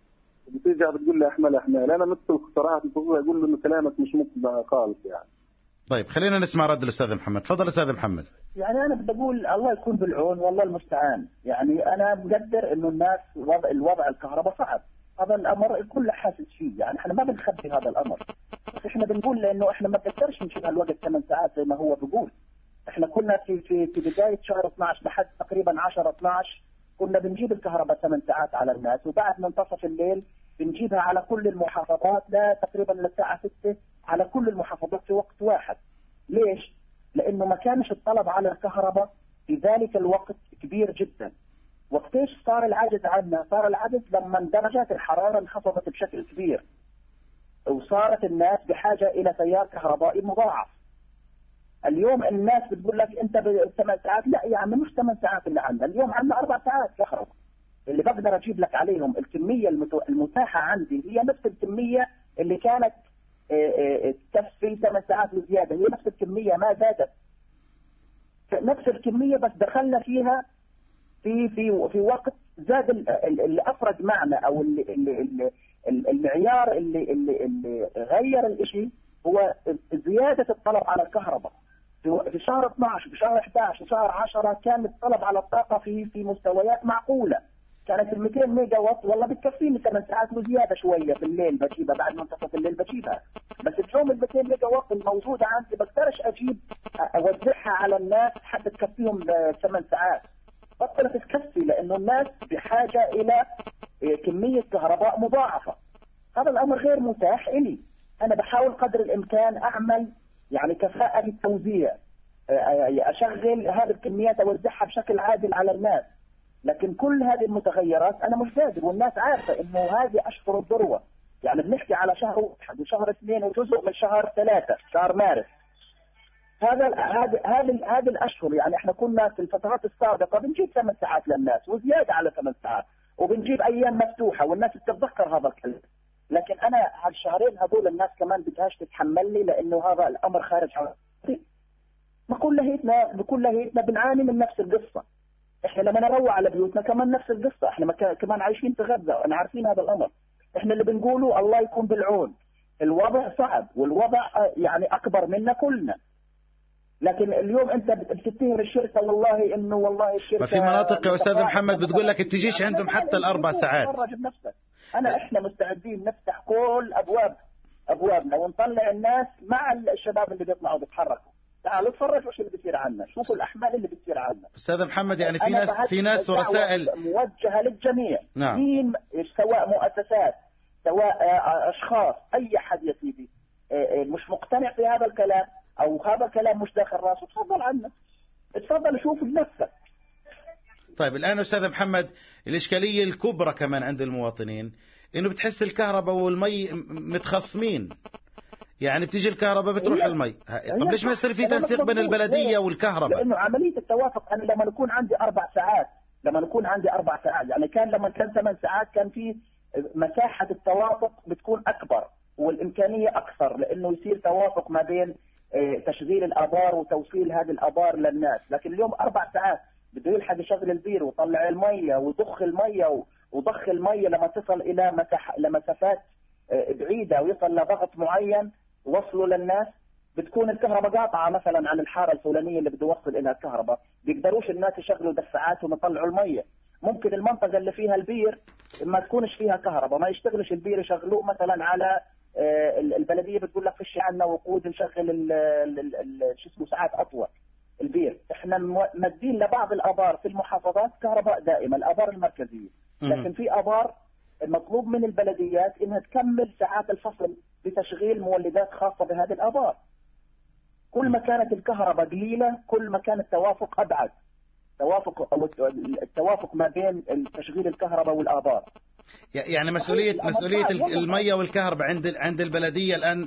بترجع بتقول لي احمال احمال. انا مثل صراحه اقول له انه كلامك مش مقتنع خالص. يعني طيب خلينا نسمع رد الاستاذ محمد. تفضل استاذ محمد. يعني انا بدي اقول الله يكون بالعون والله المستعان. يعني انا بقدر انه الناس وضع الوضع الكهرباء صعب، هذا الامر الكل حاسس فيه، يعني احنا ما بنخبي هذا الامر، بس احنا بنقول لانه احنا ما بنقدرش نشيل هالوقت ثمان ساعات زي ما هو بيقول. احنا كنا في في في بدايه شهر اثنعش لحد تقريبا عشرة اثنعش كنا بنجيب الكهرباء ثمان ساعات على الناس، وبعد منتصف الليل بنجيبها على كل المحافظات لا تقريبا للساعه ستة على كل المحافظات في وقت واحد. ليش؟ لانه ما كانش الطلب على الكهرباء في ذلك الوقت كبير جدا. وقتيش صار العجز عنا؟ صار العجز لما درجات الحراره انخفضت بشكل كبير وصارت الناس بحاجه الى تيار كهربائي مضاعف. اليوم الناس بتقول لك انت بثمان ساعات، لا يا عم مش ثمان ساعات اللي عندنا، اليوم عندنا اربع ساعات كهرباء اللي بقدر اجيب لك عليهم. الكميه المتاحه عندي هي نفس الكميه اللي كانت تكفي ثمان ساعات وزياده، هي نفس الكميه ما زادت، نفس الكميه بس دخلنا فيها في في في وقت زاد. اللي افرق معنا او اللي اللي المعيار اللي اللي, اللي غير الشيء هو زياده الطلب على الكهرباء. في شهر اثنعش في شهر احد عشر في شهر عشرة كان الطلب على الطاقه في في مستويات معقوله، كانت ال مئتين ميجا واط والله بتكفيني ثمان ساعات وزياده شويه في الليل بجيبها، بعد منتصف الليل بجيبها. بس اليوم ال مئتين ميجا واط الموجوده عندي بقدرش اجيب اوزعها على الناس حتى تكفيهم ثمان ساعات، بطلت تكفي لانه الناس بحاجه الى كميه كهرباء مضاعفه. هذا الامر غير متاح الي. انا بحاول قدر الامكان اعمل يعني كفاءه بالتوزيع، اشغل هذه الكميات اوزعها بشكل عادل على الناس، لكن كل هذه المتغيرات انا مش قادر، والناس عارفه انه هذه اشهر الذروه. يعني بنحكي على شهر واحد وشهر اثنين وجزء من شهر ثلاثه شهر مارس. هذا هذه هذه هذه الاشهر يعني احنا كنا في الفترات السابقه بنجيب ثمان ساعات للناس وزياده على ثمان ساعات، وبنجيب ايام مفتوحه والناس بتتذكر هذا الكلام. لكن انا هالشهرين هذول الناس كمان بدهاش تتحمل لي لانه هذا الامر خارج عن ما كليتنا بكليتنا بنعاني من نفس القصه. احنا لما نروح على بيوتنا كمان نفس القصه، احنا كمان عايشين في غزه وانا عارفين هذا الامر. احنا اللي بنقوله الله يكون بالعون، الوضع صعب والوضع يعني اكبر منا كلنا. لكن اليوم انت بتتهم الشركه والله انه والله الشركه ما في مناطق يا استاذ محمد بتقول لك بتجيش عندهم حتى الاربع ساعات. انا احنا مستعدين نفتح كل ابواب ابوابنا ونطلع الناس مع الشباب اللي بيطلعوا بيتحركوا. تعالوا اتفرجوا ايش اللي بيصير عنا، شوفوا الاحمال اللي بتصير عنا. استاذ محمد يعني في ناس في ناس ورسائل موجهه للجميع. نعم. مين سواء مؤسسات سواء اشخاص اي حد يا سيدي مش مقتنع في هذا الكلام او هذا الكلام مش داخل راسه، تفضل عنا، تفضل شوف بنفسك. طيب الآن أستاذ محمد، الإشكالية الكبرى كمان عند المواطنين إنه بتحس الكهرباء والمي متخصمين، يعني بتيجي الكهرباء بتروح المي. طب ليش ما يصير في تنسيق بين البلدية والكهرباء؟ لأنه عملية التوافق، أنا لما نكون عندي أربع ساعات لما نكون عندي أربع ساعات يعني كان لما كان ثمان ساعات كان في مساحة التوافق بتكون أكبر والإمكانية أكثر، لأنه يصير توافق ما بين تشغيل الآبار وتوصيل هذه الآبار للناس. لكن اليوم أربع ساعات بده يلحق يشغل البير ويطلع المية ويضخ المية وضخ المية لما تصل إلى مساح لمسافات بعيدة ويصل لضغط معين وصلوا للناس، بتكون الكهرباء قاطعة مثلا عن الحارة الفلانية اللي بده يوصل إلى الكهرباء، بيقدروش الناس يشغلوا دفعاتهم ويطلعوا المية. ممكن المنطقة اللي فيها البير ما تكونش فيها كهرباء، ما يشتغلش البير، يشغلوه مثلا على البلدية بتقول لك فيش عندنا وقود نشغل شو اسمه ساعات أطول البير. احنا مدين لبعض الآبار في المحافظات كهرباء دائمة، الآبار المركزية، لكن في آبار المطلوب من البلديات انها تكمل ساعات الفصل بتشغيل مولدات خاصة بهذه الآبار. كل ما كانت الكهرباء قليلة كل ما كان التوافق أبعد، توافق أو التوافق ما بين تشغيل الكهرباء والآبار. يعني مسؤولية مسؤولية المية والكهرباء عند عند البلدية الآن،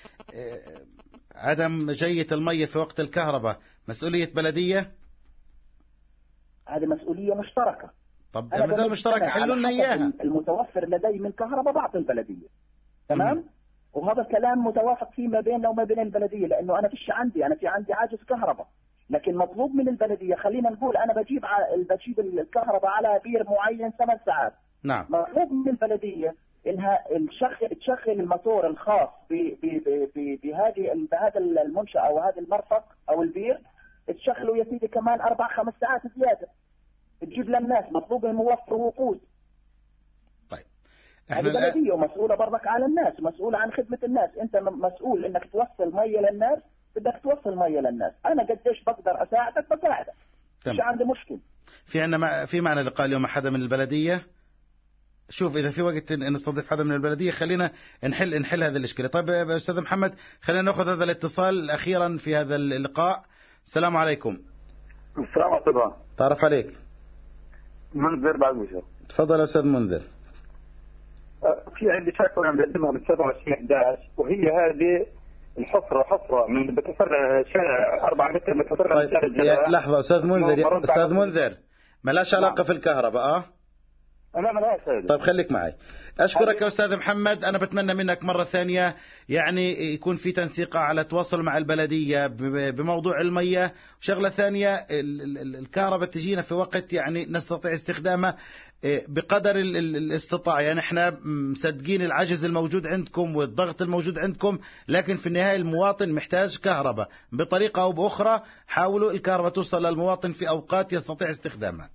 عدم جية المية في وقت الكهرباء مسؤولية بلدية؟ هذه مسؤولية مشتركة. طب مثلا مشتركة حلوا لنا إياها. المتوفر لدي من كهرباء بعض البلدية، تمام؟ وهذا الكلام متوافق فيه ما بيننا وما بين البلدية، لأنه أنا فيش عندي أنا في عندي عاجز كهرباء، لكن مطلوب من البلدية، خلينا نقول أنا بجيب بجيب الكهرباء على بير معين ثمان ساعات. نعم. مطلوب من البلدية إنها تشغل تشغل الموتور الخاص بهذه بهذا المنشأة أو هذا المرفق أو البير، تشغله يا سيدي كمان أربع خمس ساعات زيادة، تجيب للناس. مطلوب من موفر وقود. طيب احنا البلدية ومسؤولة برضك على الناس، مسؤولة عن خدمة الناس. انت مسؤول انك توصل مية للناس، بدك توصل مية للناس. انا قديش بقدر اساعدك بساعدك، مش عندي مشكلة. في عندنا في معنا لقاء اليوم حدا من البلدية. شوف إذا في وقت نستضيف حدا من البلدية خلينا نحل نحل هذه الإشكالية. طيب يا أستاذ محمد، خلينا نأخذ هذا الاتصال أخيرا في هذا اللقاء. السلام عليكم. السلام عليكم. تعرف عليك منذر بعد مشهر. تفضل يا أستاذ منذر. في عندي شكوى أنا مقدمها من سبعة وعشرين أحد عشر، وهي هذه الحفرة حفرة من بتفرع شارع أربعة متر بتفرع طيب شارع الجلاء. لحظة أستاذ منذر، أستاذ منذر ملاش علاقة في الكهرباء أه؟ أنا ملاش. طيب خليك معي. أشكرك يا أستاذ محمد. أنا بتمنى منك مرة ثانية يعني يكون في تنسيق على تواصل مع البلدية بموضوع المياه. وشغلة ثانية، الكهرباء تجينا في وقت يعني نستطيع استخدامها بقدر الاستطاعة. يعني احنا مصدقين العجز الموجود عندكم والضغط الموجود عندكم، لكن في النهاية المواطن محتاج كهرباء بطريقة أو بأخرى. حاولوا الكهرباء توصل للمواطن في أوقات يستطيع استخدامها.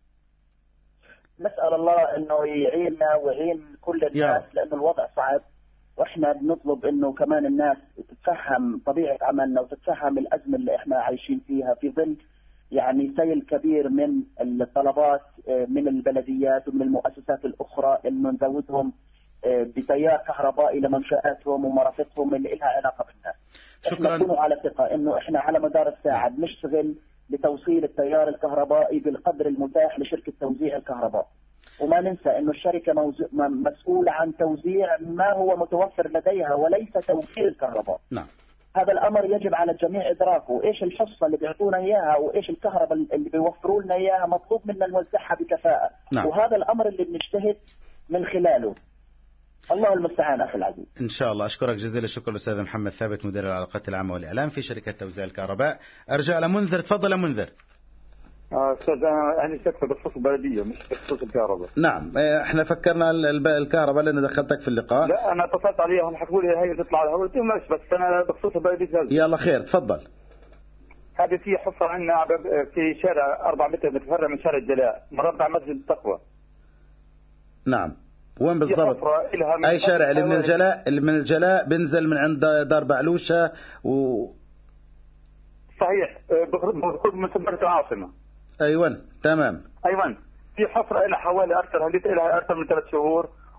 نسأل الله انه يعيننا ويعين كل الناس، لانه الوضع صعب، واحنا بنطلب انه كمان الناس تتفهم طبيعة عملنا وتتفهم الازمة اللي احنا عايشين فيها في ظل يعني سيل كبير من الطلبات من البلديات ومن المؤسسات الاخرى انه نزودهم بتيار كهربائي لمنشآتهم ومرافقهم اللي لها علاقة بالناس. شكرا. احنا كونوا على ثقة انه احنا على مدار الساعة بنشتغل لتوصيل التيار الكهربائي بالقدر المتاح لشركة توزيع الكهرباء، وما ننسى انه الشركة موزو... مسؤولة عن توزيع ما هو متوفر لديها وليس توفير الكهرباء. نعم. هذا الامر يجب على الجميع ادراكه، ايش الحصة اللي بيعطونا اياها وايش الكهرباء اللي بيوفروا لنا اياها، مطلوب منا نوزعها بكفاءة. نعم. وهذا الامر اللي بنجتهد من خلاله. الله المستعان أخي العزيز. إن شاء الله. أشكرك جزيل الشكر الأستاذ محمد ثابت، مدير العلاقات العامة والإعلام في شركة توزيع الكهرباء. أرجع لمنذر. تفضل يا منذر. أستاذ أنا عندي شكوى بخصوص البلدية مش بخصوص الكهرباء. نعم إحنا فكرنا الكهرباء لأن دخلتك في اللقاء. لا أنا اتصلت عليهم حكوا لي هي تطلع على الهواء، ماشي، بس أنا بخصوص البلدية. يلا خير تفضل. هذه في حصة عندنا في شارع أربعة متر متفرع من شارع الجلاء، مربع مسجد التقوى. نعم. وين بالضبط؟ أي شارع؟ اللي من الجلاء، اللي من الجلاء بنزل من عند دار بعلوشة و صحيح، بخرج من سبرة العاصمة. أيوة تمام. أيوة في حفرة لها حوالي أكثر هليت لها أكثر من ثلاث شهور،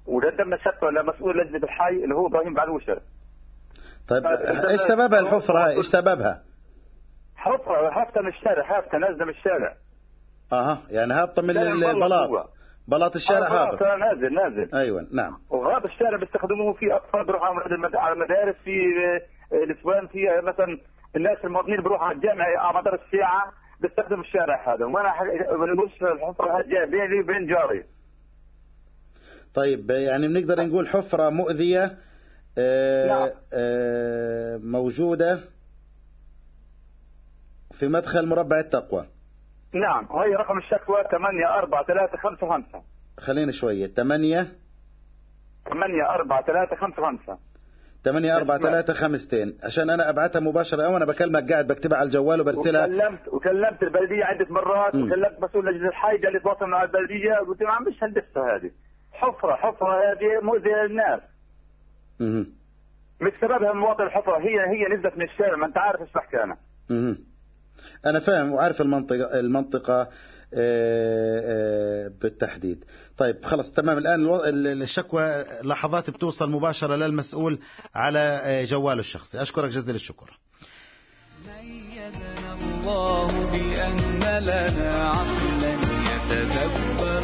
وقدمنا شكوى لمسؤول لجنه الحي اللي هو ابراهيم بعلوشه. طيب ايش سببها الحفره؟ ايش سببها؟ حفره هابطه من الشارع، هابطه نازله من الشارع. اها يعني هابطه من البلاط، بلاط الشارع هابط. نازل نازل ايوه نعم. وهذا الشارع بيستخدموه في اطفال بيروحوا على المدارس، في الاسوان، في مثلا الناس المواطنين بيروحوا على الجامعه على مدار الساعه بيستخدموا الشارع هذا، وانا بنقول الحفره هذه بيني وبين جاري. طيب يعني بنقدر نقول حفره مؤذيه آه نعم. آه موجوده في مدخل مربع التقوى. نعم، وهي رقم الشكوى ثمانية أربعة ثلاثة خمسة خمسة. خلينا شوية. ثمانية ثمانية أربعة ثلاثة خمسة خمسة. ثمانية أربعة ثلاثة خمستين عشان أنا أبعتها مباشرة أو أنا بكلمك قاعد بكتبها على الجوال وبرسلها. وكلمت وكلمت البلدية عدة مرات م. وكلمت مسؤول لجنة الحي قال لي تواصل مع البلدية، قلت له مش هندسة هذه حفرة حفرة هذه مؤذية للناس. اها مش سببها المواطن الحفرة، هي هي نزلت من الشارع، ما أنت عارف ايش بحكي أنا. اها أنا فاهم وعارف المنطقة المنطقة بالتحديد. طيب خلص تمام. الآن الشكوى لحظات بتوصل مباشرة للمسؤول على جواله الشخصي. أشكرك جزيل الشكر. ميزنا الله بأن لنا عقلا يتدبر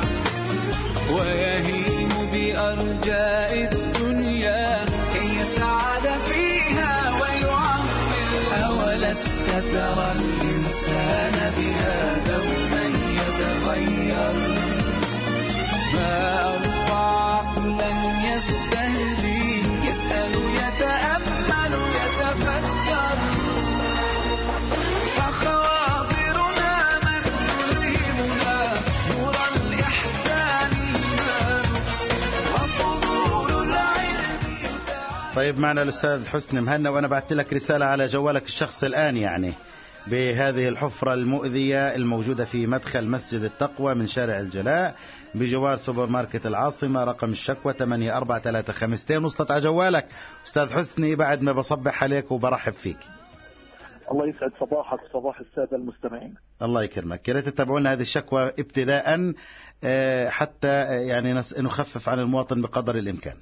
ويهيم بأرجاء الدنيا كي يسعد فيها ويعمر. أولست ترى الإنسان بها دوما يتغير، ما أروع عقلا يستهدي يسأل يتأمل يتفكر. فخواطرنا من تلهمنا نور الإحسان ما نبصر وفضول العلم. طيب معنا الأستاذ حسني مهنا، وأنا بعثت لك رسالة على جوالك الشخصي الآن يعني بهذه الحفرة المؤذية الموجودة في مدخل مسجد التقوى من شارع الجلاء بجوار سوبر ماركت العاصمة. رقم الشكوى ثمانية أربعة ثلاثة خمستين. وصلت على جوالك أستاذ حسني بعد ما بصبح عليك وبرحب فيك. الله يسعد صباحك صباح السادة المستمعين. الله يكرمك. يا ريت تتابعونا هذه الشكوى ابتداء حتى يعني نخفف عن المواطن بقدر الإمكان.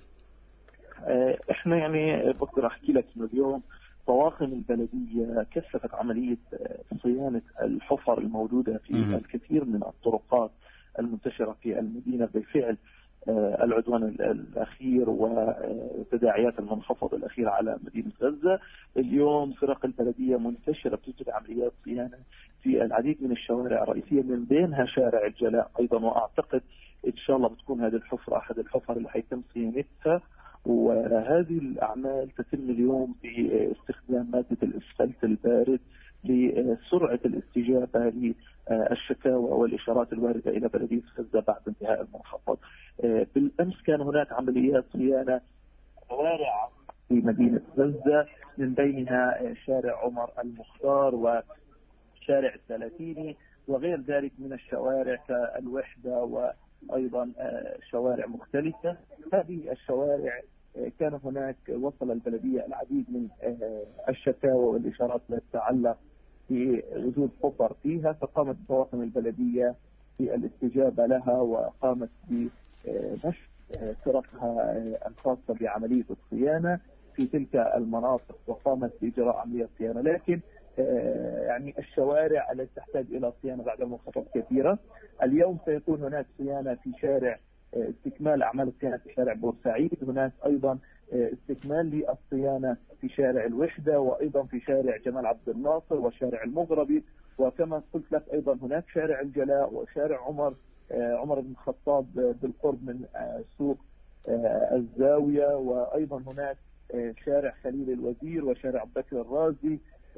احنا يعني بقدر احكي لك انه اليوم طواقم البلدية كثفت عملية صيانة الحفر الموجودة في م- الكثير من الطرقات المنتشرة في المدينة بفعل العدوان الأخير وتداعيات المنخفض الأخير على مدينة غزة. اليوم فرق البلدية منتشرة بتجري عمليات صيانة في العديد من الشوارع الرئيسية من بينها شارع الجلاء أيضا، وأعتقد إن شاء الله بتكون هذه الحفرة أحد الحفر اللي حيتم صيانتها. وهذه الأعمال تتم اليوم باستخدام مادة الإسفلت البارد لسرعة الاستجابة للشكاوى والإشارات الواردة إلى بلدية غزة بعد انتهاء المنخفض. بالأمس كان هناك عمليات صيانة شوارع في مدينة غزة من بينها شارع عمر المختار وشارع الثلاثيني وغير ذلك من الشوارع كالوحدة وأيضا شوارع مختلفة. هذه الشوارع كان هناك وصل البلدية العديد من الشكاوى والإشارات التي تتعلق بوجود حفر فيها، فقامت طواقم البلدية بالاستجابة لها وقامت بنشر فرقها الخاصة بعملية الصيانة في تلك المناطق وقامت بإجراء عملية صيانة. لكن يعني الشوارع التي تحتاج إلى صيانة بعد المنخفض كثيرة. اليوم سيكون هناك صيانة في شارع استكمال أعمال الصيانة في شارع بورسعيد، هناك أيضا استكمال للصيانة في شارع الوحدة وأيضا في شارع جمال عبد الناصر وشارع المغربي، وكما قلت لك أيضا هناك شارع الجلاء وشارع عمر عمر بن الخطاب بالقرب من سوق الزاوية، وأيضا هناك شارع خليل الوزير وشارع عبد البكر الرازي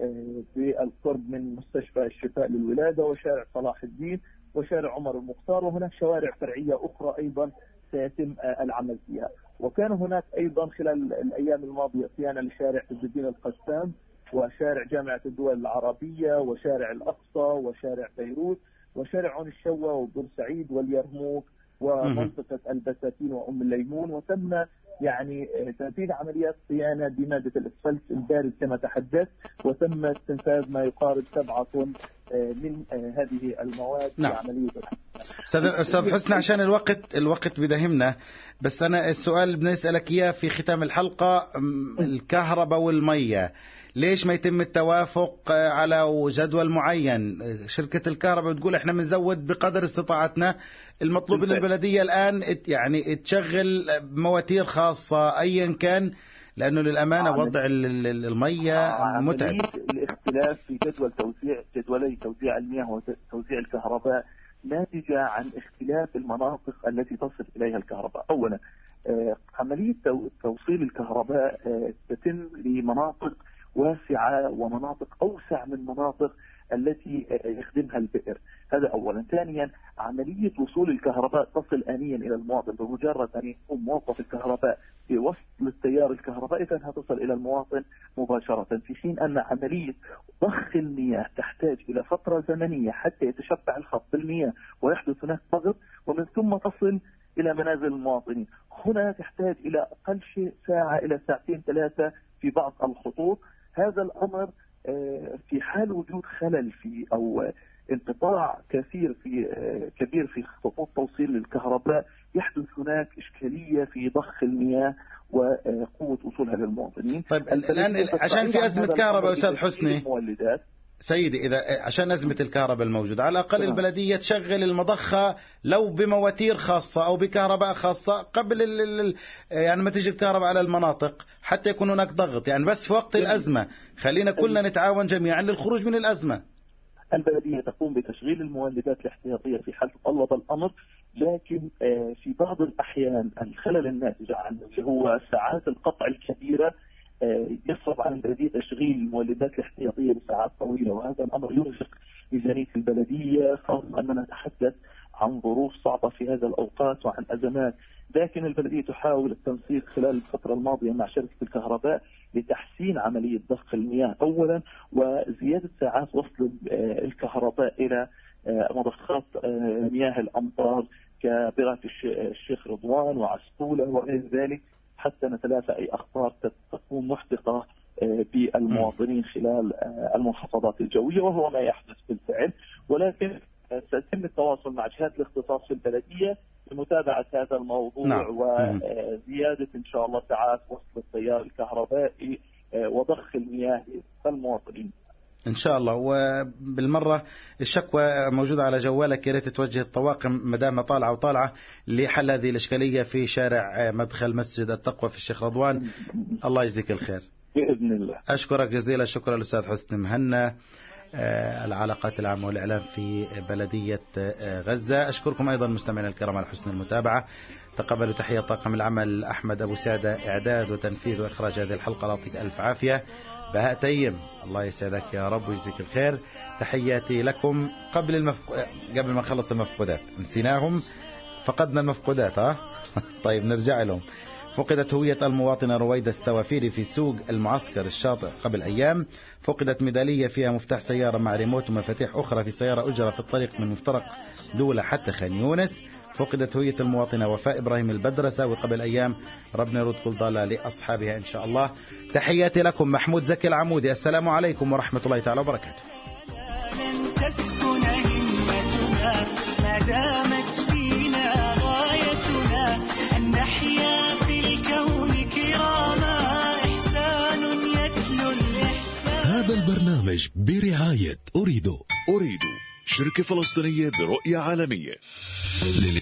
بالقرب من مستشفى الشفاء للولادة وشارع صلاح الدين وشارع عمر المختار، وهناك شوارع فرعية أخرى أيضا سيتم العمل فيها. وكان هناك أيضا خلال الأيام الماضية صيانة لشارع عز الدين القسام وشارع جامعة الدول العربية وشارع الأقصى وشارع بيروت وشارع عون الشوى وبورسعيد واليرموك ومنطقة البساتين وأم الليمون. وتم يعني تنفيذ عمليات صيانة بمادة الإسفلت البارد كما تحدثت، وتم استنفاذ ما يقارب سبعة طن من هذه المواد نعم. في عملية أستاذ أستاذ حسني، عشان الوقت الوقت بدهمنا، بس أنا السؤال بدنا نسألك إياه في ختام الحلقة. الكهرباء والمية ليش ما يتم التوافق على جدول معين؟ شركة الكهرباء بتقول احنا بنزود بقدر استطاعتنا، المطلوب من البلدية الآن يعني تشغل مواتير خاصة أيا كان، لأنه للأمانة وضع المية متعب. الاختلاف في جدول توزيع جدولي توزيع المياه وتوزيع الكهرباء ناتجة عن اختلاف المناطق التي تصل إليها الكهرباء. أولا عملية توصيل الكهرباء تتم لمناطق واسعة ومناطق أوسع من مناطق التي يخدمها البئر، هذا أولا. ثانيا عملية وصول الكهرباء تصل آنيا إلى المواطن، بمجرد أن يكون موظف الكهرباء في وصل التيار الكهربائي فإنها تصل إلى المواطن مباشرة، في حين أن عملية ضخ المياه تحتاج إلى فترة زمنية حتى يتشبع الخط بالمياه ويحدث هناك ضغط ومن ثم تصل إلى منازل المواطنين. هنا تحتاج إلى أقل شيء ساعة إلى ساعتين ثلاثة في بعض الخطوط. هذا الأمر في حال وجود خلل في أو انقطاع كثير في كبير في خطوط توصيل الكهرباء يحدث هناك إشكالية في ضخ المياه وقوة وصولها للمواطنين. طيب الآن عشان في أزمة كهرباء أستاذ حسني سيدي، إذا عشان أزمة الكهرباء الموجودة، على الأقل البلدية تشغل المضخة لو بمواتير خاصة أو بكهرباء خاصة قبل ال يعني ما تيجي الكهرباء على المناطق حتى يكون هناك ضغط، يعني بس في وقت الأزمة خلينا كلنا نتعاون جميعا للخروج من الأزمة. البلدية تقوم بتشغيل المولدات الاحتياطية في حال تطلب الأمر، لكن في بعض الأحيان الخلل الناتج عنه اللي هو ساعات القطع الكبيرة يصعب على البلدية تشغيل المولدات الاحتياطية بساعات طويلة، وهذا الأمر يرهق ميزانية البلدية، خاصة أننا نتحدث عن ظروف صعبة في هذا الأوقات وعن أزمات. لكن البلدية تحاول التنسيق خلال الفترة الماضية مع شركة الكهرباء لتحسين عملية ضخ المياه أولا، وزيادة ساعات وصل الكهرباء إلى مضخات مياه الأمطار كبرة الشيخ رضوان وعسقولة وغير ذلك، حتى نتلافى أي أخطار تكون محدقة بالمواطنين خلال المنخفضات الجوية، وهو ما يحدث بالفعل. ولكن سيتم التواصل مع جهات الاختصاص في البلدية لمتابعة هذا الموضوع. نعم. وزيادة إن شاء الله ساعات وصل التيار الكهربائي وضخ المياه للمواطنين إن شاء الله. وبالمرة الشكوى موجودة على جوالك، يا ريت توجه الطواقم مدام طالعة وطالعة لحل هذه الإشكالية في شارع مدخل مسجد التقوى في الشيخ رضوان. الله يجزيك الخير بإذن الله. أشكرك جزيلا الشكر الأستاذ حسني مهنا، العلاقات العامة والإعلام في بلدية غزة. أشكركم أيضا مستمعينا الكرام على حسن المتابعة. تقبلوا تحية طاقم العمل أحمد أبو سعدة، إعداد وتنفيذ وإخراج هذه الحلقة. يعطيك ألف عافية. بهاء تيم الله يسعدك يا رب ويجزيك الخير. تحياتي لكم. قبل المفق... قبل ما نخلص المفقودات، نسيناهم، فقدنا المفقودات ها طيب نرجع لهم. فقدت هوية المواطنة رويدة السوافيري في سوق المعسكر الشاطئ قبل أيام. فقدت ميدالية فيها مفتاح سيارة مع ريموت ومفاتيح أخرى في سيارة أجرى في الطريق من مفترق دولة حتى خان يونس. فقدت هوية المواطنة وفاء إبراهيم البدرسة وقبل أيام، ربنا يرد كل ضالة لأصحابها إن شاء الله. تحياتي لكم. محمود زكي العمودي، السلام عليكم ورحمة الله تعالى وبركاته. لن تسكن همتنا ما دامت فينا غايتنا أن نحيا في الكون كراما، إحسان يتلو الإحسان. هذا البرنامج برعاية أريدو. أريدو شركة فلسطينية برؤية عالمية.